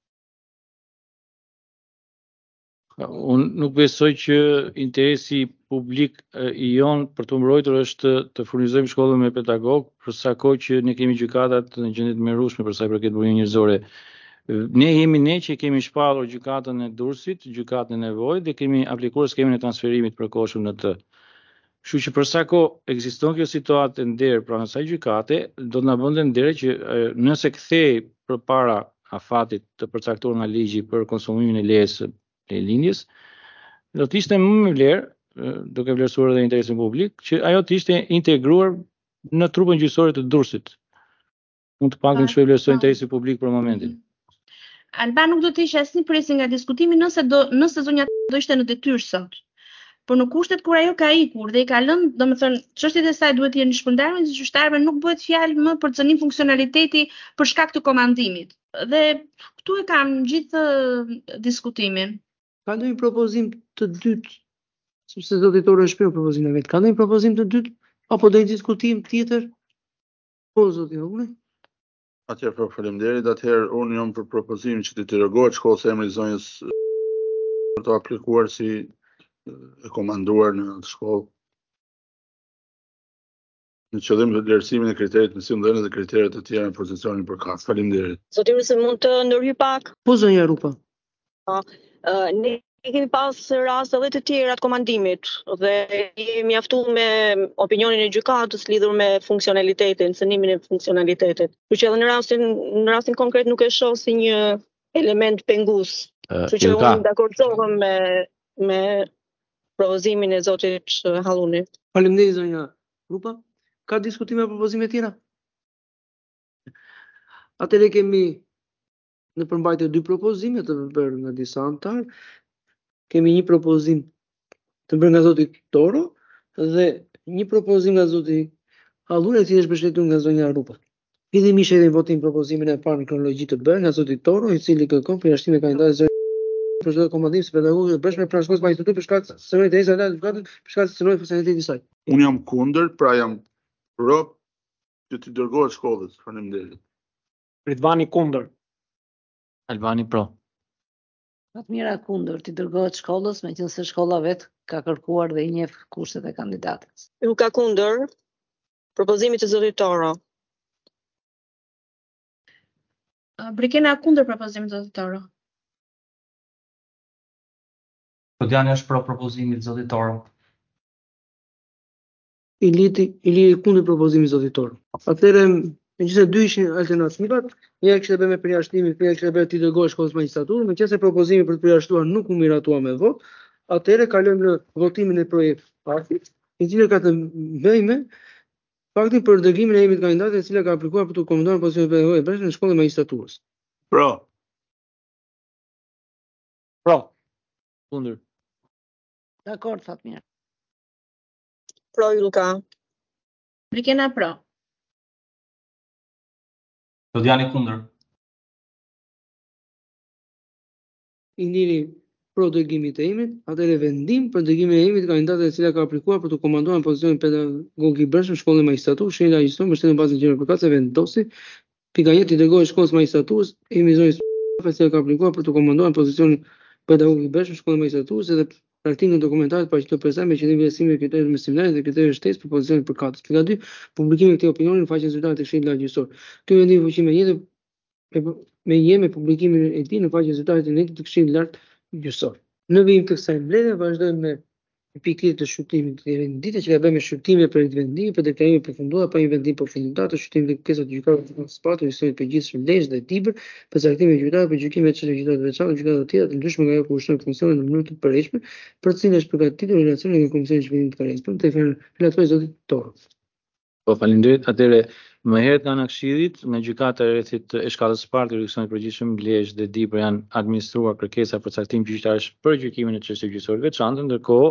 Unë nuk besoj që interesi publik i jon për të mbrojtur është të furnizojmë shkollën me pedagog, për sa kohë që ne kemi gjykatat në gjendje të mrekullueshme për sa i përket burimit njerëzore. Ne jemi ne që kemi shpallur gjykatën e Durrësit, gjykatën e nevojë dhe kemi aplikuar skemën e transferimit përkohshëm në të. Kështu që për sa kohë ekziston kjo situatë nder pranë asaj gjykate, do të na bënte nder që nëse kthej përpara afatit të përcaktuar nga ligji për konsumimin e lejes së lindjes, do të ishte më vlerë, duke vlerësuar edhe interesin publik, që ajo të ishte integruar në trupin gjyqësor të Durrësit. Mund të paktën të vlerësoj interesin publik për momentin. Alba nuk do të ishte asnjë presë nga diskutimi nëse zonja do ishte në detyrë sot. por në kushtet kur ajo ka ikur dhe i ka lënë, domethënë, çështjet e saj duhet të jenë shpërndarme me gjyqtarëve, nuk bëhet fjalë më për cënim funksionaliteti për shkak të komandimit. Dhe këtu e kam gjithë diskutimin. Ka ndonjë propozim të dytë, sepse zotëtori është shpjegoi propozimin e vet. Ka ndonjë propozim të dytë apo do një diskutim tjetër? Po zoti Halluni. Atëherë faleminderit. Atëherë unë jam për propozimin që të dërgohet shkollës emri i zonjës për të aplikuar si e komanduar në atë shkollë në qëllim të vlerësimin e kriteret mësimdhënie dhe kriteret të tjera në pozicionin përkatës. Faleminderit. Zoti se mund të ndërhyj pak? Po zonja Rupa. Ne kemi pas raste edhe të tjera të komandimit dhe jemi mjaftuar me opinionin e gjykatës lidhur me funksionalitetin, cënimin e funksionalitetit. Kështu që edhe në rastin konkret nuk e shoh si një element pengues. Kështu që unë dakordohem me propozimin e zotit Halluni. Faleminderit zonja Rupa. Ka diskutime apo propozime tjera? Atëherë kemi në përmbajtje dy propozime të bërë nga disa anëtar. Kemi një propozim të bërë nga zoti Toro dhe një propozim nga zoti Halluni, i cili është mbështetur nga zonja Rupa. Fillimisht edhe votim propozimin e parë në kronologji të bërë nga zoti Toro, i cili kërkon përjashtimin e kandidatit për çdo komandim si pedagogë brendshme pranë shkollës magjistraturë për shkak të sënimit të njëjtë gjykatës për shkak të sënimit funksionalitetit të saj. Unë jam kundër, pra jam pro që të dërgohet shkollës. Faleminderit. Ridvani kundër. Albani pro. Fatmira kundër, të dërgohet shkollës, meqense shkolla vet ka kërkuar dhe i njeh kushtet e kandidatës. Ka kundër propozimit të zotit Toro. Brikena kundër propozimit të zotit Toro. Todiani është pro propozimit të zotit Toro. Ili kundër propozimit të zotit Toro. Atëherë, megjithëse dy ishin alternativat, një kishte bërë me përjashtimin, tjetër kishte bërë ti dërgohet shkollës magjistraturë, meqense propozimi për të përjashtuar nuk u miratua me vot, atëherë kalojmë në votimin e projektit, i cili ka të bëjë me faktin për dërgimin e emrit të kandidatit e cila ka aplikuar për të komanduar pozicionin pedagogik të brendshëm në shkollën e magjistraturës. Pro. Pro. Kundër. Dakor, Fatmira. Pro Ylka. Brikena pro. Todiani kundër. Iliri pro dërgimit të emrit, atëherë vendim për dërgimin e emrit të kandidatit e cila ka aplikuar për të komanduar në pozicionin pedagogik brendshëm në shkollën e magjistraturës, shenja agjiston mbështetjen në bazën ligjore përkatëse vendosi pika 1 i dërgohet shkollës magjistraturës emri i zonjës e cila ka aplikuar për të komanduar në pozicionin pedagogik brendshëm në shkollën e magjistraturës dhe praktikën e dokumentarit pa qenë përsa me qëllim vlerësimin e kriteret mësimdhënie dhe kriteret shtesë për pozicionin përkatës. Pika 2, publikimi i këtij opinioni në faqen zyrtare të Këshillit Lagjësor. Ky vendim fuqi me publikimin e tij në faqen zyrtare të Internetit të Këshillit Lagjësor. Në vijim të kësaj mbledhje vazhdojmë me pikën të shqyrtimit të vendimit që ka bërë me shqyrtime për vendime për deklarimin e përfunduar pa një vendim përfundimtar të shqyrtimit të kërkesave të gjykatës së patur historisë të përgjithshme Lezhë dhe Tibër për caktimin e gjykatave për gjykime të çështjeve gjykatave të veçanta gjykata të tjera të ndryshme nga ajo ku ushton funksionin në mënyrë të përhershme për të cilën është përgatitur relacioni me Komisionin e Zhvillimit të Korrisë. Për të relatori zotit Toro. Po faleminderit. Atëre më herët nga ana Këshillit, nga gjykata e rrethit e shkallës së parë të jurisdiksionit përgjithshëm Lezhë dhe Dibër janë administruar kërkesa për caktim gjyqtarësh për gjykimin e çështjeve gjyqësore të veçanta, ndërkohë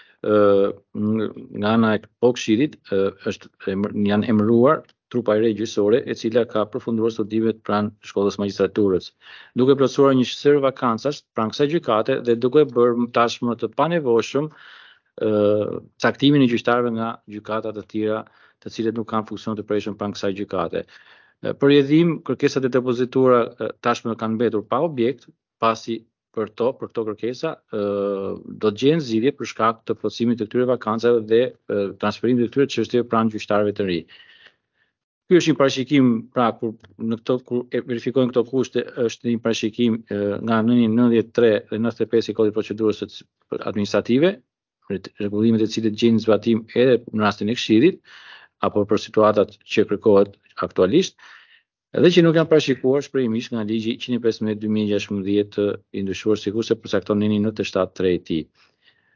nga ana e Këshillit janë emëruar trupa e re gjyqësore e cila ka përfunduar studimet pranë shkollës magjistraturës. Duke plotësuar një sër vakancash pranë kësaj gjykate dhe duke bërë tashmë të panevojshëm caktimin e gjyqtarëve nga gjykata të tjera të cilët nuk kanë funksion të përhershëm pranë kësaj gjykate. Për jedhim, kërkesat e depozituara tashmë kanë mbetur pa objekt, pasi për këto kërkesa do të gjenë zgjidhje për shkak të plotësimit të këtyre vakancave dhe transferimit të këtyre çështjeve pranë gjyqtarëve të ri. Ky është një parashikim, pra kur verifikojnë këto kushte, është një parashikim nga nënja 93 dhe 95 i kodit procedurës administrative, rregullimet e cilit gjejnë zbatim edhe në rastin e Këshillit apo për situatat që kërkohet aktualisht, edhe që nuk janë parashikuar shprehimisht nga ligji 115/2016 i ndryshuar sikurse përcakton nënja 97 i tij.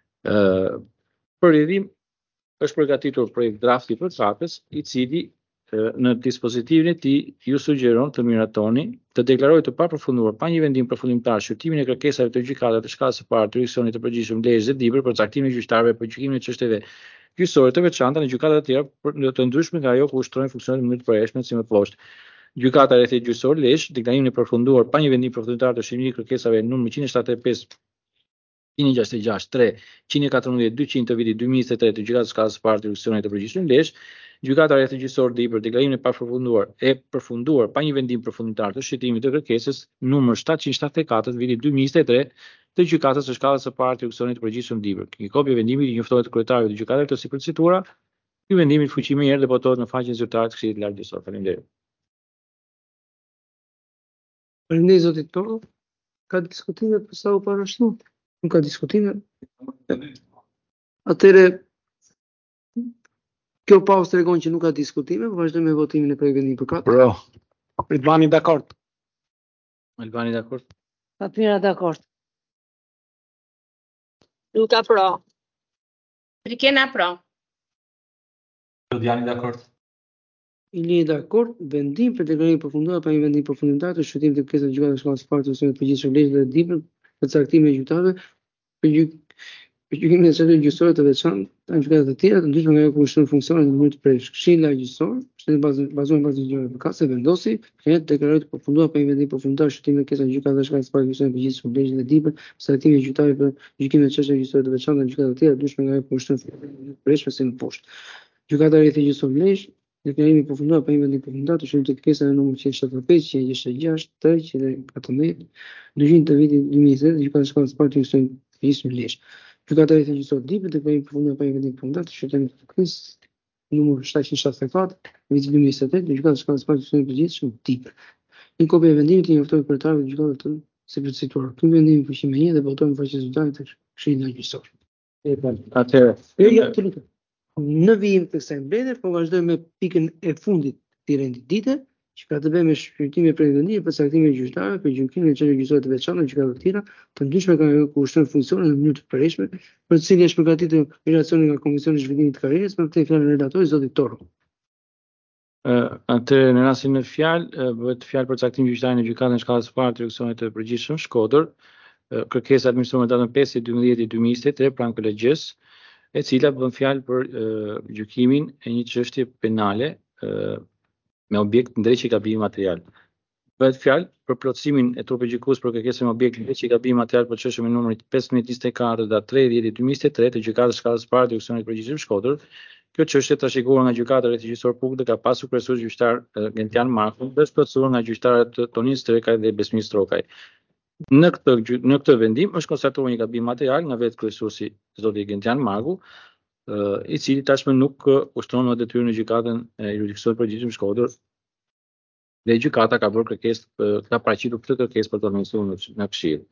Për rrjedhim është përgatitur projekt drafti i përkatës, i cili në dispozitivin e tij ju sugjeron të miratoni të deklarojë të papërfunduar pa një vendim përfundimtar shqyrtimin e kërkesave të gjykatave të shkallës së parë të jurisdiksionit të përgjithshëm lejes dhe libër për caktimin e gjyqtarëve për gjykimin e çështjeve gjyqësore të veçanta në gjykata të tjera të ndryshme nga ajo ku ushtrojnë funksionet në mënyrë të përhershme si më poshtë. Gjykata e rrethit gjyqësor Lezhë, deklarimin e përfunduar pa një vendim përfundimtar të shërimit kërkesave numër 175 166-3, 114-200 të vitit 2023 të gjykatës shkallës së parë të jurisdiksionit të përgjithshëm Lezhë, gjykata e rrethit gjyqësor Dibër, deklarimin e përfunduar pa një vendim përfundimtar të shqyrtimit të kërkesës numër 774 të vitit 2023 të gjykatës së shkallës së parë të jurisdiksionit të përgjithshëm Dibër. Një kopje e vendimit i njoftohet kryetarëve të gjykatave të sipërcituara. Ky vendim i fuqi më herë dhe votohet në faqen zyrtare të Këshillit Lartë Gjyqësor. Faleminderit. Faleminderit zotit Toro. Ka diskutime për sa u parashtu? Nuk ka diskutime. Atëre kjo pauzë tregon që nuk ka diskutime, vazhdojmë me votimin e projektit për kat. Bro. Albani dakord. Albani dakord. Papira dakord. Luka pro. Rikena pro. Lodiani dakord. Ili dakord, vendim për deklarimin e përfunduar pa një vendim përfundimtar të shqyrtimit të kërkesave të gjykatës së shkallës së parë të jurisdiksionit të përgjithshëm Lezhë dhe Dibër për caktimin e gjyqtarëve për gjykimin e çështjeve gjyqësore të veçanta në gjykata të tjera të ndryshme nga ajo ku ushtrojnë funksionet në mënyrë të përhershme. Këshilli Lartë Gjyqësor, bazuar në ligjin e mëkatëve, vendosi që të deklarojë të përfunduar pa një vendim përfundimtar shqyrtimin e kërkesave të gjykatës së shkallës së parë të jurisdiksionit të përgjithshëm Lezhë dhe Dibër për caktimin e gjyqtarëve për gjykimin e çështjeve gjyqësore të veçanta në gjykata të tjera të ndryshme nga ajo ku ushtrojnë funksionet në mënyrë të përhershme si më poshtë. Gjykata e rrethit gjyqësor Lezhë, deklarimi i përfunduar pa një vendim përfundimtar të shërimit të kërkesave numër 175, 166, 314, 200 të vitit 2020 të gjykatës së shkallës së parë të jurisdiksionit të përgjithshëm Lezhë. Gjykata e rrethit gjyqësor Dibër, deklarimi i përfunduar pa një vendim përfundimtar të shërimit të kërkesës numër 764, vitit 2023 të gjykatës së shkallës së parë të jurisdiksionit të përgjithshëm Dibër. Një kopje e vendimit i njoftohet kryetarëve të gjykatave të sipërcituara. Ky vendim i fuqi më një dhe votohet në faqen zyrtare të Këshillit Lartë Gjyqësor. Atëherë. Në vijim të kësaj mbledhje, po vazhdojmë me pikën e fundit të rendit dite, që ka të bëjë me shqyrtimin e projektit për caktimin e gjyqtarëve për gjykimin e çështjeve gjyqësore të veçanta në gjykata të tjera të ndryshme nga ajo ku ushtrojnë funksionet në mënyrë të përhershme, për të cilin është përgatitur relacioni nga Komisioni i Zhvillimit të Karrierës me këtë fjalën relatori zotit Toro. Atëherë në rastin e fjalë bëhet fjalë për caktimin e gjyqtarit në gjykatën e shkallës së parë të jurisdiksionit të përgjithshëm Shkodër, kërkesa administruar datën 5/12/2023 pranë kolegjës, e cila bën fjalë për gjykimin e një çështje penale me objekt ndrejtje gabimi material. Bëhet fjalë për plotësimin e trupit gjykues për kërkesën me objekt ndrejtje gabimi material për çështjen me numrin 1524 datë 3/10/2023 të gjykatës së shkallës së parë të jurisdiksionit të përgjithshëm Shkodër. Kjo çështje trashëguar nga gjykata e rrethit gjyqësor Pugdë ka pasur kryesues gjyqtar Gentian Marku, është plotësuar nga gjyqtarët Tonin Strekaj dhe Besmir Strokaj. Në këtë vendim është konstatuar një gabim material nga vetë kryesuesi zoti Gentian Marku, i cili tashmë nuk ushtron më detyrën në gjykatën e jurisdiksionit të përgjithshëm Shkodër. Dhe gjykata ka bërë kërkesë, ka paraqitur këtë kërkesë për të administruar në këshill.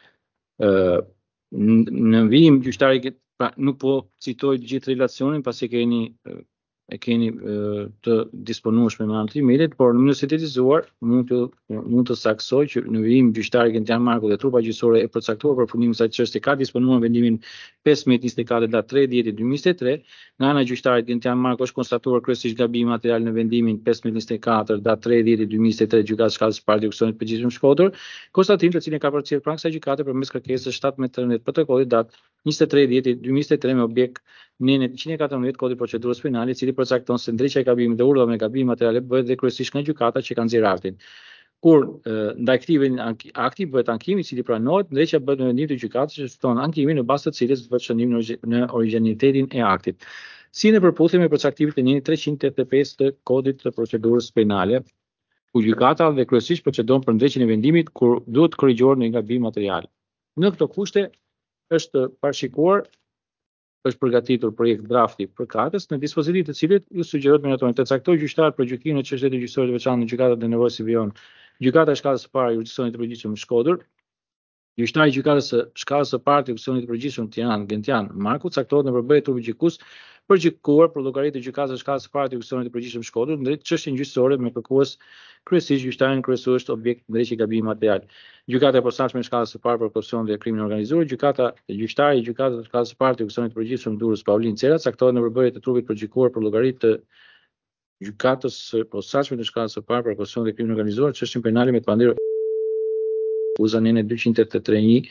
Në vijim gjyqtari nuk po citoj gjithë relacionin pasi e keni të disponueshme me anë të email-it, por në mënyrë sintetizuar mund të saksoj që në vijim gjyqtari Gentian Marku dhe trupa gjyqësore e përcaktuar për fundimin e kësaj çështje ka disponuar vendimin 15/24 datë 3/10/2023. Nga ana e gjyqtarit Gentian Marku është konstatuar kryesisht gabim material në vendimin 15/24 datë 3/10/2023 gjykatës së shkallës së parë të jurisdiksionit të përgjithshëm Shkodër, konstatim të cilin ka përcjell pranë kësaj gjykate përmes kërkesës 1713 protokollit datë 23/10/2023 me objekt Nene 114 Kodit Procedurës Penale, i cili përcakton se ndrejtja e gabimit dhe urdhra me gabim materiale bëhet dhe kryesisht nga gjykata që kanë nxjerrë aktin. Kur ndaj këtij akti bëhet ankimi i cili pranohet, ndrejtja bëhet në vendim të gjykatës që shton ankimin në bazë të cilës bëhet shënim në origjinalitetin e aktit. Si në përputhje me përcaktimin e Neni 385 të Kodit të Procedurës Penale, ku gjykata dhe kryesisht procedon për ndrejtjen e vendimit kur duhet korrigjuar një gabim material. Në këto kushte është parashikuar, është përgatitur projekt drafti përkatës, në dispozitiv të cilit ju sugjerohet miratohet të caktojë gjyqtar për gjykimin e çështjeve gjyqësore të veçanta në gjykatat e nevojës së vijon, gjykata e shkallës së parë e jurisdiksionit të përgjithshëm Shkodër, gjyqtari i gjykatës së shkallës së parë të jurisdiksionit të përgjithshëm Tiranë Gentian Marku caktohet në përbërje trupit gjykues për gjykuar për llogaritë të gjykatës së shkallës së parë të jurisdiksionit të përgjithshëm Shkodër ndrejt çështjen gjyqësore me kërkues kryesisht gjyqtarin kryesues objekt ndrejtje gabimi material. Gjykata e posaçme e shkallës së parë për korrupsion dhe krimin organizuar, gjyqtari i gjykatës së shkallës së parë të jurisdiksionit të përgjithshëm Durrës Paulin Cera caktohet në përbërje të trupit për gjykuar për llogaritë të gjykatës së posaçme në shkallën së parë për korrupsion dhe krimin organizuar, çështjen penale me të panderë akuzën e 233.1,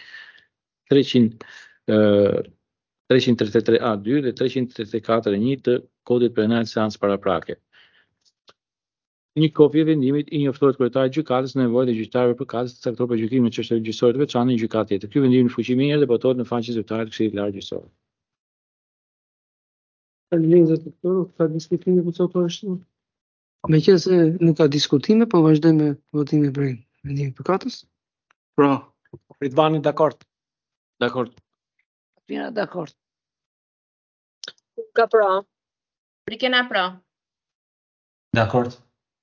333A2 dhe 334.1 të Kodit Penal seancë paraprake. Një kopje e vendimit i njoftohet kryetarit të gjykatës në nevojë të gjyqtarëve përkatës të caktuar për gjykimin në çështje gjyqësore të veçantë në gjykatë tjetër. Ky vendim në fuqi më njëherë dhe botohet në faqen zyrtare të Këshillit Lartë Gjyqësor. Faleminderit doktor, ka diskutime për çfarë është? Meqense nuk ka diskutime, po vazhdojmë me votimin për vendimin e përkatës. Pra, Ridvani dakord. Dakord. Pina dakord. Ka pra. Rikena pra. Dakord.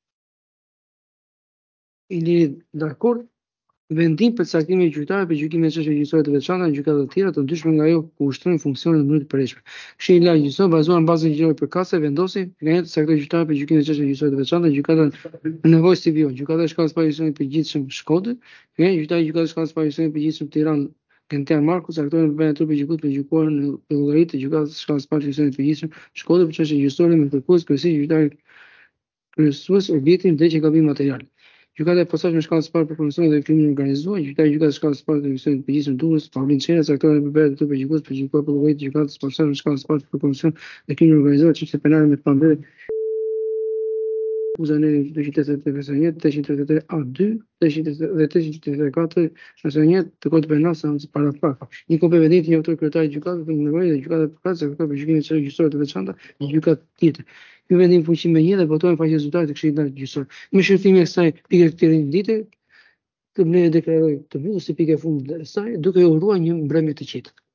Iliri dakord. Vendim për caktimin e gjyqtarëve për gjykimin e çështjeve gjyqësore të veçanta në gjykata të tjera të ndryshme nga ajo ku ushtrojnë funksionin në mënyrë të përshtatshme. Këshilli Lartë Gjyqësor bazuar në bazën ligjore përkatëse vendosi nga të caktojë gjyqtarë për gjykimin e çështjeve gjyqësore të veçanta në gjykatën në nevojë civile, gjykata e shkallës parë të përgjithshëm Shkodër, nga gjyqtarë gjykatës së shkallës parë të përgjithshëm Tiranë, Gentian Marku caktojnë në trupin e gjykatës për gjykuar në llogaritë të gjykatës së shkallës parë të përgjithshëm Shkodër për çështje gjyqësore me kërkues kryesisht gjyqtarë kryesues objektin vdekje gabim material. Gjykata e posaçme shkallës së parë për korrupsion dhe krimin organizuar, gjyqtari i gjykatës shkallës së parë të Ministrisë të Përgjithshëm Durrës, Paulin Çera, caktuar në përmbledhje të gjykatës për gjykuar për llogaritë të gjykatës së posaçme shkallës së parë për korrupsion dhe krimin organizuar, çështje penale me të panderë akuzën e 283.1, 333A2 dhe 334 të Kodit Penal seancë paraprake. Një kopje e vendimit i njoftuar kryetarit të gjykatës për nevojë dhe gjykata e përkatës për gjykimin e çështjeve gjyqësore të veçanta në gjykatë tjetër. Ky vendim fuqi më 1 dhe votohen në faqen zyrtare të Këshillit Lartë Gjyqësor. Me shërtimin e kësaj pike të këtij rendite, të mbledhë deklaroj të mbyllur si pikë e fundit të saj, duke uruar një mbrëmje të qetë.